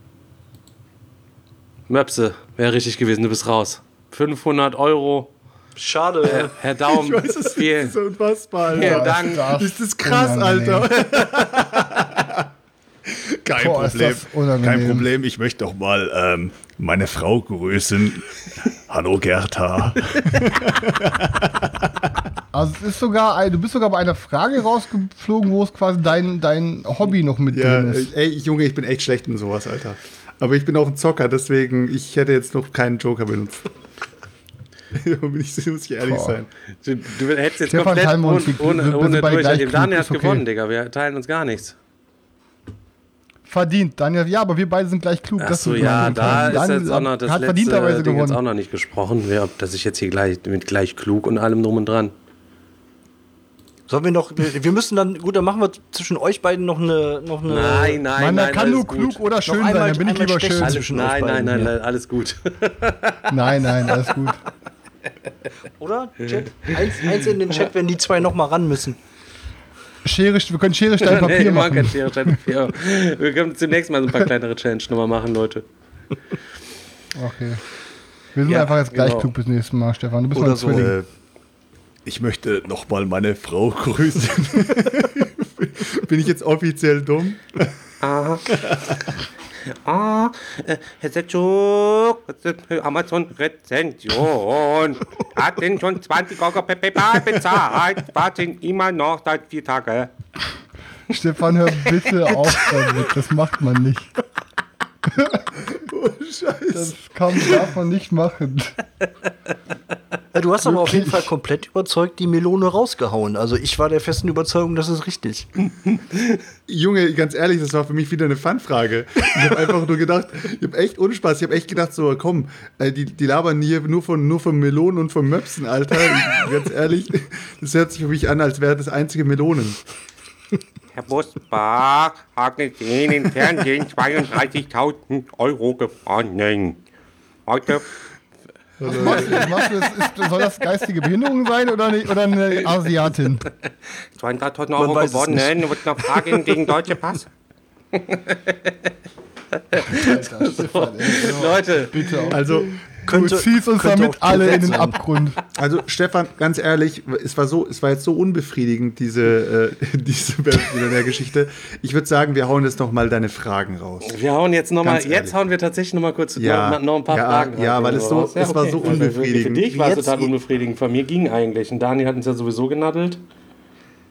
S3: Möpse wäre richtig gewesen, du bist raus. fünfhundert Euro.
S6: Schade.
S3: Herr, Herr Daum,
S4: Ich weiß, das
S3: vielen,
S4: ist so unfassbar,
S3: vielen
S4: Alter.
S3: Dank.
S5: Das
S4: Ist das krass,
S5: unangenehm.
S4: Alter.
S8: Kein
S5: Boah, ist
S8: Problem.
S5: das unangenehm.
S8: Kein Problem. Ich möchte doch mal ähm, meine Frau grüßen. Hallo Gerda.
S5: Also es ist sogar, ein- du bist sogar bei einer Frage rausgeflogen, wo es quasi dein, dein Hobby noch mit
S4: Ja,
S5: drin ist.
S4: ey, Junge, ich bin echt schlecht in sowas, Alter. Aber ich bin auch ein Zocker, deswegen, ich hätte jetzt noch keinen Joker benutzt. Da bin ich, muss ich ehrlich
S5: Boah.
S4: sein.
S3: Du, du hättest jetzt
S5: Stefan,
S3: komplett
S5: teilen wir
S3: ohne,
S5: uns die-
S3: ohne,
S5: wir sind
S3: ohne
S5: beide
S3: durch.
S5: gleich
S3: Dem
S5: klug,
S3: Daniel hat
S5: ist okay.
S3: gewonnen, Digga. Wir teilen uns gar nichts.
S5: Verdient, Daniel. Ja, aber wir beide sind gleich klug.
S3: Ach
S5: das
S3: so,
S5: tut
S3: ja,
S5: mir
S3: da
S5: leid.
S3: ist
S5: Daniel
S3: jetzt auch noch das
S5: hat
S3: letzte
S5: verdienterweise
S3: Ding jetzt
S5: gewonnen.
S3: auch noch nicht gesprochen. Ja, dass ich jetzt hier gleich mit gleich klug und allem drum und dran.
S6: Sollen wir noch, wir müssen dann, gut, dann machen wir zwischen euch beiden noch eine, noch eine
S3: Nein, nein,
S5: Mann,
S3: nein.
S5: da kann nur
S3: alles
S5: klug
S3: gut.
S5: oder schön sein,
S6: einmal-
S5: dann bin ich
S6: einmal
S5: lieber
S6: stechen
S5: schön.
S3: Alles,
S6: zwischen euch
S3: nein, nein,
S6: beiden
S3: nein,
S6: hier.
S3: nein, alles gut.
S5: Nein, nein, alles gut.
S6: Oder? Chat? Eins, eins in den Chat, wenn die zwei noch mal ran müssen.
S5: Schere, wir können Schere, Stein, Papier
S3: Nee, wir machen
S5: machen.
S3: kein Schere, Stein, Papier. Wir können zunächst mal so ein paar kleinere Challenge-Nummer machen, Leute.
S5: Okay. Wir sind
S3: Ja,
S5: einfach jetzt gleich
S3: genau.
S5: klug bis nächstes Mal, Stefan. Du bist
S6: Oder
S5: mein
S6: so.
S5: Zwilling.
S8: Äh, ich möchte noch mal meine Frau grüßen.
S4: Bin ich jetzt offiziell dumm?
S3: Ah, ah äh, Herr Setschuk, Amazon-Rezension. Hat denn schon zwanzig Euro per PayPal bezahlt? Warten immer noch seit vier Tagen.
S5: Stefan, hör bitte auf damit. Das macht man nicht.
S4: Oh, Scheiße.
S5: Das kann, darf man nicht machen.
S6: Ja, du hast aber auf jeden Fall komplett überzeugt die Melone rausgehauen. Also ich war der festen Überzeugung, das ist richtig.
S4: Junge, ganz ehrlich, das war für mich wieder eine Fun-Frage. Ich habe einfach nur gedacht, ich habe echt ohne Spaß, ich habe echt gedacht, so komm, äh, die, die labern hier nur von, nur von Melonen und von Möpsen, Alter. Ganz ehrlich, das hört sich für mich an, als wäre das einzige Melonen.
S3: Herr Busbach hat gesehen im Fernsehen zweiunddreißigtausend Euro gewonnen. Heute
S5: Was machst du? Was machst du? Das ist, soll das geistige Behinderung sein oder eine, oder eine Asiatin?
S3: zweihunderttausend
S6: Man
S3: Euro
S6: weiß es
S3: gewonnen. Und noch Fragen gegen deutsche Pass. Leute,
S5: Bitte auch.
S4: Also,
S6: Könnte,
S5: du ziehst uns
S6: könnte
S5: damit
S6: auch
S5: alle in
S6: Tourette
S5: den
S6: sein.
S5: Abgrund.
S4: also Stefan, ganz ehrlich, es war so, es war jetzt so unbefriedigend, diese, äh, diese Millionär-Geschichte. Ich würde sagen, wir hauen jetzt noch mal deine Fragen raus.
S3: wir hauen jetzt nochmal,
S4: Ganz ehrlich.
S3: jetzt hauen wir tatsächlich nochmal kurz
S4: Ja,
S3: noch, noch ein paar
S4: ja,
S3: Fragen.
S4: ja,
S3: halt
S4: weil es so-
S3: raus.
S4: es war so
S3: Weil wirklich
S4: unbefriedigend.
S3: Für dich war es
S6: Jetzt-
S3: total unbefriedigend. Von mir ging eigentlich. Und Dani hat uns ja sowieso genadelt.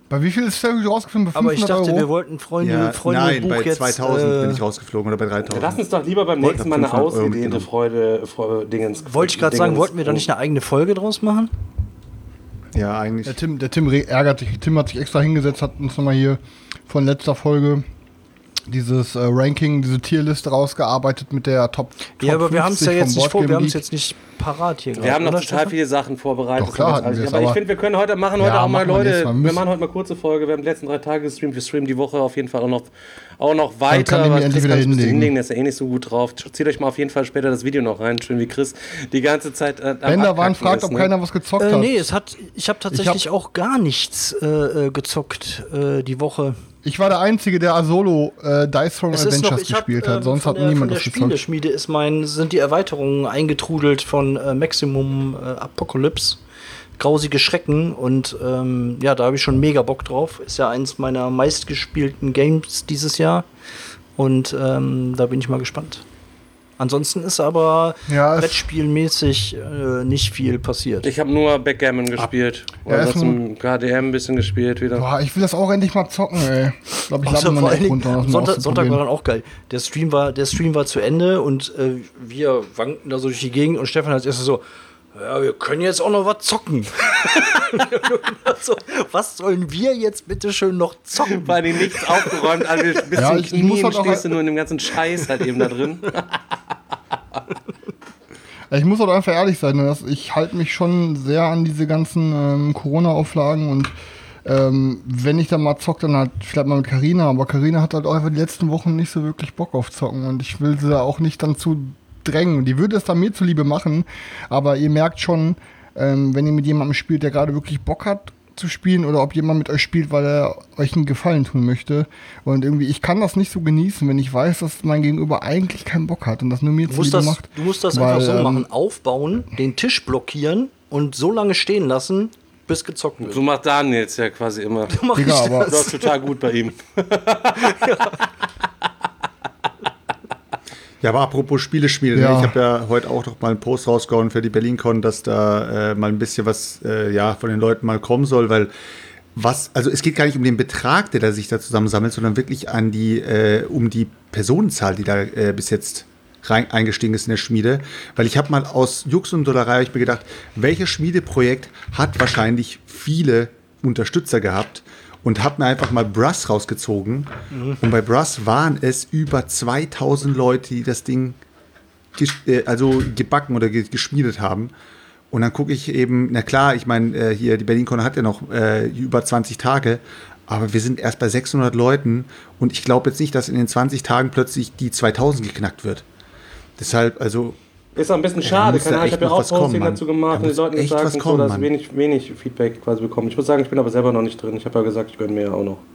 S5: Bei wie viel ist der rausgeflogen? Bei
S6: Aber ich dachte,
S5: Euro?
S6: wir wollten Freunde,
S4: Ja,
S6: Freunde
S4: nein,
S6: Buch
S4: bei
S6: jetzt.
S4: zweitausend
S6: äh,
S4: bin ich rausgeflogen oder bei dreitausend.
S3: Lass uns doch lieber beim
S4: Wollte
S3: nächsten Mal eine
S4: fünfhundert Euro
S3: ausgedehnte
S4: mitgenommen.
S3: Freude, Freude Dingens.
S6: Wollte ich gerade sagen,
S3: Dingens-
S6: wollten wir da nicht eine eigene Folge draus machen?
S4: Ja, eigentlich.
S5: Der Tim, der Tim re- ärgert sich. Tim hat sich extra hingesetzt, hat uns nochmal hier von letzter Folge dieses äh, Ranking, diese Tierliste rausgearbeitet mit der Top. Top
S6: Ja, aber wir haben es ja
S5: fünfzig
S6: jetzt
S5: vom
S6: nicht vor, wir
S5: Boardgame
S6: haben es
S5: Geek.
S6: jetzt nicht parat hier.
S3: Wir haben noch
S6: oder,
S3: total
S6: Stefan?
S3: viele Sachen vorbereitet.
S5: Doch, klar
S3: Das
S5: hatten
S3: alles-
S5: wir es,
S3: aber ich
S5: aber-
S3: finde, wir können heute machen heute
S5: Ja,
S3: auch mal,
S5: machen wir nächstes
S3: Leute,
S5: Mal.
S3: wir
S5: Müssen-
S3: machen heute mal kurze Folge. Wir haben die letzten drei Tage gestreamt. Wir streamen die Woche auf jeden Fall auch noch, auch noch weiter.
S5: kann ich mir
S3: aber
S5: endlich
S3: Chris
S5: wieder
S3: kann sich ein bisschen
S5: hinlegen.
S3: hinlegen, der ist ja eh nicht so gut drauf. Zieht euch mal auf jeden Fall später das Video noch rein. Schön wie Chris die ganze Zeit äh, am
S5: Wenn da waren,
S3: Abkacken
S5: fragt,
S3: ist,
S5: ob
S3: ne?
S5: keiner was gezockt
S6: Äh,
S5: hat.
S6: nee, es hat, ich habe tatsächlich auch gar nichts äh, äh, gezockt äh, die Woche.
S5: Ich war der Einzige, der Solo äh, Dice Throne
S6: Es ist
S5: Adventures
S6: noch, ich hab,
S5: gespielt hat.
S6: ähm,
S5: Sonst
S6: von
S5: hat
S6: der,
S5: niemand
S6: von der
S5: das gezockt.
S6: Spieleschmiede ist mein, sind die Erweiterungen eingetrudelt von äh, Maximum äh, Apocalypse. Grausige Schrecken und ähm, ja, da habe ich schon mega Bock drauf. Ist ja eins meiner meistgespielten Games dieses Jahr und ähm, da bin ich mal gespannt. Ansonsten ist aber
S5: Ja, es-
S6: Brettspielmäßig äh, nicht viel passiert.
S3: Ich habe nur Backgammon gespielt.
S5: Ja,
S3: Oder
S5: ist
S3: sonst im K D M ein bisschen gespielt wieder.
S5: Boah, ich will das auch endlich mal zocken, ey. Ich glaube, ich lade
S6: Außer
S5: mal
S6: vor
S5: eine
S6: allen
S5: App runter, um
S6: Dingen,
S5: das mal
S6: Sonntag, Sonntag war
S5: auszuprobieren.
S6: dann auch geil. Der Stream war, der Stream war zu Ende und äh, wir wankten da so durch die Gegend und Stefan als erstes so, ja, wir können jetzt auch noch was zocken. so, was sollen wir jetzt bitte schön noch zocken?
S3: War dir nichts aufgeräumt, also bis
S5: Ja,
S3: zum
S5: ich- ich muss
S3: Knien
S5: halt auch-
S3: stehst du nur in dem ganzen Scheiß halt eben da drin.
S5: Ich muss auch einfach ehrlich sein, dass ich halte mich schon sehr an diese ganzen ähm, Corona-Auflagen und ähm, wenn ich dann mal zocke, dann halt vielleicht mal mit Carina, aber Carina hat halt auch einfach die letzten Wochen nicht so wirklich Bock auf Zocken und ich will sie da auch nicht dann zu drängen. Die würde es dann mir zuliebe machen, aber ihr merkt schon, ähm, wenn ihr mit jemandem spielt, der gerade wirklich Bock hat zu spielen oder ob jemand mit euch spielt, weil er euch einen Gefallen tun möchte. Und irgendwie, ich kann das nicht so genießen, wenn ich weiß, dass mein Gegenüber eigentlich keinen Bock hat und das nur mir
S6: Du musst
S5: zuliebe
S6: das,
S5: macht.
S6: du musst das
S5: weil,
S6: einfach so
S5: ähm,
S6: machen, aufbauen, den Tisch blockieren und so lange stehen lassen, bis gezockt wird.
S3: So macht Daniels ja quasi immer.
S6: So mach
S5: Digga,
S6: ich
S5: aber-
S6: das.
S3: Läuft total gut bei ihm.
S4: Ja, aber apropos Spiele spielen,
S5: Ja.
S4: ne? Ich habe ja heute auch noch mal einen Post rausgehauen für die BerlinCon, dass da äh, mal ein bisschen was äh, ja, von den Leuten mal kommen soll, weil was, also es geht gar nicht um den Betrag, der da sich da zusammensammelt, sondern wirklich an die, äh, um die Personenzahl, die da äh, bis jetzt rein, eingestiegen ist in der Schmiede. Weil ich habe mal aus Jux und Dollerei hab ich mir gedacht, welches Schmiedeprojekt hat wahrscheinlich viele Unterstützer gehabt? Und habe mir einfach mal Brass rausgezogen. Mhm. Und bei Brass waren es über zweitausend Leute, die das Ding ges- äh, also gebacken oder ge- geschmiedet haben. Und dann gucke ich eben, na klar, ich meine, äh, hier, die BerlinCon hat ja noch äh, über zwanzig Tage, aber wir sind erst bei sechshundert Leuten und ich glaube jetzt nicht, dass in den zwanzig Tagen plötzlich die zweitausend geknackt wird. Deshalb, also,
S3: Ist auch ein bisschen
S4: Ja,
S3: schade.
S4: muss da
S3: Keine Ahnung, ich
S4: echt
S3: habe ja
S4: noch
S3: auch
S4: was kommen,
S3: Posting
S4: Mann.
S3: dazu gemacht
S4: Da
S3: und den
S4: muss
S3: Leuten
S4: echt
S3: gesagt,
S4: was
S3: und so,
S4: kommen,
S3: dass
S4: Mann.
S3: wenig, wenig Feedback quasi bekommen. Ich muss sagen, ich bin aber selber noch nicht drin. Ich habe ja gesagt, ich gönne mir ja auch noch.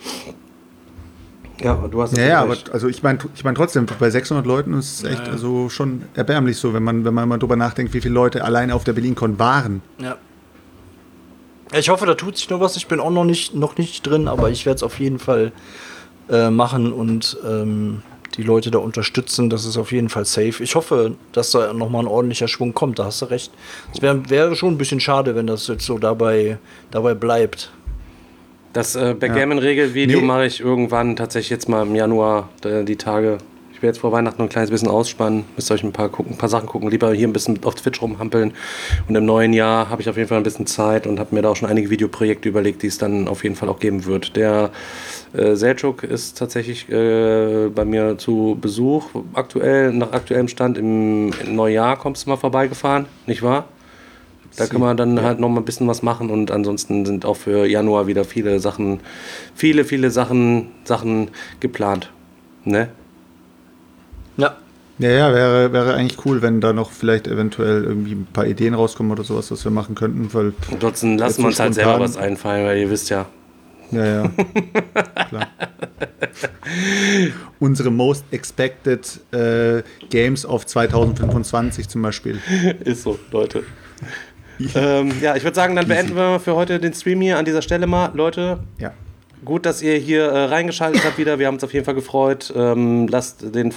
S3: Ja, du hast
S4: ja, ja, aber
S3: recht.
S4: also ich meine ich mein trotzdem, bei sechshundert Leuten ist es echt also schon erbärmlich so, wenn man, wenn man mal drüber nachdenkt, wie viele Leute alleine auf der BerlinCon waren.
S6: Ja. Ich hoffe, da tut sich noch was. Ich bin auch noch nicht, noch nicht drin, aber ich werde es auf jeden Fall äh, machen und ähm, die Leute da unterstützen. Das ist auf jeden Fall safe. Ich hoffe, dass da nochmal ein ordentlicher Schwung kommt. Da hast du recht. Es wär, wäre schon ein bisschen schade, wenn das jetzt so dabei, dabei bleibt.
S3: Das äh, Backgammon-Regelvideo
S4: Nee.
S3: mache ich irgendwann tatsächlich jetzt mal im Januar, äh, die Tage. Ich werde jetzt vor Weihnachten noch ein kleines bisschen ausspannen. Müsst ihr euch ein paar, gucken, ein paar Sachen gucken. Lieber hier ein bisschen auf Twitch rumhampeln. Und im neuen Jahr habe ich auf jeden Fall ein bisschen Zeit und habe mir da auch schon einige Videoprojekte überlegt, die es dann auf jeden Fall auch geben wird. Der äh, Selçuk ist tatsächlich äh, bei mir zu Besuch. Aktuell, nach aktuellem Stand im, im Neujahr kommst du mal vorbeigefahren, nicht wahr? Da können wir dann halt noch mal ein bisschen was machen und ansonsten sind auch für Januar wieder viele Sachen, viele, viele Sachen, Sachen geplant. Ne?
S6: Ja.
S4: Ja, ja, wäre, wäre eigentlich cool, wenn da noch vielleicht eventuell irgendwie ein paar Ideen rauskommen oder sowas, was wir machen könnten, weil
S3: Ansonsten lassen wir uns halt selber was einfallen, weil ihr wisst ja.
S4: ja, ja, klar. Unsere most expected äh, Games of zwanzig fünfundzwanzig zum Beispiel.
S3: Ist so, Leute. ähm, ja, ich würde sagen, dann beenden wir für heute den Stream hier an dieser Stelle mal. Leute,
S4: Ja.
S3: gut, dass ihr hier äh, reingeschaltet habt wieder. Wir haben uns auf jeden Fall gefreut. Ähm, lasst den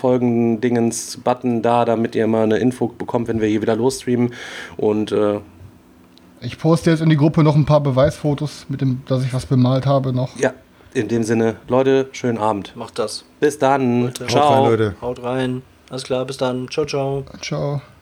S3: Folgen-Dingens-Button da, damit ihr mal eine Info bekommt, wenn wir hier wieder losstreamen. Und äh,
S5: Ich poste jetzt in die Gruppe noch ein paar Beweisfotos, mit dem, dass ich was bemalt habe noch.
S3: Ja, in dem Sinne, Leute, schönen Abend.
S6: Macht das.
S3: Bis dann.
S6: Leute.
S3: Ciao.
S4: Haut rein, Leute.
S6: Haut rein. Alles klar, bis dann. Ciao, ciao.
S5: Ciao.